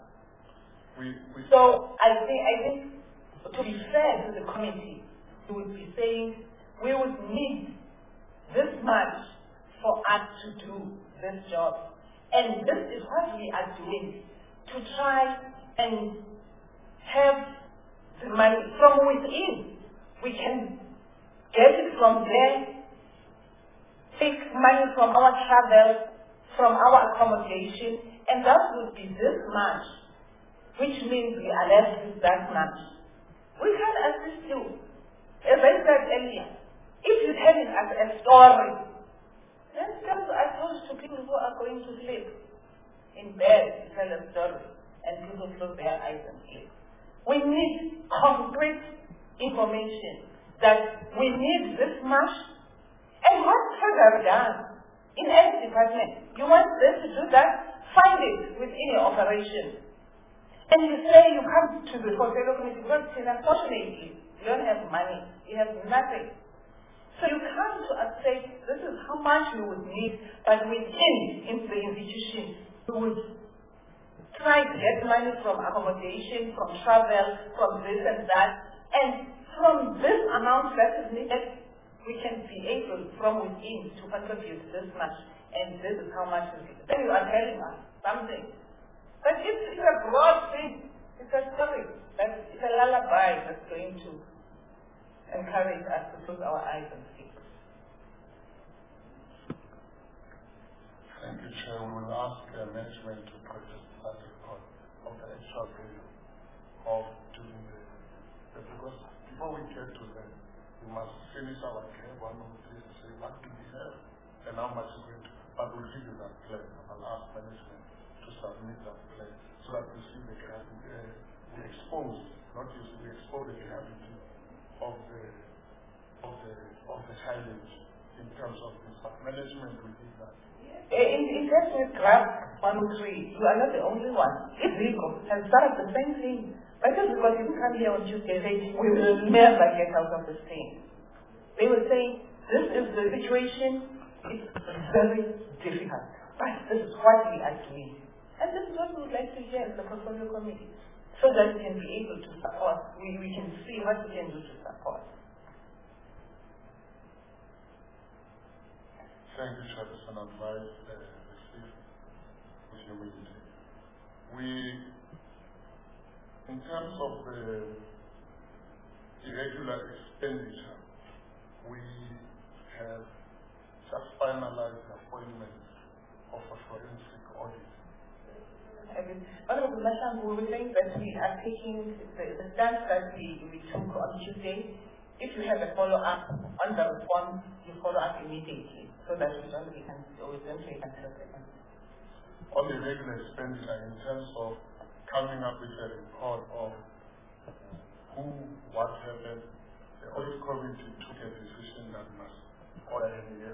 So I think to be fair to the committee, we would be saying we would need this much for us to do this job. And this is what we are doing to try and have the money from within. We can get it from there, take money from our travel, from our accommodation, and that would be this much, which means we are left with that much. We can assist you. As I said earlier, if you tell it as a story, then tell I told to people who are going to sleep in bed to tell a story, and people close their eyes and sleep. We need concrete information that we need this much. And what have done in any department? You want them to do that? Find it within your operation. And you say you come to the portfolio committee because unfortunately you don't have money, you have nothing. So you come to us and say, this is how much we would need, but within the institution, we would try to get money from accommodation, from travel, from this and that, and from this amount that is needed, we can be able from within to contribute this much, and this is how much we need. Then you are telling us something. But it's a broad thing. It's a story. It's a lullaby that's going to encourage us to close our eyes and sleep. Thank you, Chair. We will ask management to produce that report of the actual value of doing because before we get to that, we must finish our care one of these and say what do we have and how much is going to. But we'll give you that plan. I'll ask management to submit that plan so that we see the gravity, we expose, not just we expose the gravity of the challenge in terms of this. But management will do that. In terms of graph 103, you are not the only one. IDRICO has done the same thing. But just because you come here on Tuesday and say, we will never get out of this thing. They will say, this is the situation, it's very difficult. But this is what we are doing. And this is what we would like to hear as the portfolio committee. So that we can be able to support, we can see what we can do to support. Thank you, Chairperson. Advice received with humility. In terms of the irregular expenditure, we have just finalized the appointment of a forensic audit. Honorable Mashangu, we were saying that we are taking the stance that we took on Tuesday. If you have a follow-up on the reform, you follow up immediately so that we don't take until on the regular expenditure in terms of coming up with a report of what happened, the audit committee took a decision that must order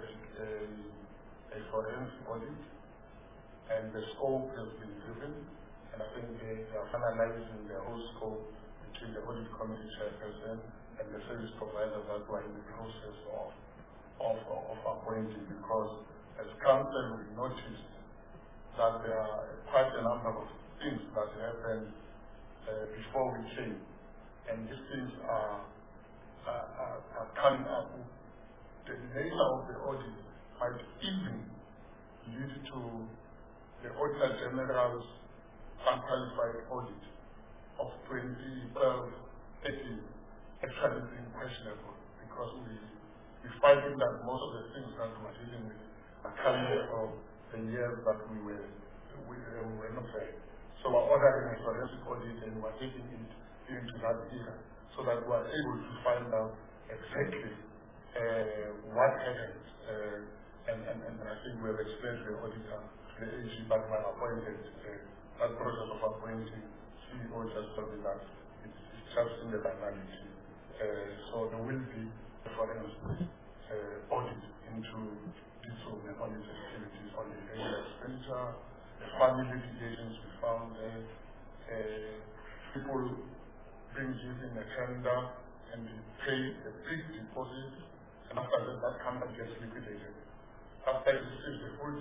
a forensic audit, and the scope has been given, and I think they are finalizing the whole scope between the audit committee chairperson and the service provider that were in the process of appointing, because as council we noticed that there are quite a number of things that happened before we came, and these things are coming up. The nature of the audit might even lead to the Auditor General's unqualified audit of 2012-18 actually being questionable, because we finding that most of the things that we're dealing with are coming from the years that we were not there. So we're ordering a forensic audit and we're taking it into that era so that we're able to find out exactly what happened. And I think we have explained to the auditor, to the AG, but we appointed that process of appointing CEO just told me that it's just in the banality. So there will be a forensic audit into this and audit activities on the regular expenditure, the family litigations we found there, people being given a tender and they pay a big deposit, and after that company gets liquidated. After it receives the full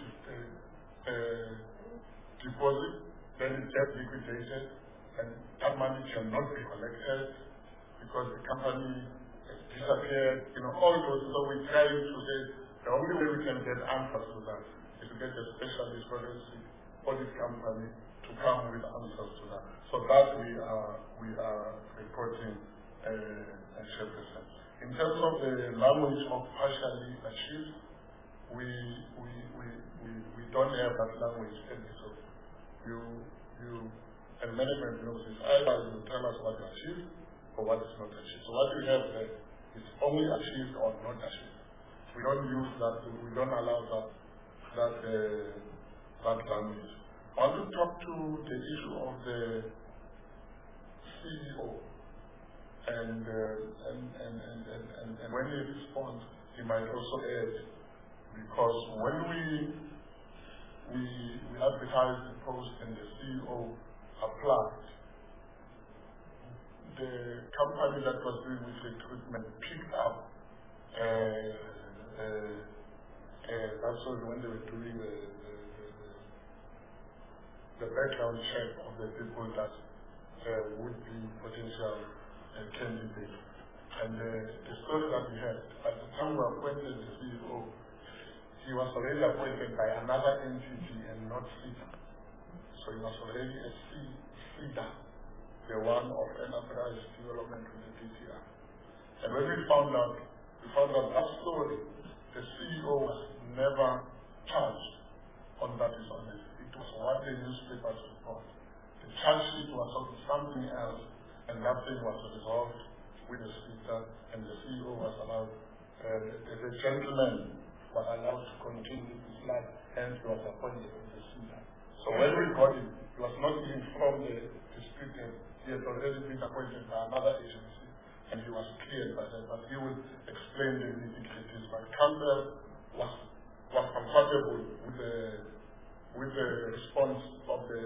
deposit, then it gets liquidated, and that money cannot be collected because the company has disappeared. All those. So we try to say the only way we can get answers to that is to get a specialist forensic audit company to come with answers to that. So that we are reporting a Chairperson. In terms of the language of partially achieved, we don't have that language. So and management knows this. Either you tell us what you achieved or what is not achieved. So what we have there is only achieved or not achieved. We don't use that. We don't allow that language. I want to talk to the issue of the CEO, and when he responds, he might also add, because when we advertised the post and the CEO applied, the company that was doing this recruitment picked up. That's when they were doing the background check of the people that would be potential candidates. And the story that we had, at the time we appointed the CEO, he was already appointed by another entity and not CEDA. So he was already a CEDA, the one of enterprise development with the DTR. And when we found out that story, the CEO was never charged on that is honest. It was what the newspapers report. The charge sheet was on something else, and that thing was resolved with the speaker, and the CEO was allowed, the gentleman was allowed to continue his life, hence he was appointed as the speaker. So when we got him, he was not even from the speaker, he had already been appointed by another agency, and he was cleared by that, but he will explain the nitty-gritties. But Campbell was comfortable with the response of the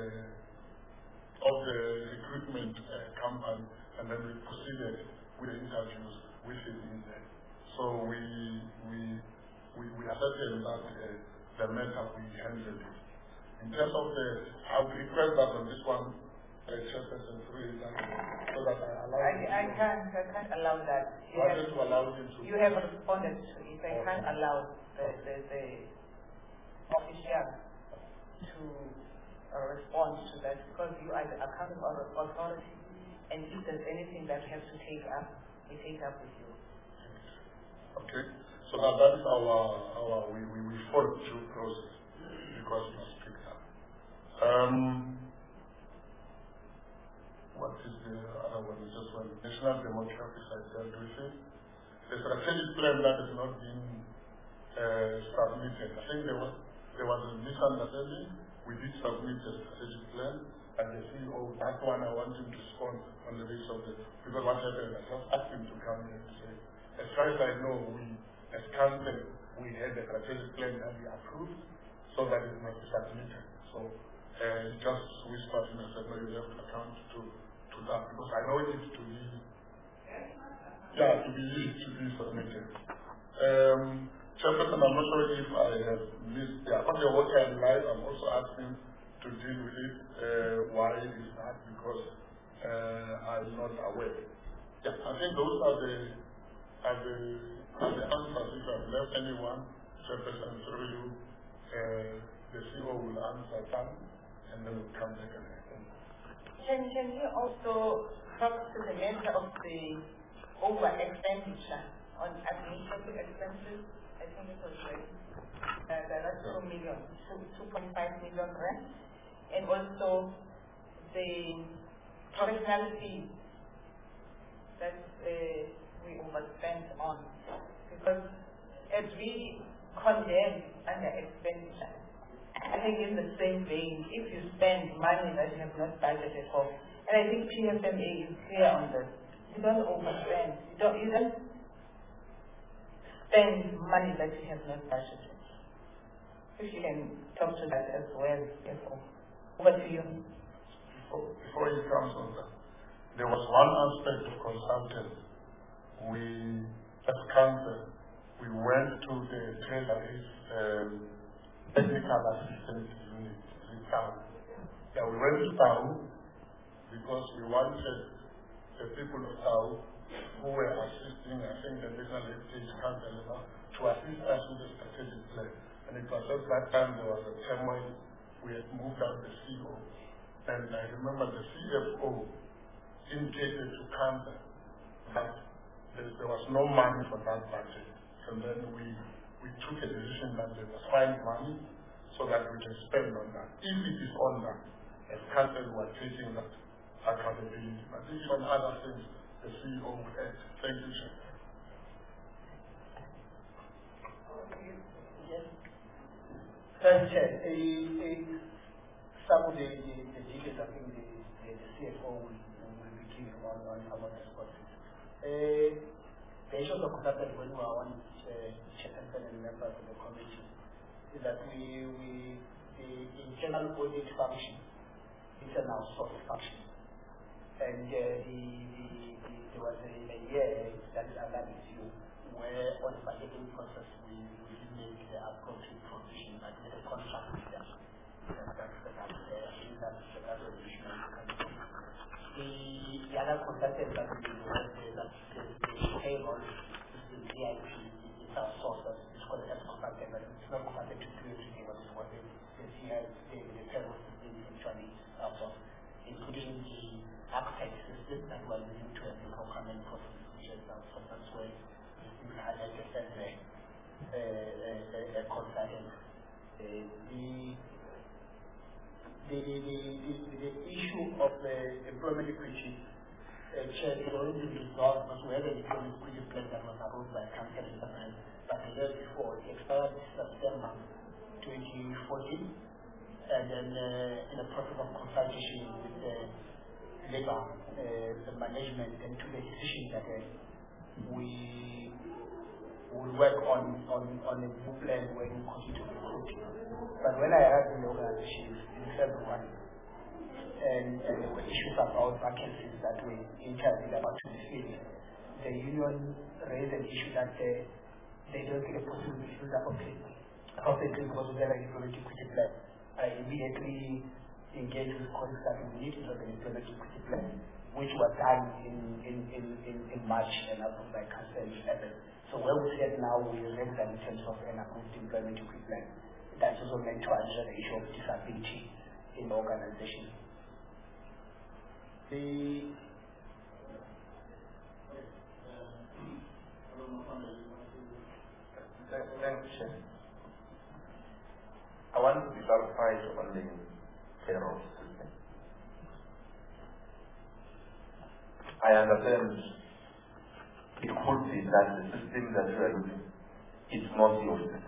recruitment company, and then we proceeded with the interviews with him in there. So we are certain that the matter we handled it. In terms of I would request that on this one, Chairperson, so that I allow I can't allow that. You have responded to it. I can't allow the official to respond to that because you are the accounting authority, and if there's anything that we have to take up, we take up with you. Okay. So now that is we follow due process because it was picked up. What is the other one? It's just one. National Democratic Side dealt with it. The strategic plan that has not been submitted. I think there was a misunderstanding. We did submit a strategic plan, and the CEO, that one I want him to respond on the basis of because what happened, I just asked him to come here and say, as far as I know, as council, we had a strategic plan that we approved, so that it must be submitted. So just whispered him and said, no, you have to account to that, because I know it is to be submitted. Chairperson, I'm not sure if I have missed, on the water and life, I'm also asking to deal with it, why it is not, because I'm not aware. Yeah, I think those are the answers. If I've left anyone, Chairperson, through you, the CEO will answer some, and then we'll come back and Can you also talk to the matter of the over expenditure on administrative expenses? I think it was right. That's 2.5 million rand, and also the professional fee that we overspent on, because as we condemn under expenditure, I think in the same vein, if you spend money that you have not budgeted for, and I think PFMA is clear on this, you don't overspend. You don't spend money that you have not budgeted. If you can talk to that as well, therefore. Over to you. Before you comes on that, there was one aspect of consultants. We, as council, we went to the Treasury's technical assistance unit in town. Yeah, we went to town because we wanted the people of town who were assisting, I think the National Heritage Council, to assist us with the strategic plan. And it was at that time there was a turmoil. We had moved out the CEO. And I remember the CFO indicated to council that there was no money for that budget. And then we took a decision that they must find money so that we can spend on that. If it is on that, as council were taking that accountability. But if on other things, the CEO would act. Thank you, Chair. Yes. Thank you, Chair. Some of the details I think the CFO will be giving on some of the spots. The issues of conducted when we are on Chairperson and members of the committee is that the internal audit function is an outsourced function. And there was a year that is under review where on the budgeting process we made the appropriate provision, like with a contract with them. The other consultant that we do that the payroll is the VIP, it's outsourced, it's called as consultant, but it's not consultant to do everything what the CI, the payroll system is actually outsourced, including the architect system that we're using to have the procurement process, which is outsourced as well. We had a consultant. The issue of employment equity Chair, it already been resolved, but we had an employment equity plan that was approved by Council in Japan, but the year before, it expired September 2014, and then in the process of consultation with the labor, the management, and to the decision that we will work on a new plan where we continue to recruit. But when I arrived in the organization in February, and there were issues about vacancies that were interviewed about to be filled, the union raised an issue that they don't think it's possible to fill that appropriately because of their employment equity plan. I immediately engaged with colleagues that we need to have an employment equity plan, which was done in March and approved by Council 11. So where we said now we are regular in terms of an approved employment equity plan. That's also meant to address the issue of disability in the organization. Thank you. I want to be clarified on the payroll system. I understand it could be that the system that you are using is not your system.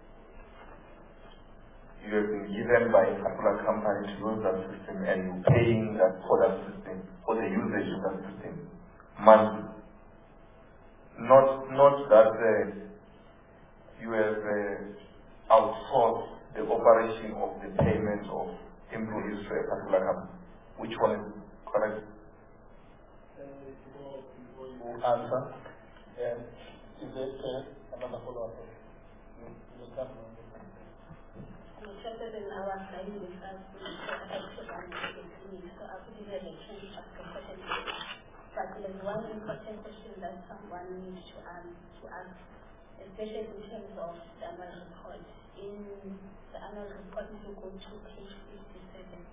You have been given by a particular company to use that system and you're paying that for that system, for the usage of that system, monthly. Not that you have outsourced the operation of the payment of employees to a particular company. Which one is correct? Answer. Is it another follow-up? Interested in our study with us, so I could give a chance to ask a question. But there's one important question that someone needs to ask, especially in terms of the annual report. In the annual report, if you go to page 57,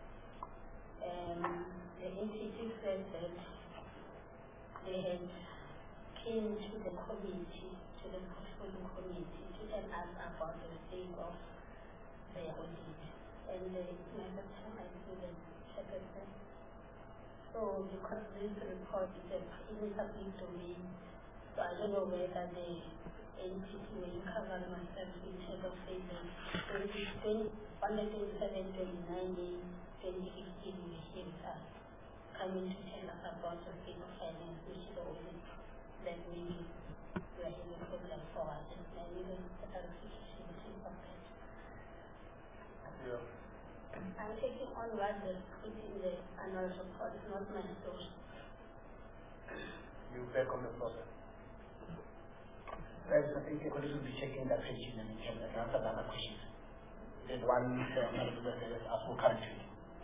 the entity said that they had came to the committee, to the portfolio committee, to tell us about the state of their audit. And my question I see the secretary. So because this report is a public domain, so I don't know whether the entity will cover myself in terms of saying that on the 27, 29 May 2015 we hear us coming to tell us about the state of finance, which is always that maybe we are in a problem for us. And I need a clarification of that. Yeah. I'm taking on what they put in the annual report, it's not my source. You back on the process. Right, I think colleagues will be checking that page in and answer the other questions. There's one that is asked for currently.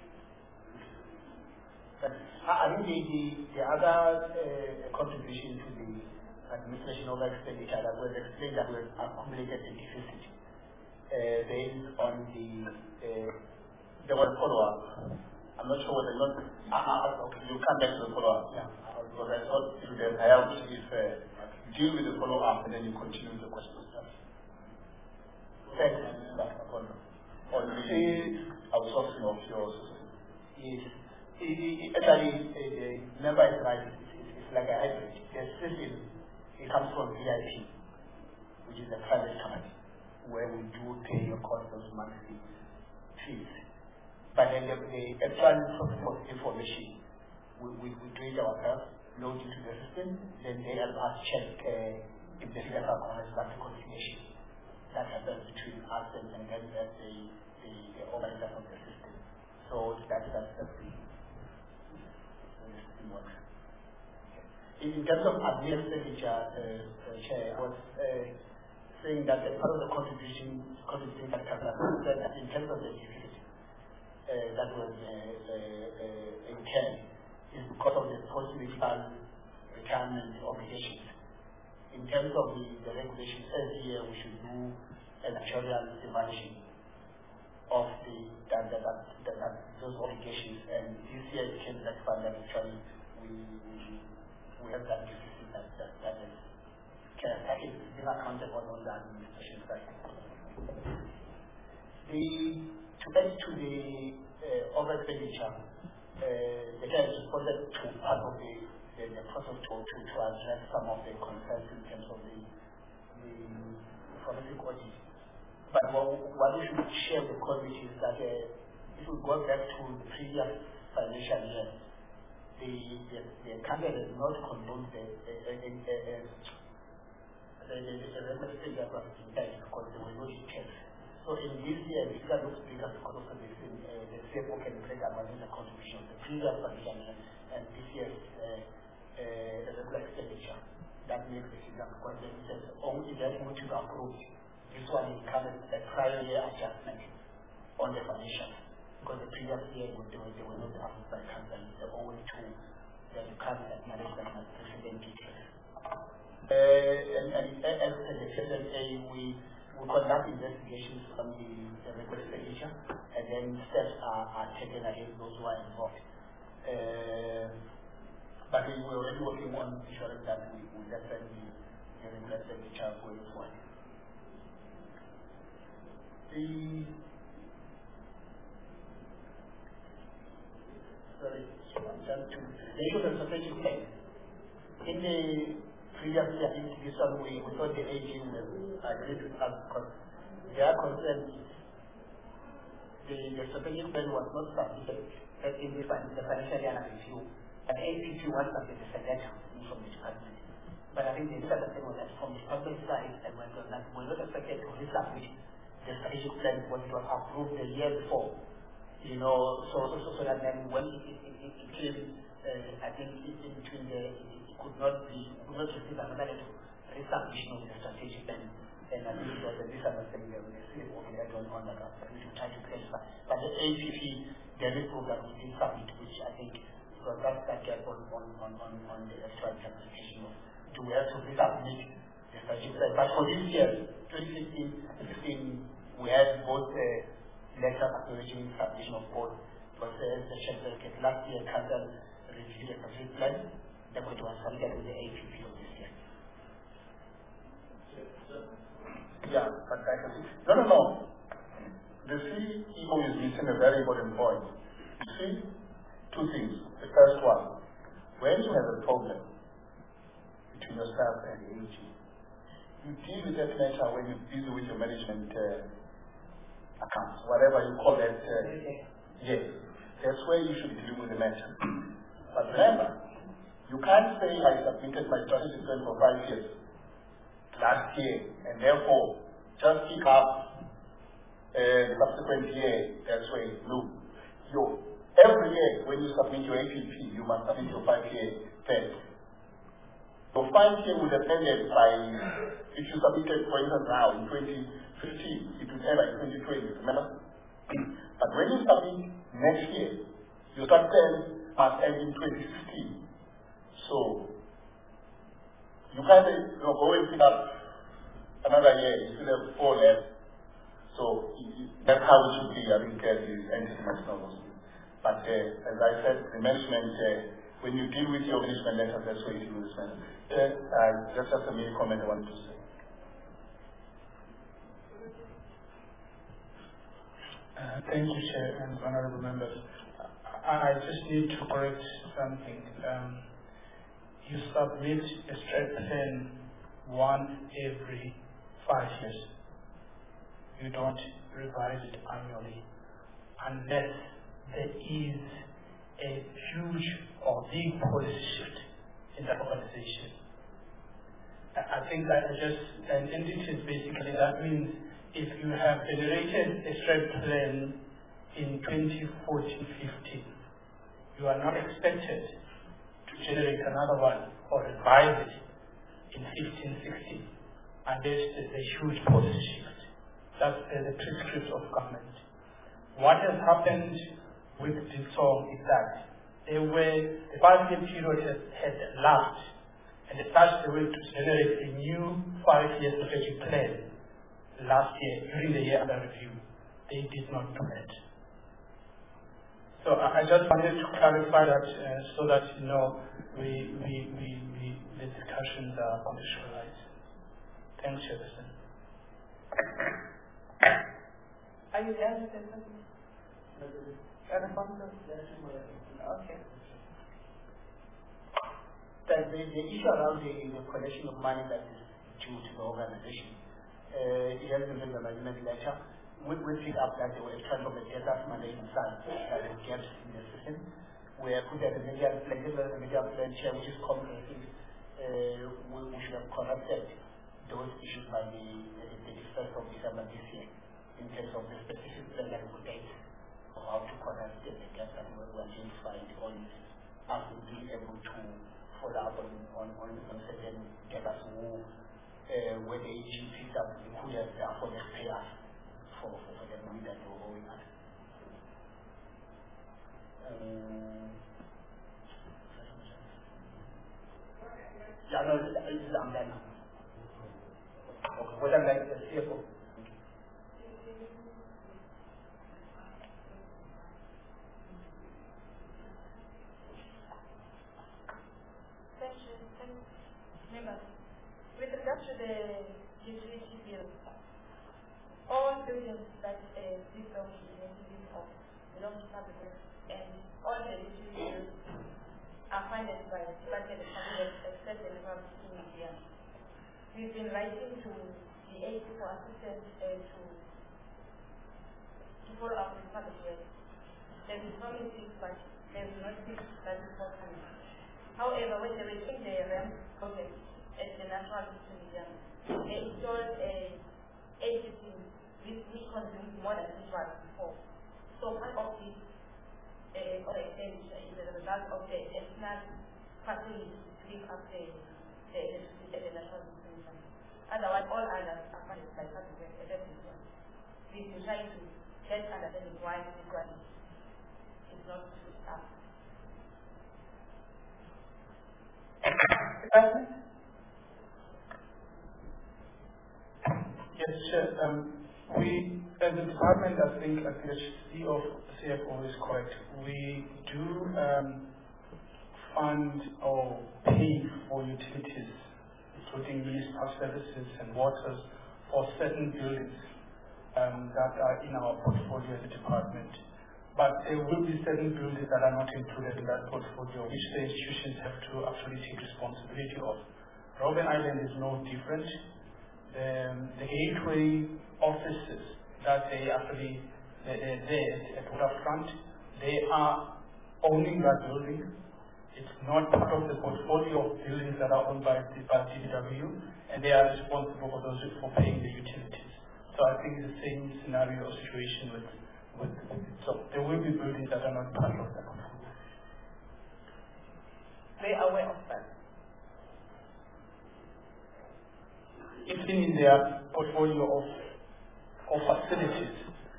But I think the other contribution to the administration of expenditure that was explained that was accumulated in deficit based on there was follow-up. I'm not sure whether okay, you come back to the follow-up. Yeah. Because I thought it would have helped if deal with the follow-up and then you continue the questions. Thanks. On the outsourcing of your system. Yes. Actually, the member is right. It's like a hybrid. The system, it comes from VIP, which is a private company, where we do pay your cost of monthly fees. But then the actual process of information, we do it ourselves, load into the system, then they help us check if the figures are correct, that's the conciliation that happens between us and then the organizer of the system. So that's the system works. In terms of admin expenditure, Chair, I was saying that part of the contributing that said that in terms of the deficit that was incurred is because of the post-medical retirement obligations. In terms of the regulations, every year we should do an actuarial evaluation of those obligations, and this year it came that fund that actually we have that deficit that is being accounted on the administration side. To add to the over expenditure, the guys responded to part of the process to address some of the concerns in terms of the forensic audit. But what we should share with the committee is that if we go back to the previous financial year, the country has not condoned the regular state that was impaired because there were no details. So in this year, this year looks bigger because of the CFO can break up the contribution of the previous financial year and this year's regular expenditure. That makes the figure because the only that which is approved. This one is coming a prior year adjustment on the financials because the previous year they were not approved by council. They only two that you can't management and president details. And as the FMA, we conduct investigations on the regular expenditure, and then steps are taken against those who are involved. But we're already working on ensuring that we definitely the regular expenditure going forward. The issue of strategic plan. In the previous year, in this one, we thought the AG will agree with us because they are concerned the strategic plan was not submitted in the financial year review, and APP was submitted as a letter from the department. But I think the misunderstanding was that from the department side, and we're not expected to resubmit the strategic plan when it was approved the year before. You know, so that then when it came, I think in between it could not receive another letter resubmission of the strategic plan. And I think it was a misunderstanding that we received on that aspect, which we tried to clarify. But the APP, there is program we did submit, which I think because that's that gap on the extra interpretation of do we have to resubmit the strategic plan. But for this year, 2015-16, we had both letter acknowledging submission of both. Because the Chancellor last year, Council reviewed the strategic plan, then it was submitted with the APP of this year. Yeah, but I can see. No. The CEO is missing a very important point. You see, two things. The first one, when you have a problem between yourself and the AG, you deal with that matter when you're busy with your management accounts, whatever you call that. Yes, that's where you should be dealing with the matter. But remember, you can't say I submitted my strategic plan for 5 years last year, and therefore just pick up the subsequent year. That's way. No. Every year when you submit your APP, you must submit your 5-year plan. Your 5-year would have ended by, if you submitted, for instance, now in 2015, it would end by 2020, remember? But when you submit next year, your start plan must end in 2016. So, you can't go and pick up another year, you still have 4 left. So, that's how it should be. I think the entity must know those things. But as I said, the management, when you deal with your management letter, that's what you deal with management. Just a mini comment I wanted to say. Thank you, Chair and honorable members. I just need to correct something. You submit a strat plan once every 5 years. You don't revise it annually unless there is a huge or big policy shift in that organization. I think that and entities basically, that means if you have generated a strat plan in 2014-15, you are not expected to generate another one or revise it in 15-16 unless there's a huge policy shift. That's the prescript of government. What has happened with DIPSOM is that the 5-year period had lapsed, and they started to generate a new 5-year strategic plan last year during the year under review. They did not do that. So I just wanted to clarify that so that the discussions are contextualized. Thanks, Chairperson. I Are you there, Mr. President? Okay. The issue around the collection of money that is due to the organization, it has been written in the management letter. We pick up that there were extract of the data from the inside that is gaps in the system. We have put that the media plan chair, which is comprehensive, we should have corrected those issues by the 1st of December this year in terms of the specific plan date of how to correct the gaps that were identified on us being able to follow up on certain debtors who where the AG picked up the could have therefore pay us for the money that they were owing us. Yeah, no, I'm done now. Okay, what I'm like the CFO. With regard to the utility bill, all buildings that this bill is of belong to public works, and all the utility bills are funded by the Department of Public Works except the National Museum. We've been writing to the AG for assistance to follow up with public works. There is promises, but there is nothing that is forthcoming. However, when they were doing the REM project at the National Museum, they installed a AGC which consumed more than it was before. So part of this expenditure is as a result of the external facilities to pick up the electricity at the National Museum. Otherwise, all others are funded by public works except this one. We've been trying to get understanding why this one is not switched up. Yes, Chair. We, as a department, I think the CEO of CFO is correct. We do fund or pay for utilities, including municipal services and waters, for certain buildings that are in our portfolio as a department. But there will be certain buildings that are not included in that portfolio, which the institutions have to actually take responsibility of. Robben Island is no different. The gateway offices that they actually, they're there at Waterfront, they are owning that building. It's not part of the portfolio of buildings that are owned by DPW, and they are responsible for paying the utilities. So I think it's the same scenario or situation with so there will be buildings that are not part of that portfolio. They are aware of that. It's in their portfolio of facilities.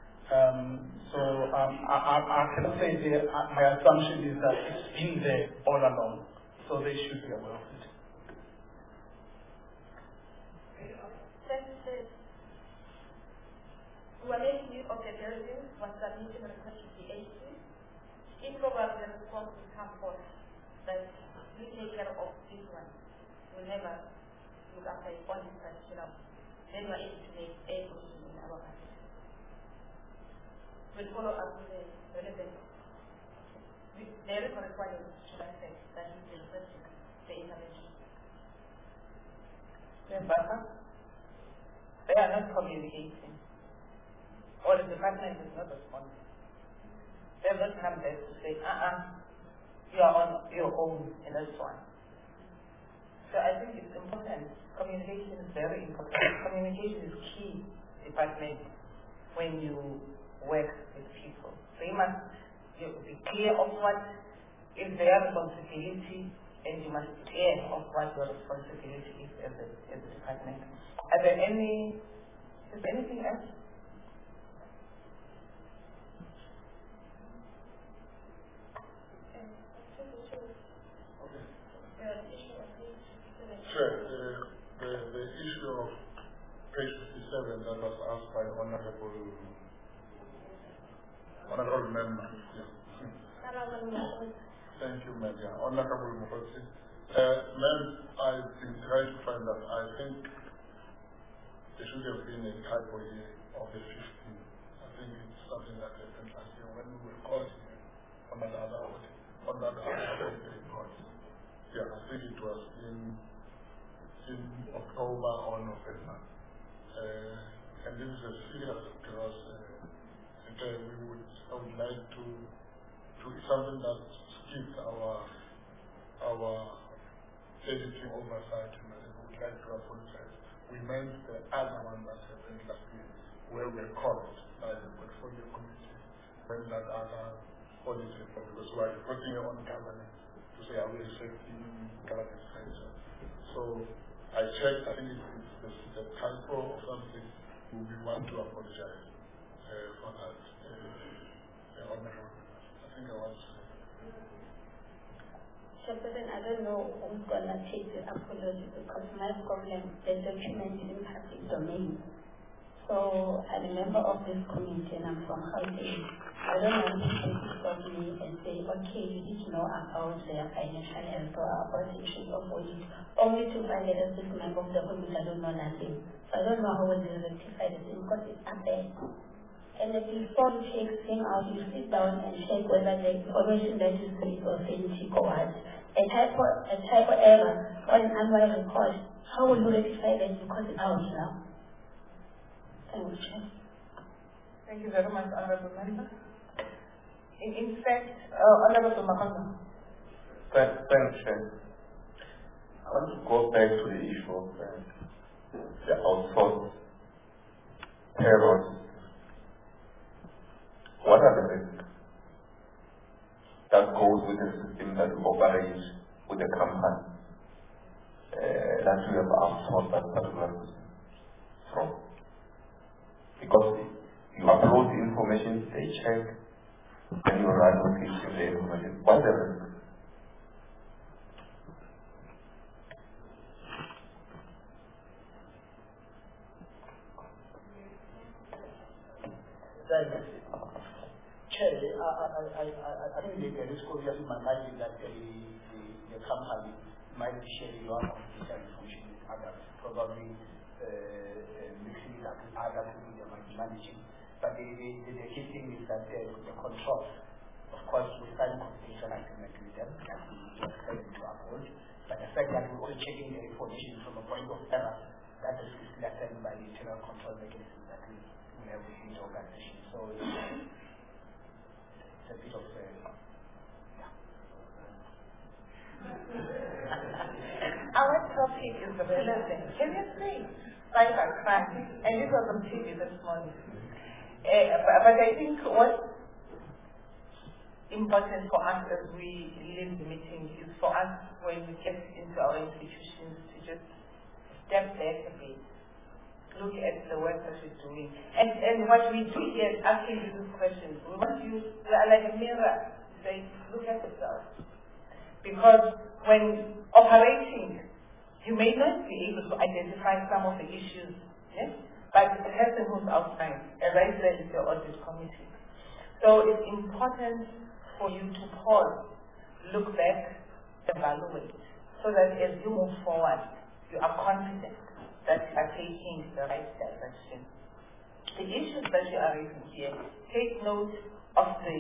I can say my assumption is that it's been there all along, so they should be aware of it. When making use of the building was submitted a request to the AG. If probably the response will come forth that we take care of this one, we never look after it on this particular, then we are able to make a position in our country. We'll follow up with the relevant, the correspondence should I say, that is the requesting the intervention. They are not communicating. Or the department is not responding. They have not come back to say, you are on your own in this one. So I think it's important. Communication is very important. Communication is key department when you work with people. So you must be clear of what is their responsibility, and you must be clear of what your responsibility is as a department. Is there anything else? Sure. The issue of page 57 that was asked by honorable member. Yeah. Thank you, Ma'am. Yeah. Honorable Mokotsi. Ma'am, I've been trying to find out. I think there should have been a typo here of the 15. I think something that happened last year when we were called here on that other audit, on that other report. Yeah, I think it was in October or November. And this is a serious because I would like to it's something that skips our editing oversight. We would like to apologize. We meant the other one that happened last year, where we were called by the portfolio committee when that other audit report, because we are reporting on governance to say are we respecting governance structure. So I checked, I think it's a typo or something. We want to apologize for that. I think I want to say. Chairperson, I don't know who's going to take the apology because my problem, the document is in public domain. So I'm a member of this committee and I'm from Gauteng. I don't want people to stop me and say, okay, you need to know about their financial health or about issues of audit, only to find that as this member of the committee I don't know nothing. So I don't know how we'll rectify this thing because it's up there. And if before you take thing out, you sit down and check whether the information that you see is authentic or what. A typo error or an annual report, how will you rectify that because it's out now? Thank you. Thank you very much, Honorable Member. In fact, Honorable Makanda. Thanks, Chair. I want to go back to the issue of the outsourced payroll. What are the risks that goes with the system that operates with the company that you have outsourced that particular system from? Because you upload the information, they check, then you run the information. What are the risks? Chair, I think the risk obvious in my mind is that the company might be sharing your confidential information with others, probably mixing it up with other people they might be managing. But the key thing is that the control, of course, we sign confidential agreement with them that we expect them to uphold. But the fact that we're also checking the information from a point of error, that is lessened by the internal control mechanism that we have within the organization. So it's a bit of Our topic is the present. Can you see? Like I cried. And this was on TV this morning. But I think what's important for us as we leave the meeting is for us when we get into our institutions to just step back a bit, look at the work that we're doing. And what we do here is asking these questions. We want you, like a mirror, say, look at yourself. Because when operating, you may not be able to identify some of the issues, yes? But the person who's outside, as I said, is the audit committee. So it's important for you to pause, look back, evaluate, so that as you move forward, you are confident that you are taking the right direction. The issues that you are raising here, take note of the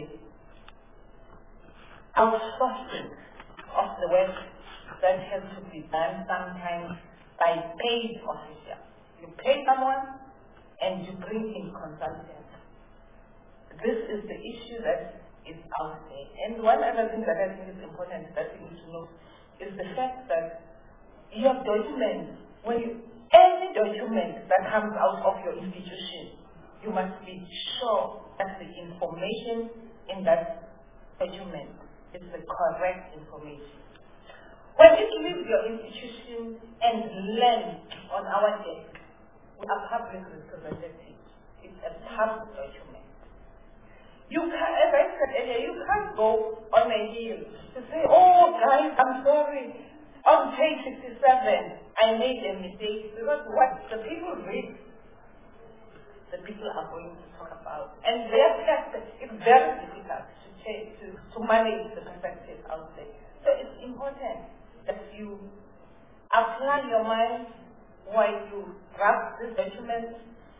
outsourcing of the work that has to be done sometimes by paid officials. You pay someone and you bring in consultants. This is the issue that is out there. And one other thing that I think is important that you need to know is the fact that your documents, any document that comes out of your institution, you must be sure that the information in that document is the correct information. When it leaves your institution and lands on our desk, we are public representatives. It's a public document. You can, as I said earlier, you can't go on a hill to say, oh guys, I'm sorry, on page 67, I made a mistake, because what the people read, the people are going to talk about. And therefore, it's very difficult to manage the perspective out there. So it's important that you apply your mind while you draft this document,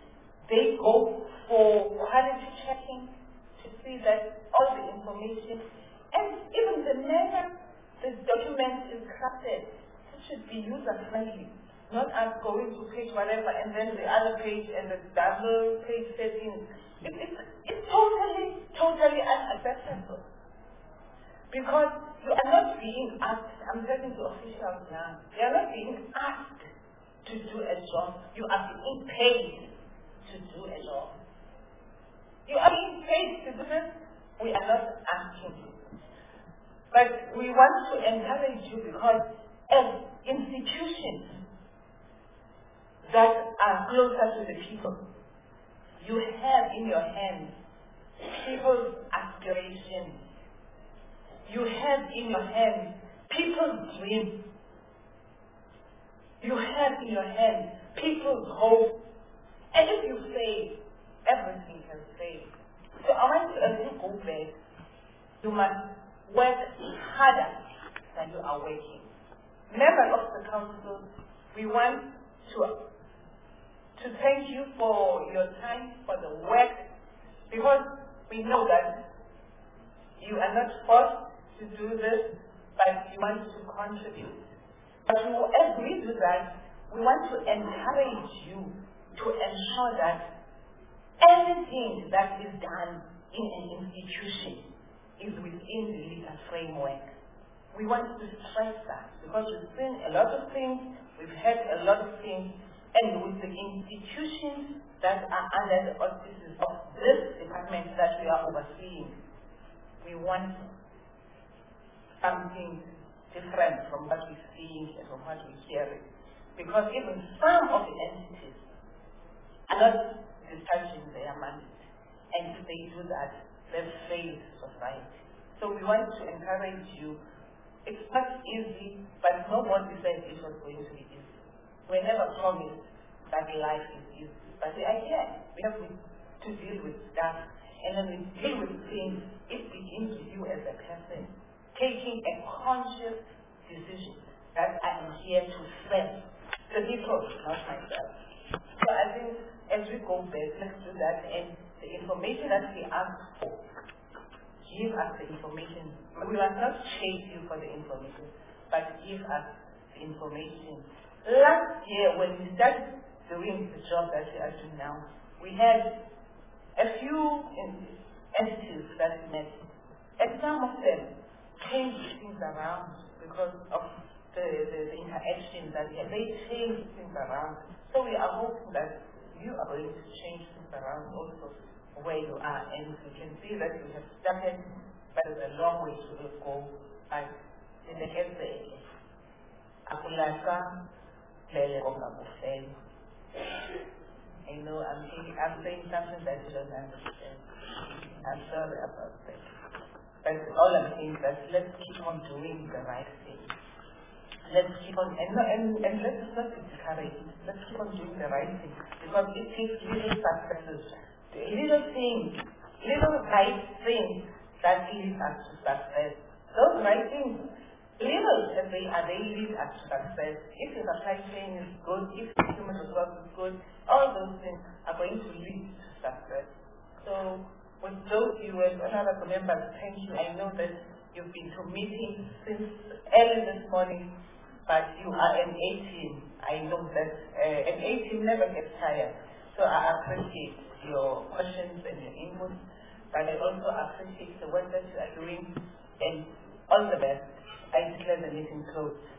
They go for quality checking to see that all the information and even the manner the document is crafted, it should be user-friendly. Not us going to page whatever and then the other page and the double page settings. It's totally unacceptable. Because you are not being asked, I'm talking to officials now, you are not being asked to do a job. You are being paid to do a job. You are being paid to do this. We are not asking you. But we want to encourage you because as institutions that are closer to the people, you have in your hands people's aspirations. You have in your hands people's dreams. You have in your hands people's hope. And if you fail, everything has failed. So I want you, as you go back, you must work harder than you are working. Members of the council, we want to thank you for your time, for the work, because we know that you are not forced to do this, but you want to contribute. But as we do that, we want to encourage you to ensure that everything that is done in an institution is within the legal framework. We want to stress that because we've seen a lot of things, we've heard a lot of things, and with the institutions that are under the auspices of this department that we are overseeing, we want something different from what we're seeing and from what we're hearing. Because even some of the entities are not discharging their mandate. And if they do that, they've failed society. So we want to encourage you. It's not easy, but nobody said it was going to be easy. We never promised that life is easy. But we are here. We have to deal with stuff. And when we deal with things, it begins with you as a person, taking a conscious decision that I am here to serve the people, not myself. So I think as we go back, let's do that. And the information that we ask for, give us the information. We must not chase you for the information, but give us the information. Last year, when we started doing the job that we are doing now, we had a few entities that we met, and some of them changed things around because of the interaction that we had. They changed things around. So we are hoping that you are going to change things around also where you are, and we can see that you have started, but there's a long way to go. But in the case I know I'm saying something that you don't understand. I'm sorry about that. But all I'm saying is that let's keep on doing the right thing. Let's keep on, and let's not be discouraged. Let's keep on doing the right thing. Because it takes little successes, little things, little right things that lead us to success. Those right things, little as they are, they lead us to success. If the supply chain is good, if the human resource is good, all those things are going to lead to success. So with those viewers, honorable members, thank you. I know that you've been to meetings since early this morning, but you are an A-team. I know that an A-team never gets tired. So I appreciate your questions and your input, but I also appreciate the work that you are doing, and all the best. I declare the meeting closed.